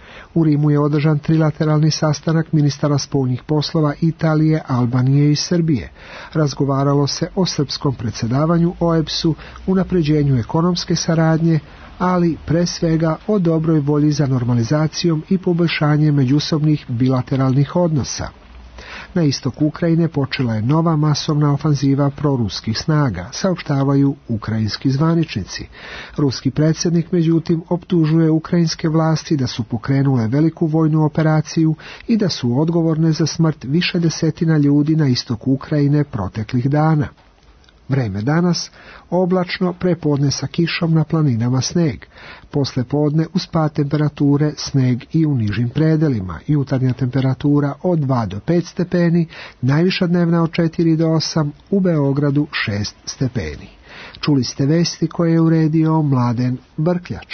Speaker 11: U Rimu je održan trilateralni sastanak ministara spoljnih poslova Italije, Albanije i Srbije. Razgovaralo se o srpskom predsjedavanju O E B S-u, unapređenju ekonomske saradnje, ali pre svega o dobroj volji za normalizacijom i poboljšanje međusobnih bilateralnih odnosa. Na istoku Ukrajine počela je nova masovna ofanziva proruskih snaga, saopštavaju ukrajinski zvaničnici. Ruski predsjednik, međutim, optužuje ukrajinske vlasti da su pokrenule veliku vojnu operaciju i da su odgovorne za smrt više desetina ljudi na istoku Ukrajine proteklih dana. Vreme danas, oblačno, prepodne sa kišom, na planinama sneg. Posle podne uz pad temperature sneg i u nižim predelima. Jutarnja temperatura od dva do pet stepeni, najviša dnevna od četiri do osam, u Beogradu šest stepeni. Čuli ste vesti koje je uredio Mladen Brkljač.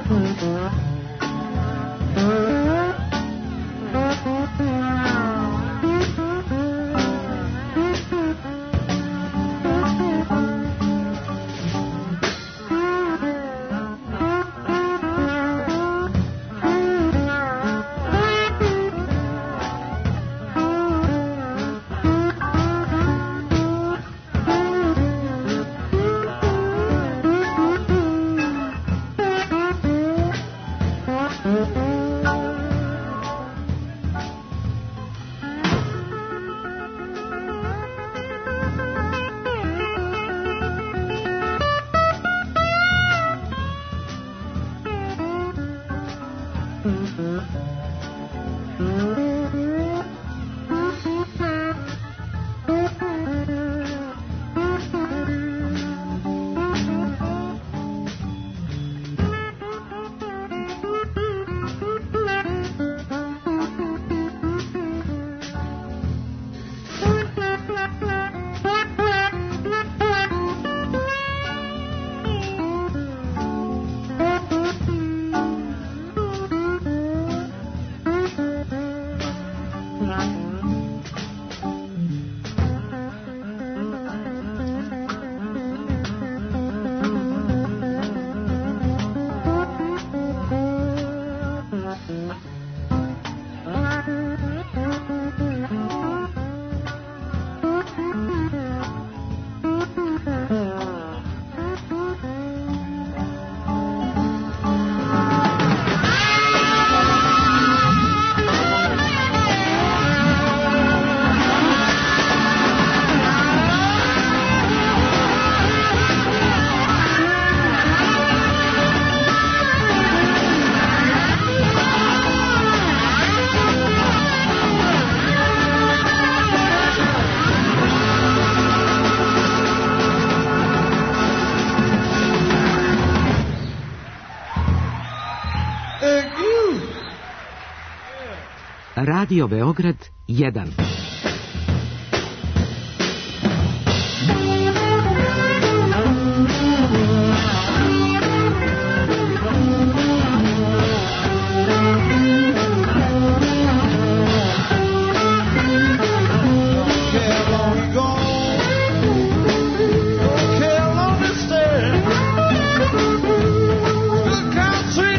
Speaker 8: Radio Beograd jedan.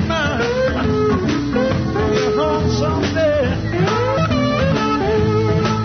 Speaker 12: Someday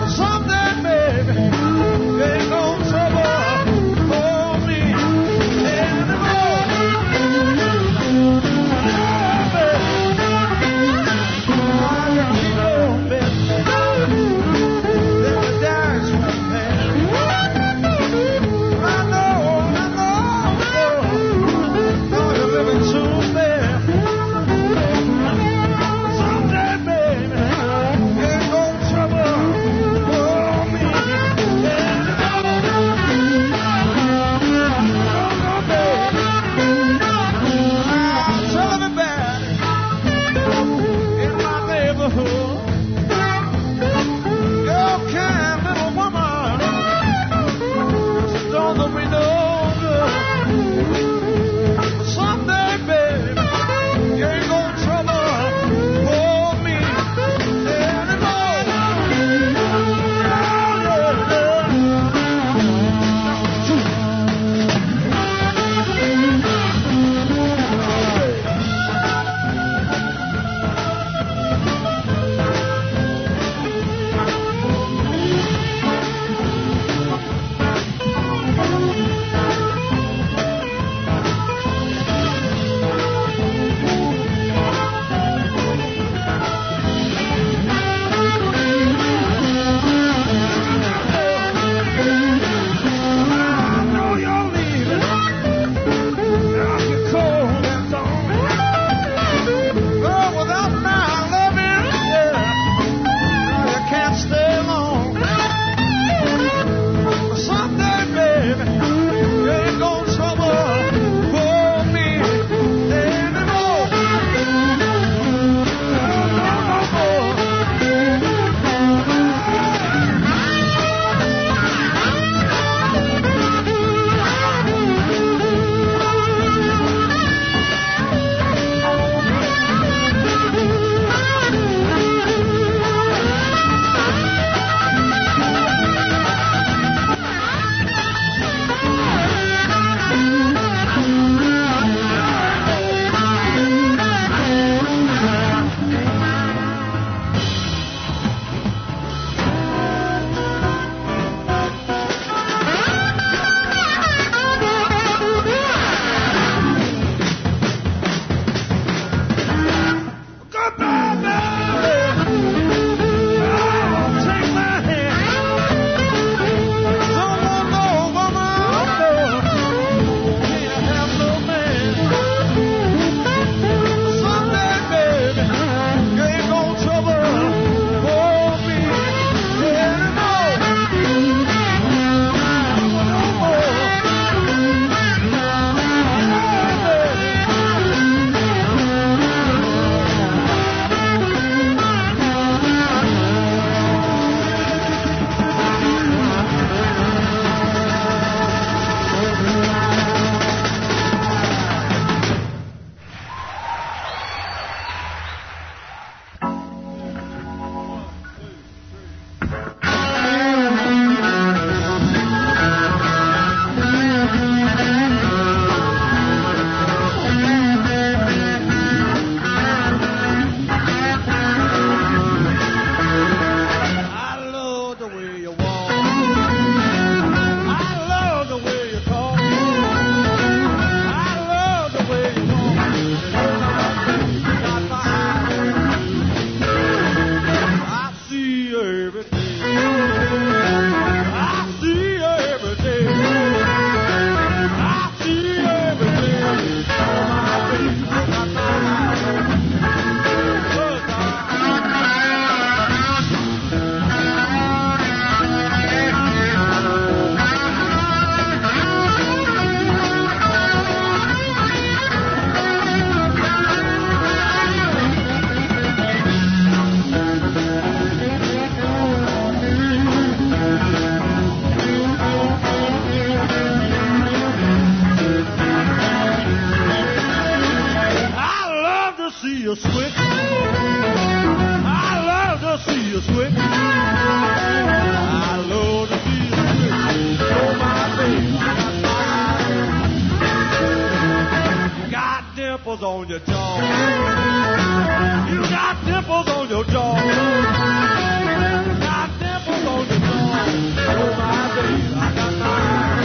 Speaker 12: see you sweat. I love to see you sweat. I love to see you sweat. Oh, my baby. You got dimples on your jaw. You got dimples on your jaw. You got dimples on your jaw. Oh, my baby. I got my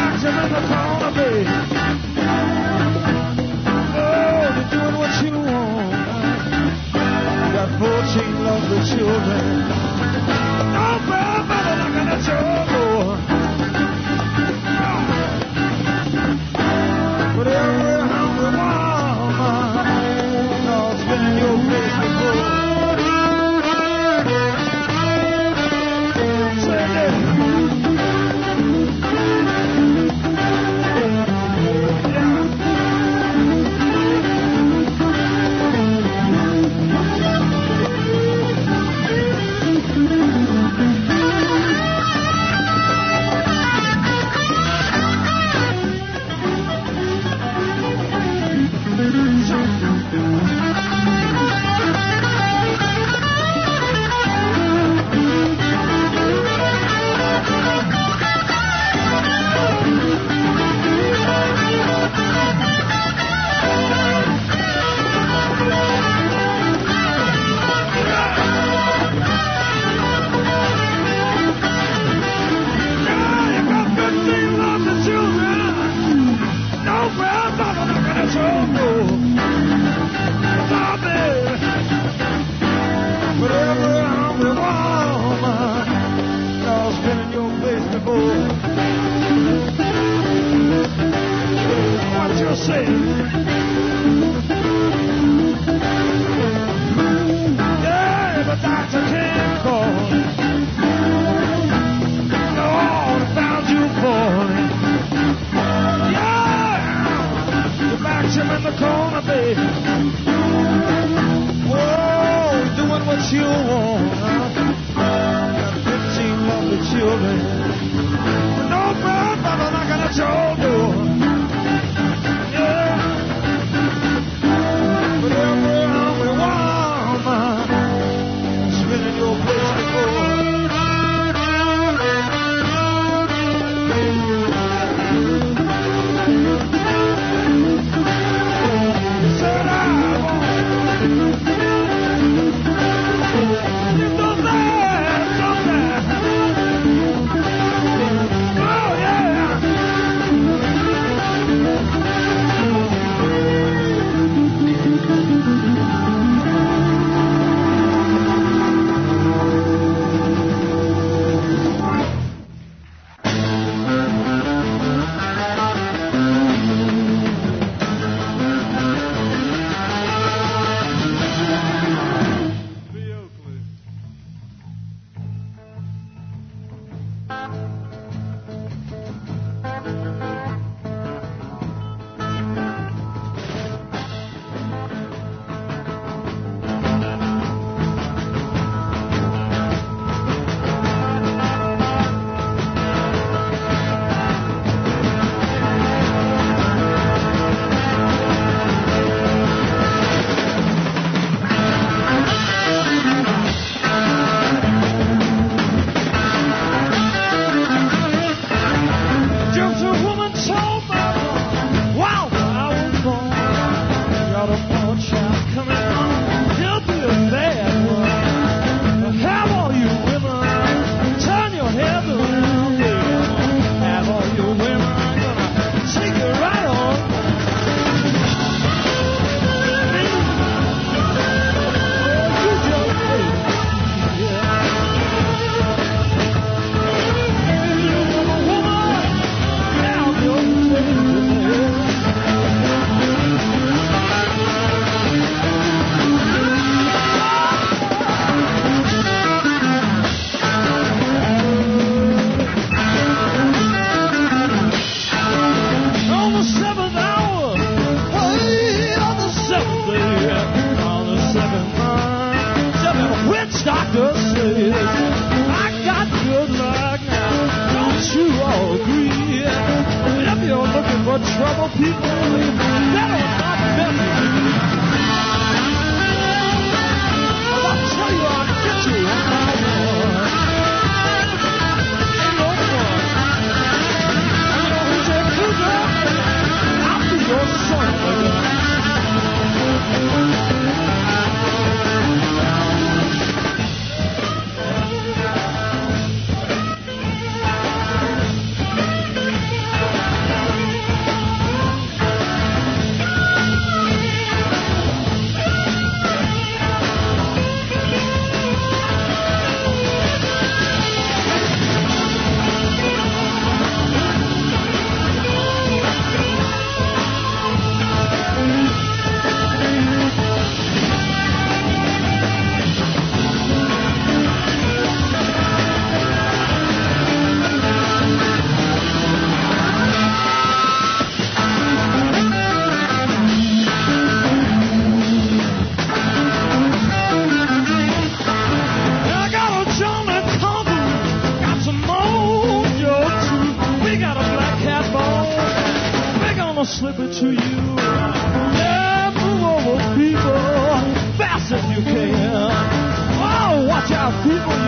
Speaker 12: Oh, you're doing what you want.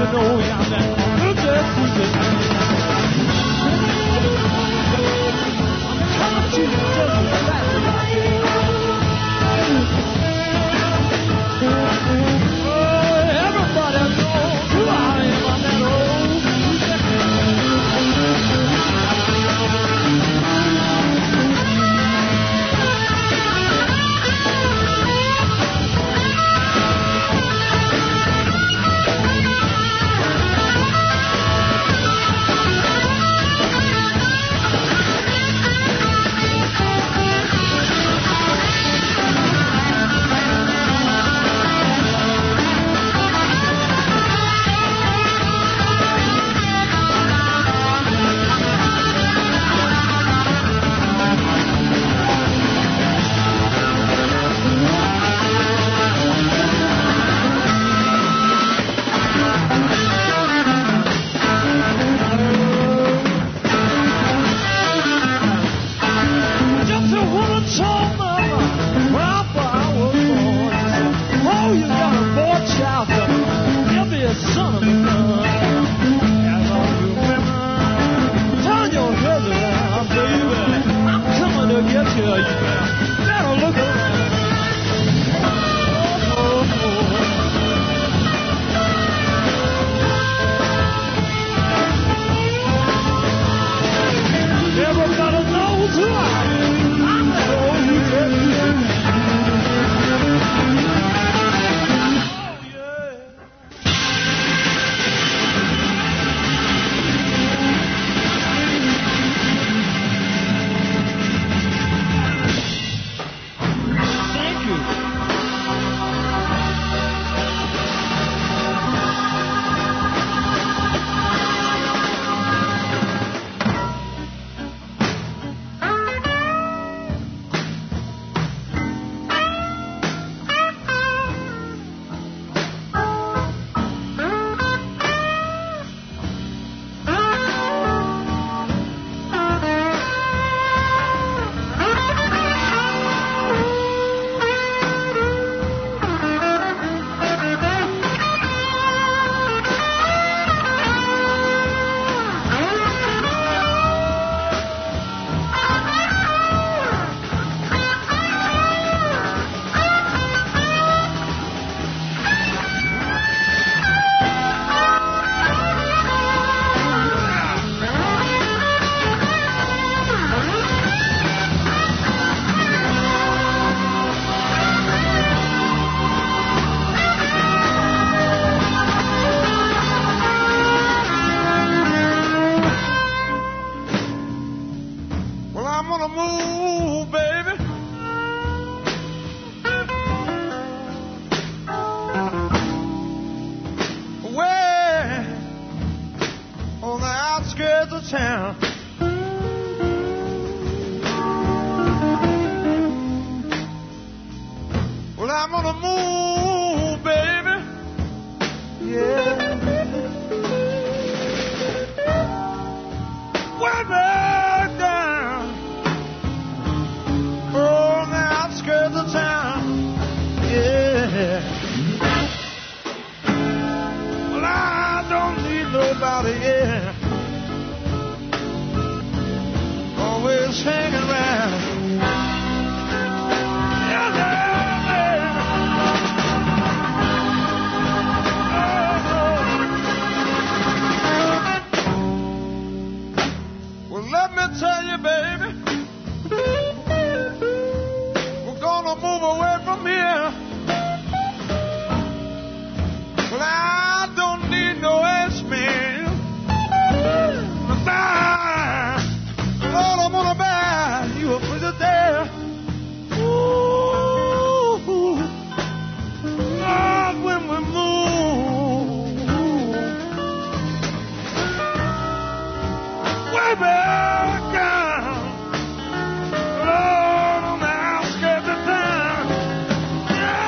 Speaker 12: Yeah.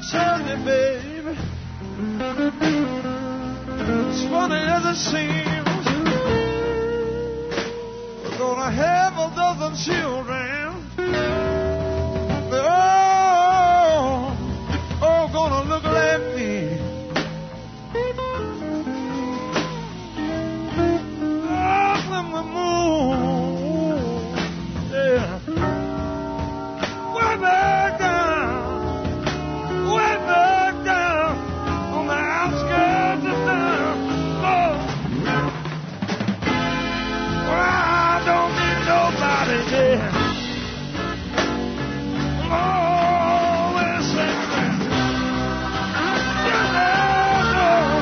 Speaker 12: tell you, baby, it's funny as it seems, we're gonna have a dozen children. They're all, all gonna look like me. Oh, when we move, yeah, way back down, way back down on the outskirts of town. Oh, well, I don't need nobody there. Oh, listen, you know,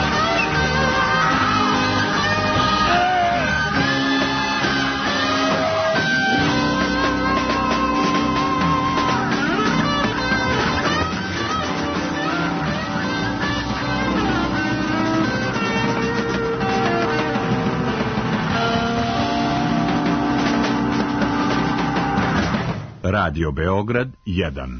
Speaker 1: Radio Beograd jedan.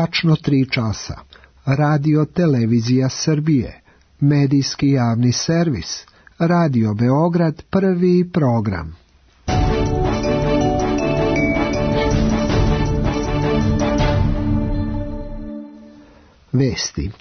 Speaker 11: Tačno tri časa. Radio Televizija Srbije. Medijski javni servis. Radio Beograd, prvi program. Vesti.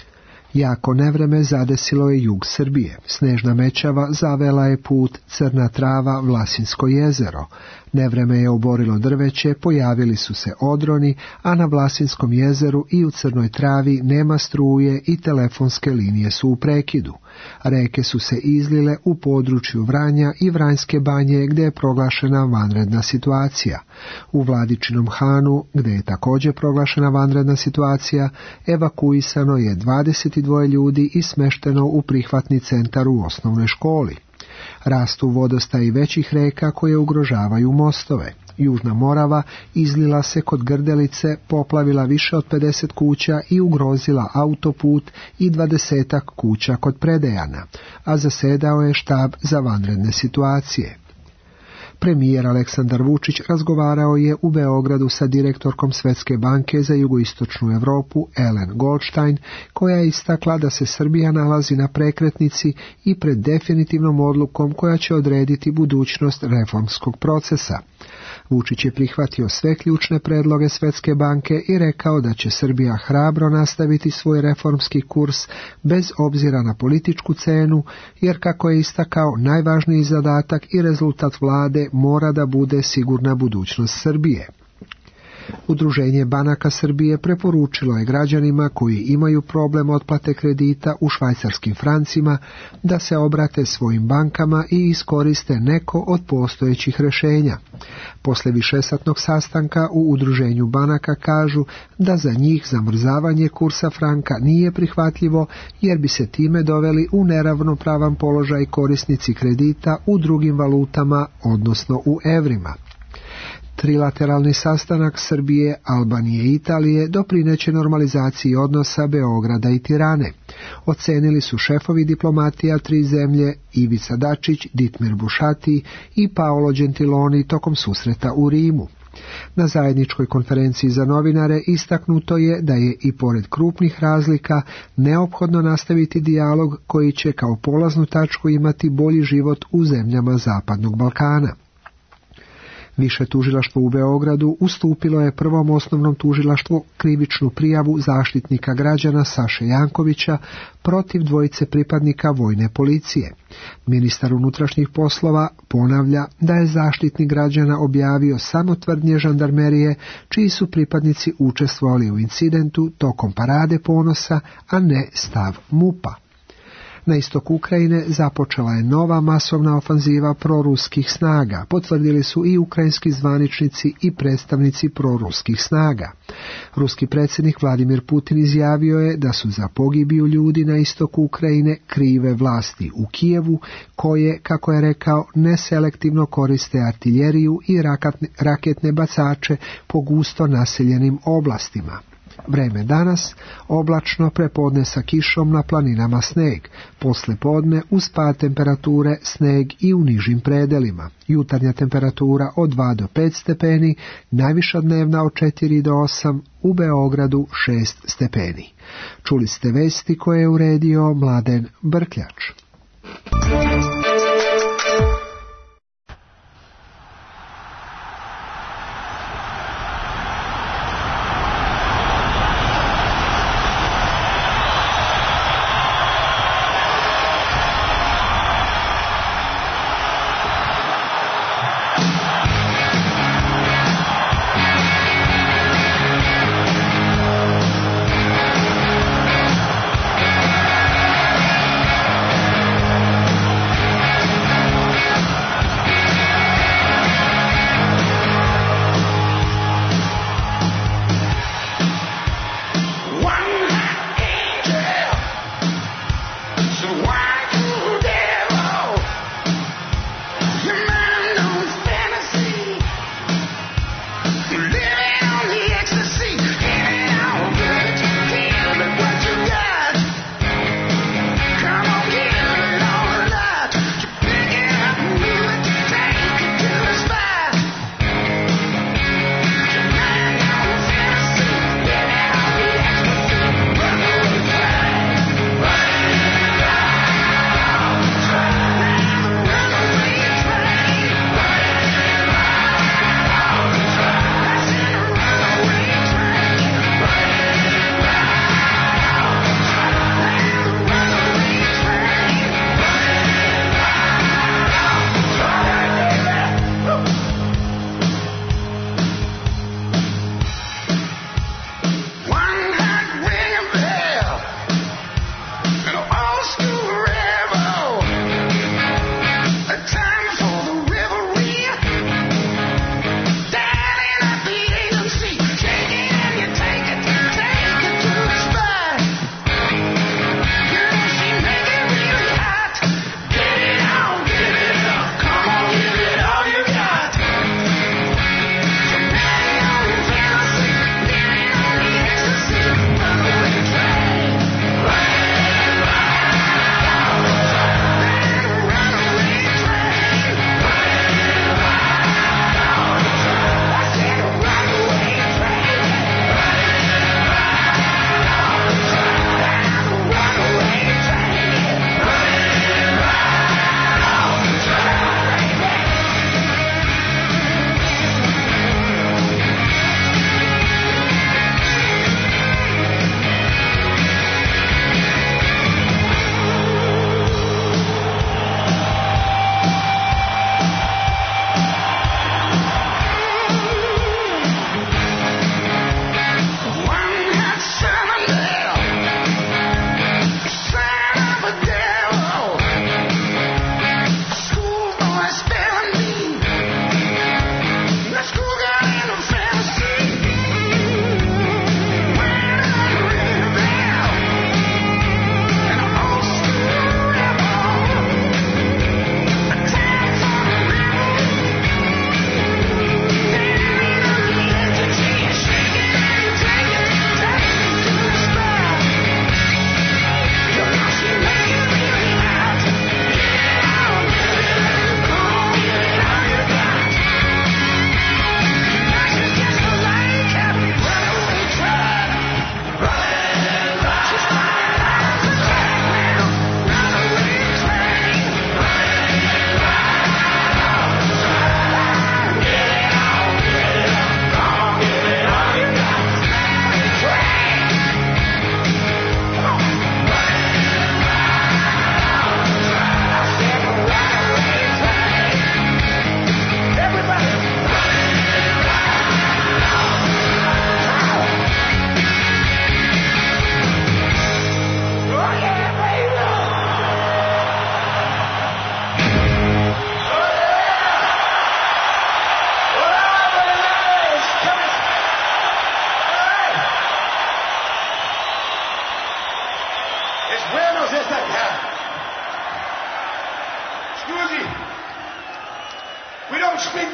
Speaker 11: Jako nevreme zadesilo je jug Srbije. Snežna mećava zavela je put, crna trava, Vlasinsko jezero. Nevreme je oborilo drveće, pojavili su se odroni, a na Vlasinskom jezeru i u Crnoj travi nema struje i telefonske linije su u prekidu. Reke su se izlile u području Vranja i Vranjske banje, gdje je proglašena vanredna situacija. U Vladičinom Hanu, gdje je također proglašena vanredna situacija, evakuisano je dvadeset dva ljudi i smešteno u prihvatni centar u osnovnoj školi. Rastu vodostaji većih reka koje ugrožavaju mostove. Južna Morava izlila se kod Grdelice, poplavila više od pedeset kuća i ugrozila autoput i dvadesetak kuća kod Predejana, a zasedao je štab za vanredne situacije. Premijer Aleksandar Vučić razgovarao je u Beogradu sa direktorkom Svetske banke za jugoistočnu Europu Ellen Goldstein, koja je istakla da se Srbija nalazi na prekretnici i pred definitivnom odlukom koja će odrediti budućnost reformskog procesa. Vučić je prihvatio sve ključne predloge Svetske banke i rekao da će Srbija hrabro nastaviti svoj reformski kurs bez obzira na političku cenu, jer kako je istakao, najvažniji zadatak i rezultat vlade mora da bude sigurna budućnost Srbije. Udruženje banaka Srbije preporučilo je građanima koji imaju problem otplate kredita u švajcarskim francima da se obrate svojim bankama i iskoriste neko od postojećih rješenja. Posle višesatnog sastanka u Udruženju banaka kažu da za njih zamrzavanje kursa franka nije prihvatljivo, jer bi se time doveli u neravnopravan položaj korisnici kredita u drugim valutama, odnosno u evrima. Trilateralni sastanak Srbije, Albanije i Italije doprineće normalizaciji odnosa Beograda i Tirane. Ocenili su šefovi diplomatija tri zemlje Ivica Dačić, Ditmir Bušati i Paolo Gentiloni tokom susreta u Rimu. Na zajedničkoj konferenciji za novinare istaknuto je da je i pored krupnih razlika neophodno nastaviti dijalog koji će kao polaznu tačku imati bolji život u zemljama Zapadnog Balkana. Više tužilaštvo u Beogradu ustupilo je prvom osnovnom tužilaštvu krivičnu prijavu zaštitnika građana Saše Jankovića protiv dvojice pripadnika vojne policije. Ministar unutrašnjih poslova ponavlja da je zaštitnik građana objavio samo tvrdnje žandarmerije, čiji su pripadnici učestvovali u incidentu tokom parade ponosa, a ne stav MUP-a. Na istoku Ukrajine započela je nova masovna ofanziva proruskih snaga, potvrdili su i ukrajinski zvaničnici i predstavnici proruskih snaga. Ruski predsjednik Vladimir Putin izjavio je da su za pogibiju ljudi na istoku Ukrajine krive vlasti u Kijevu, koje, kako je rekao, neselektivno koriste artiljeriju i raketne, raketne bacače po gusto naseljenim oblastima. Vreme danas, oblačno, prepodne sa kišom, na planinama sneg, posle podne uz pad temperature sneg i u nižim predelima. Jutarnja temperatura od dva do pet stepeni, najviša dnevna od četiri do osam, u Beogradu šest stepeni. Čuli ste vesti koje je uredio Mladen Brkljač.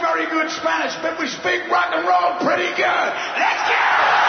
Speaker 12: very good Spanish, but we speak rock and roll pretty good. Let's go!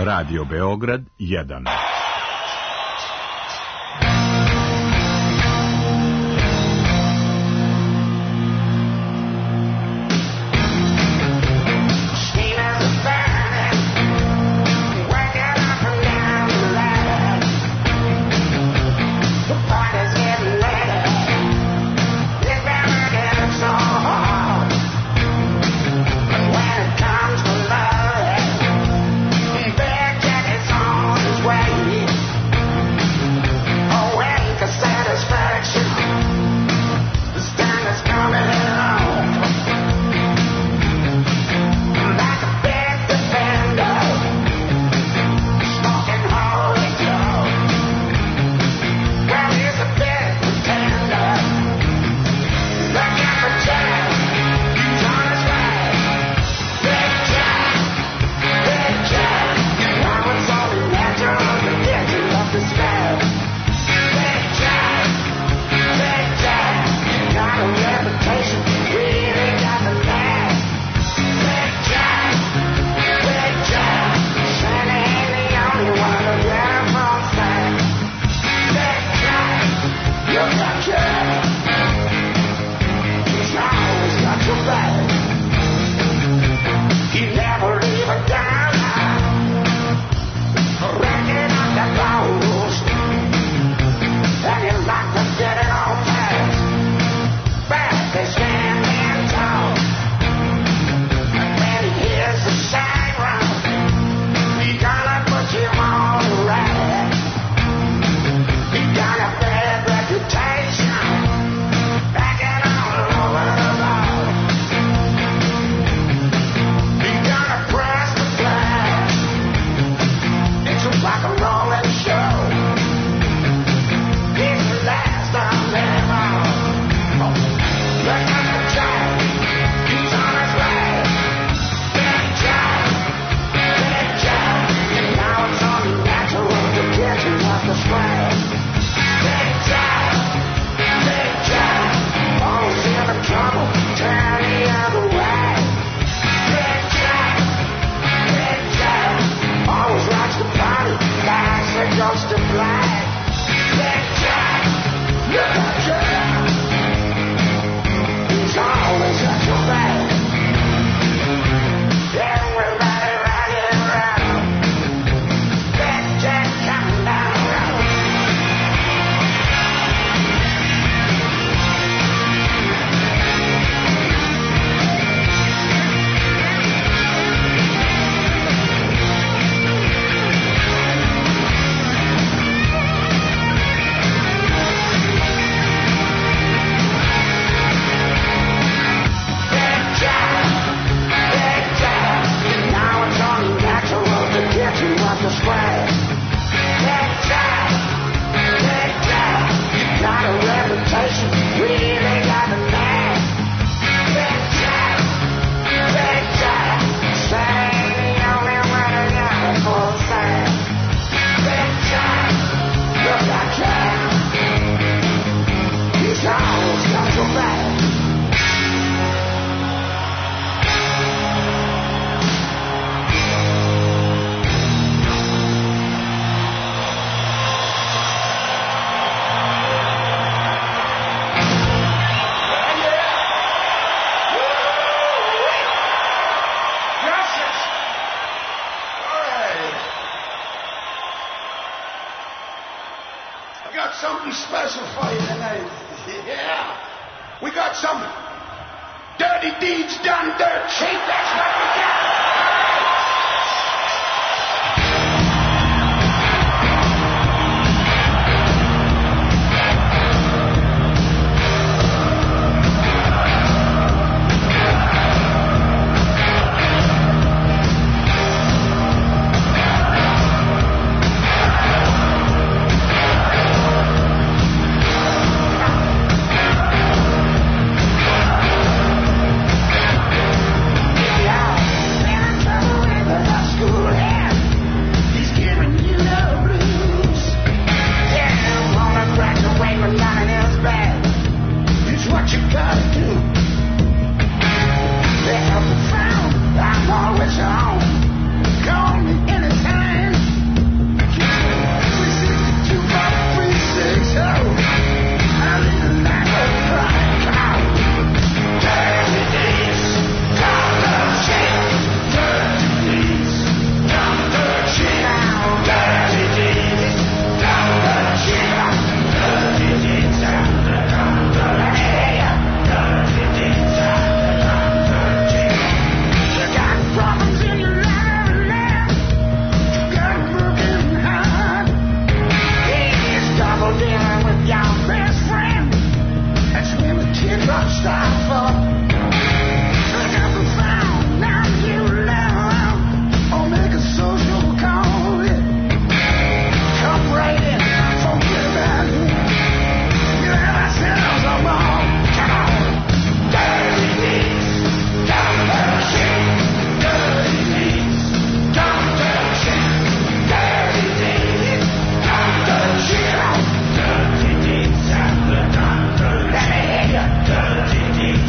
Speaker 1: Radio Beograd jedan.
Speaker 12: Yeah. Dirty deeds.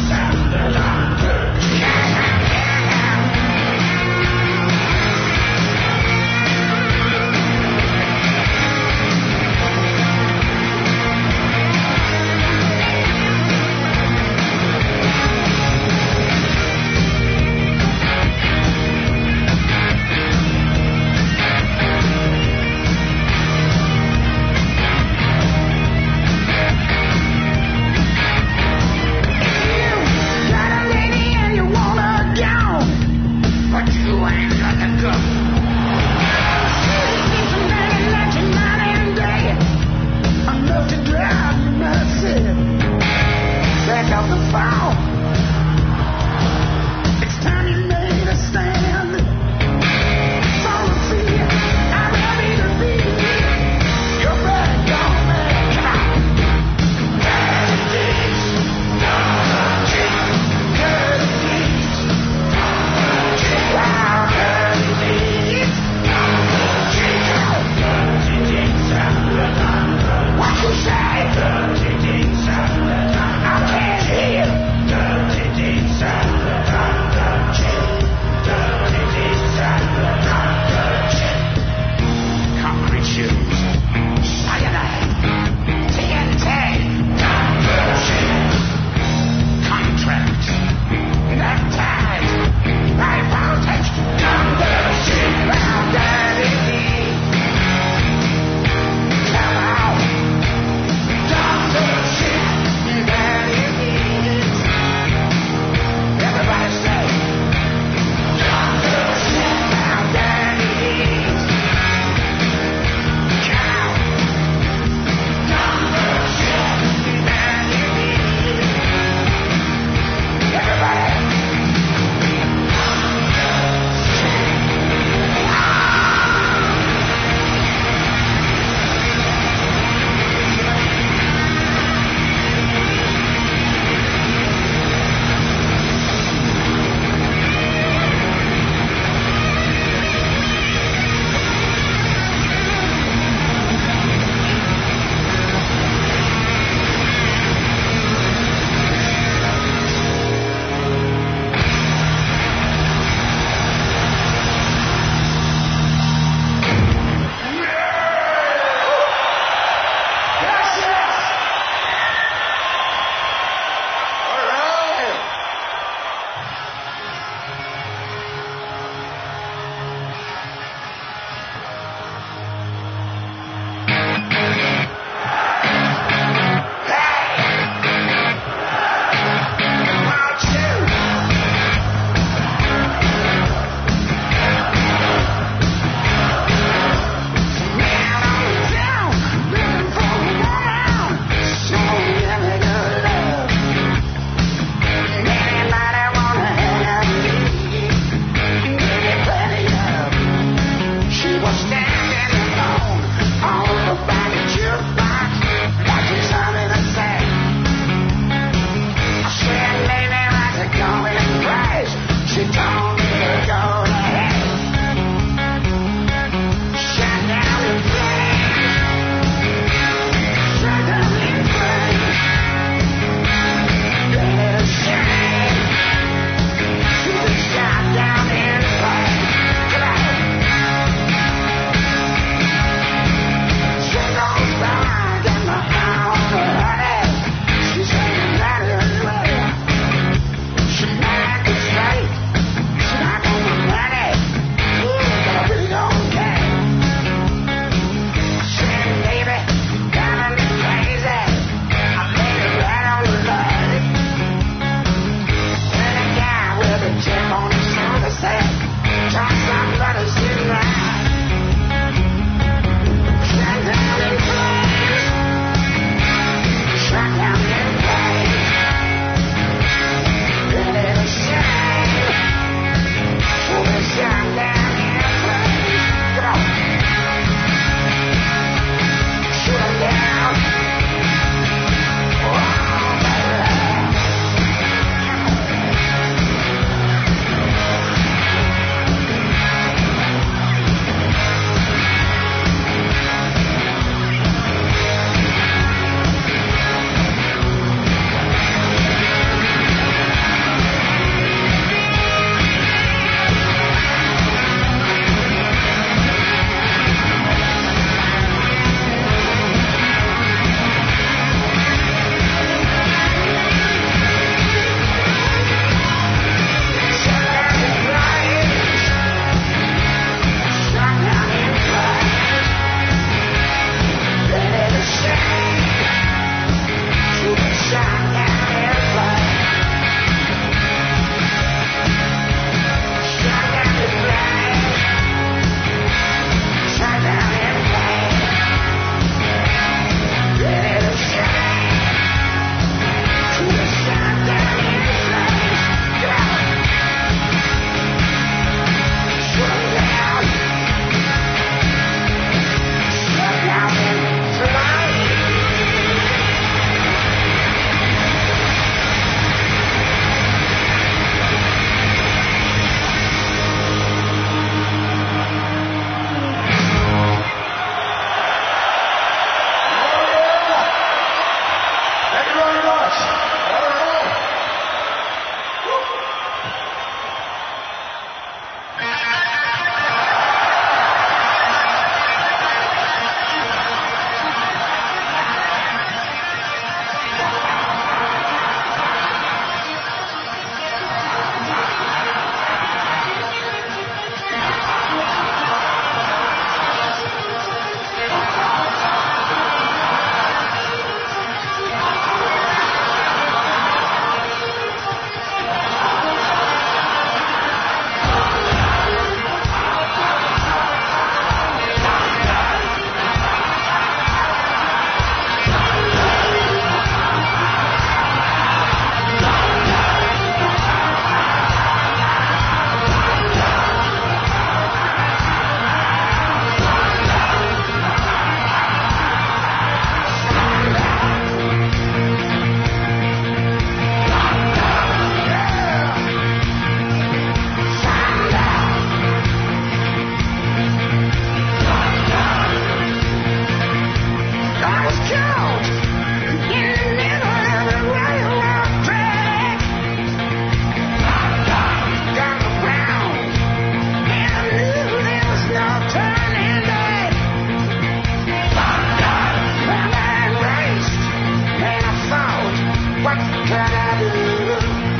Speaker 12: can I do?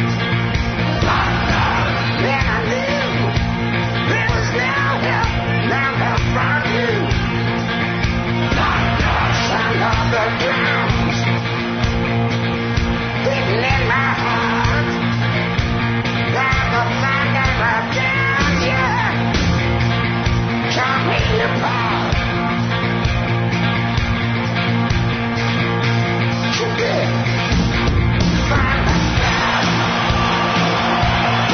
Speaker 12: Then I knew there was no help, no help from you. Sound of the drums beating in my heart, like the thunder of danger, tore me apart. Too good. Find the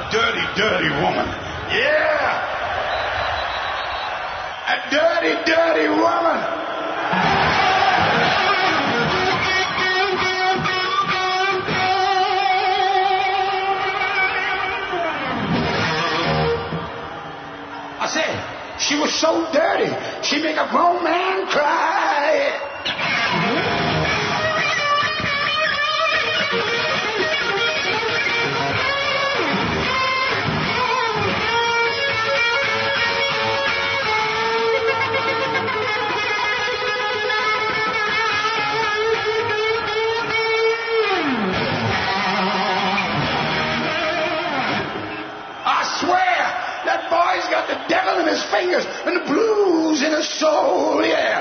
Speaker 12: dirty, dirty woman. Yeah. A dirty, dirty woman. I said, she was so dirty, she make a grown man cry. Boy's got the devil in his fingers and the blues in his soul, yeah.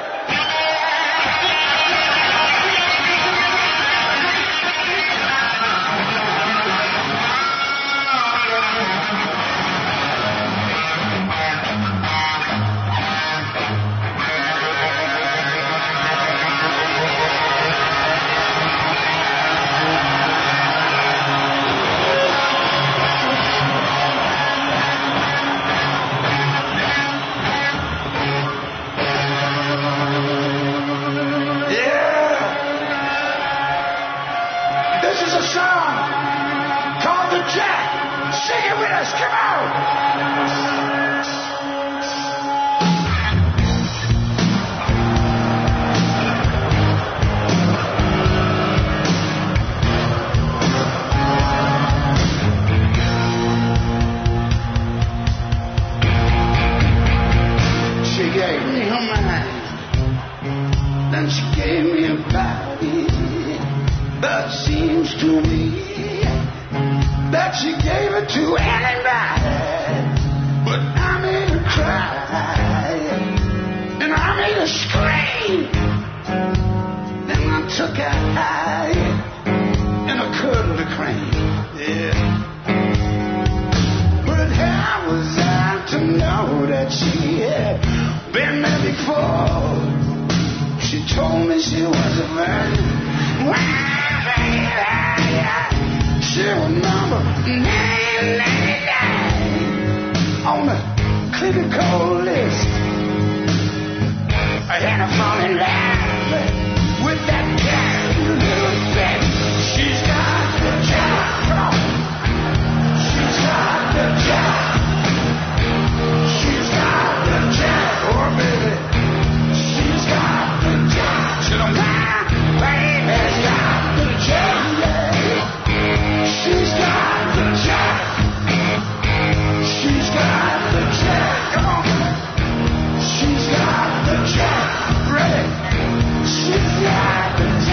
Speaker 12: She's got the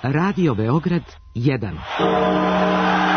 Speaker 8: Radio Beograd jedan.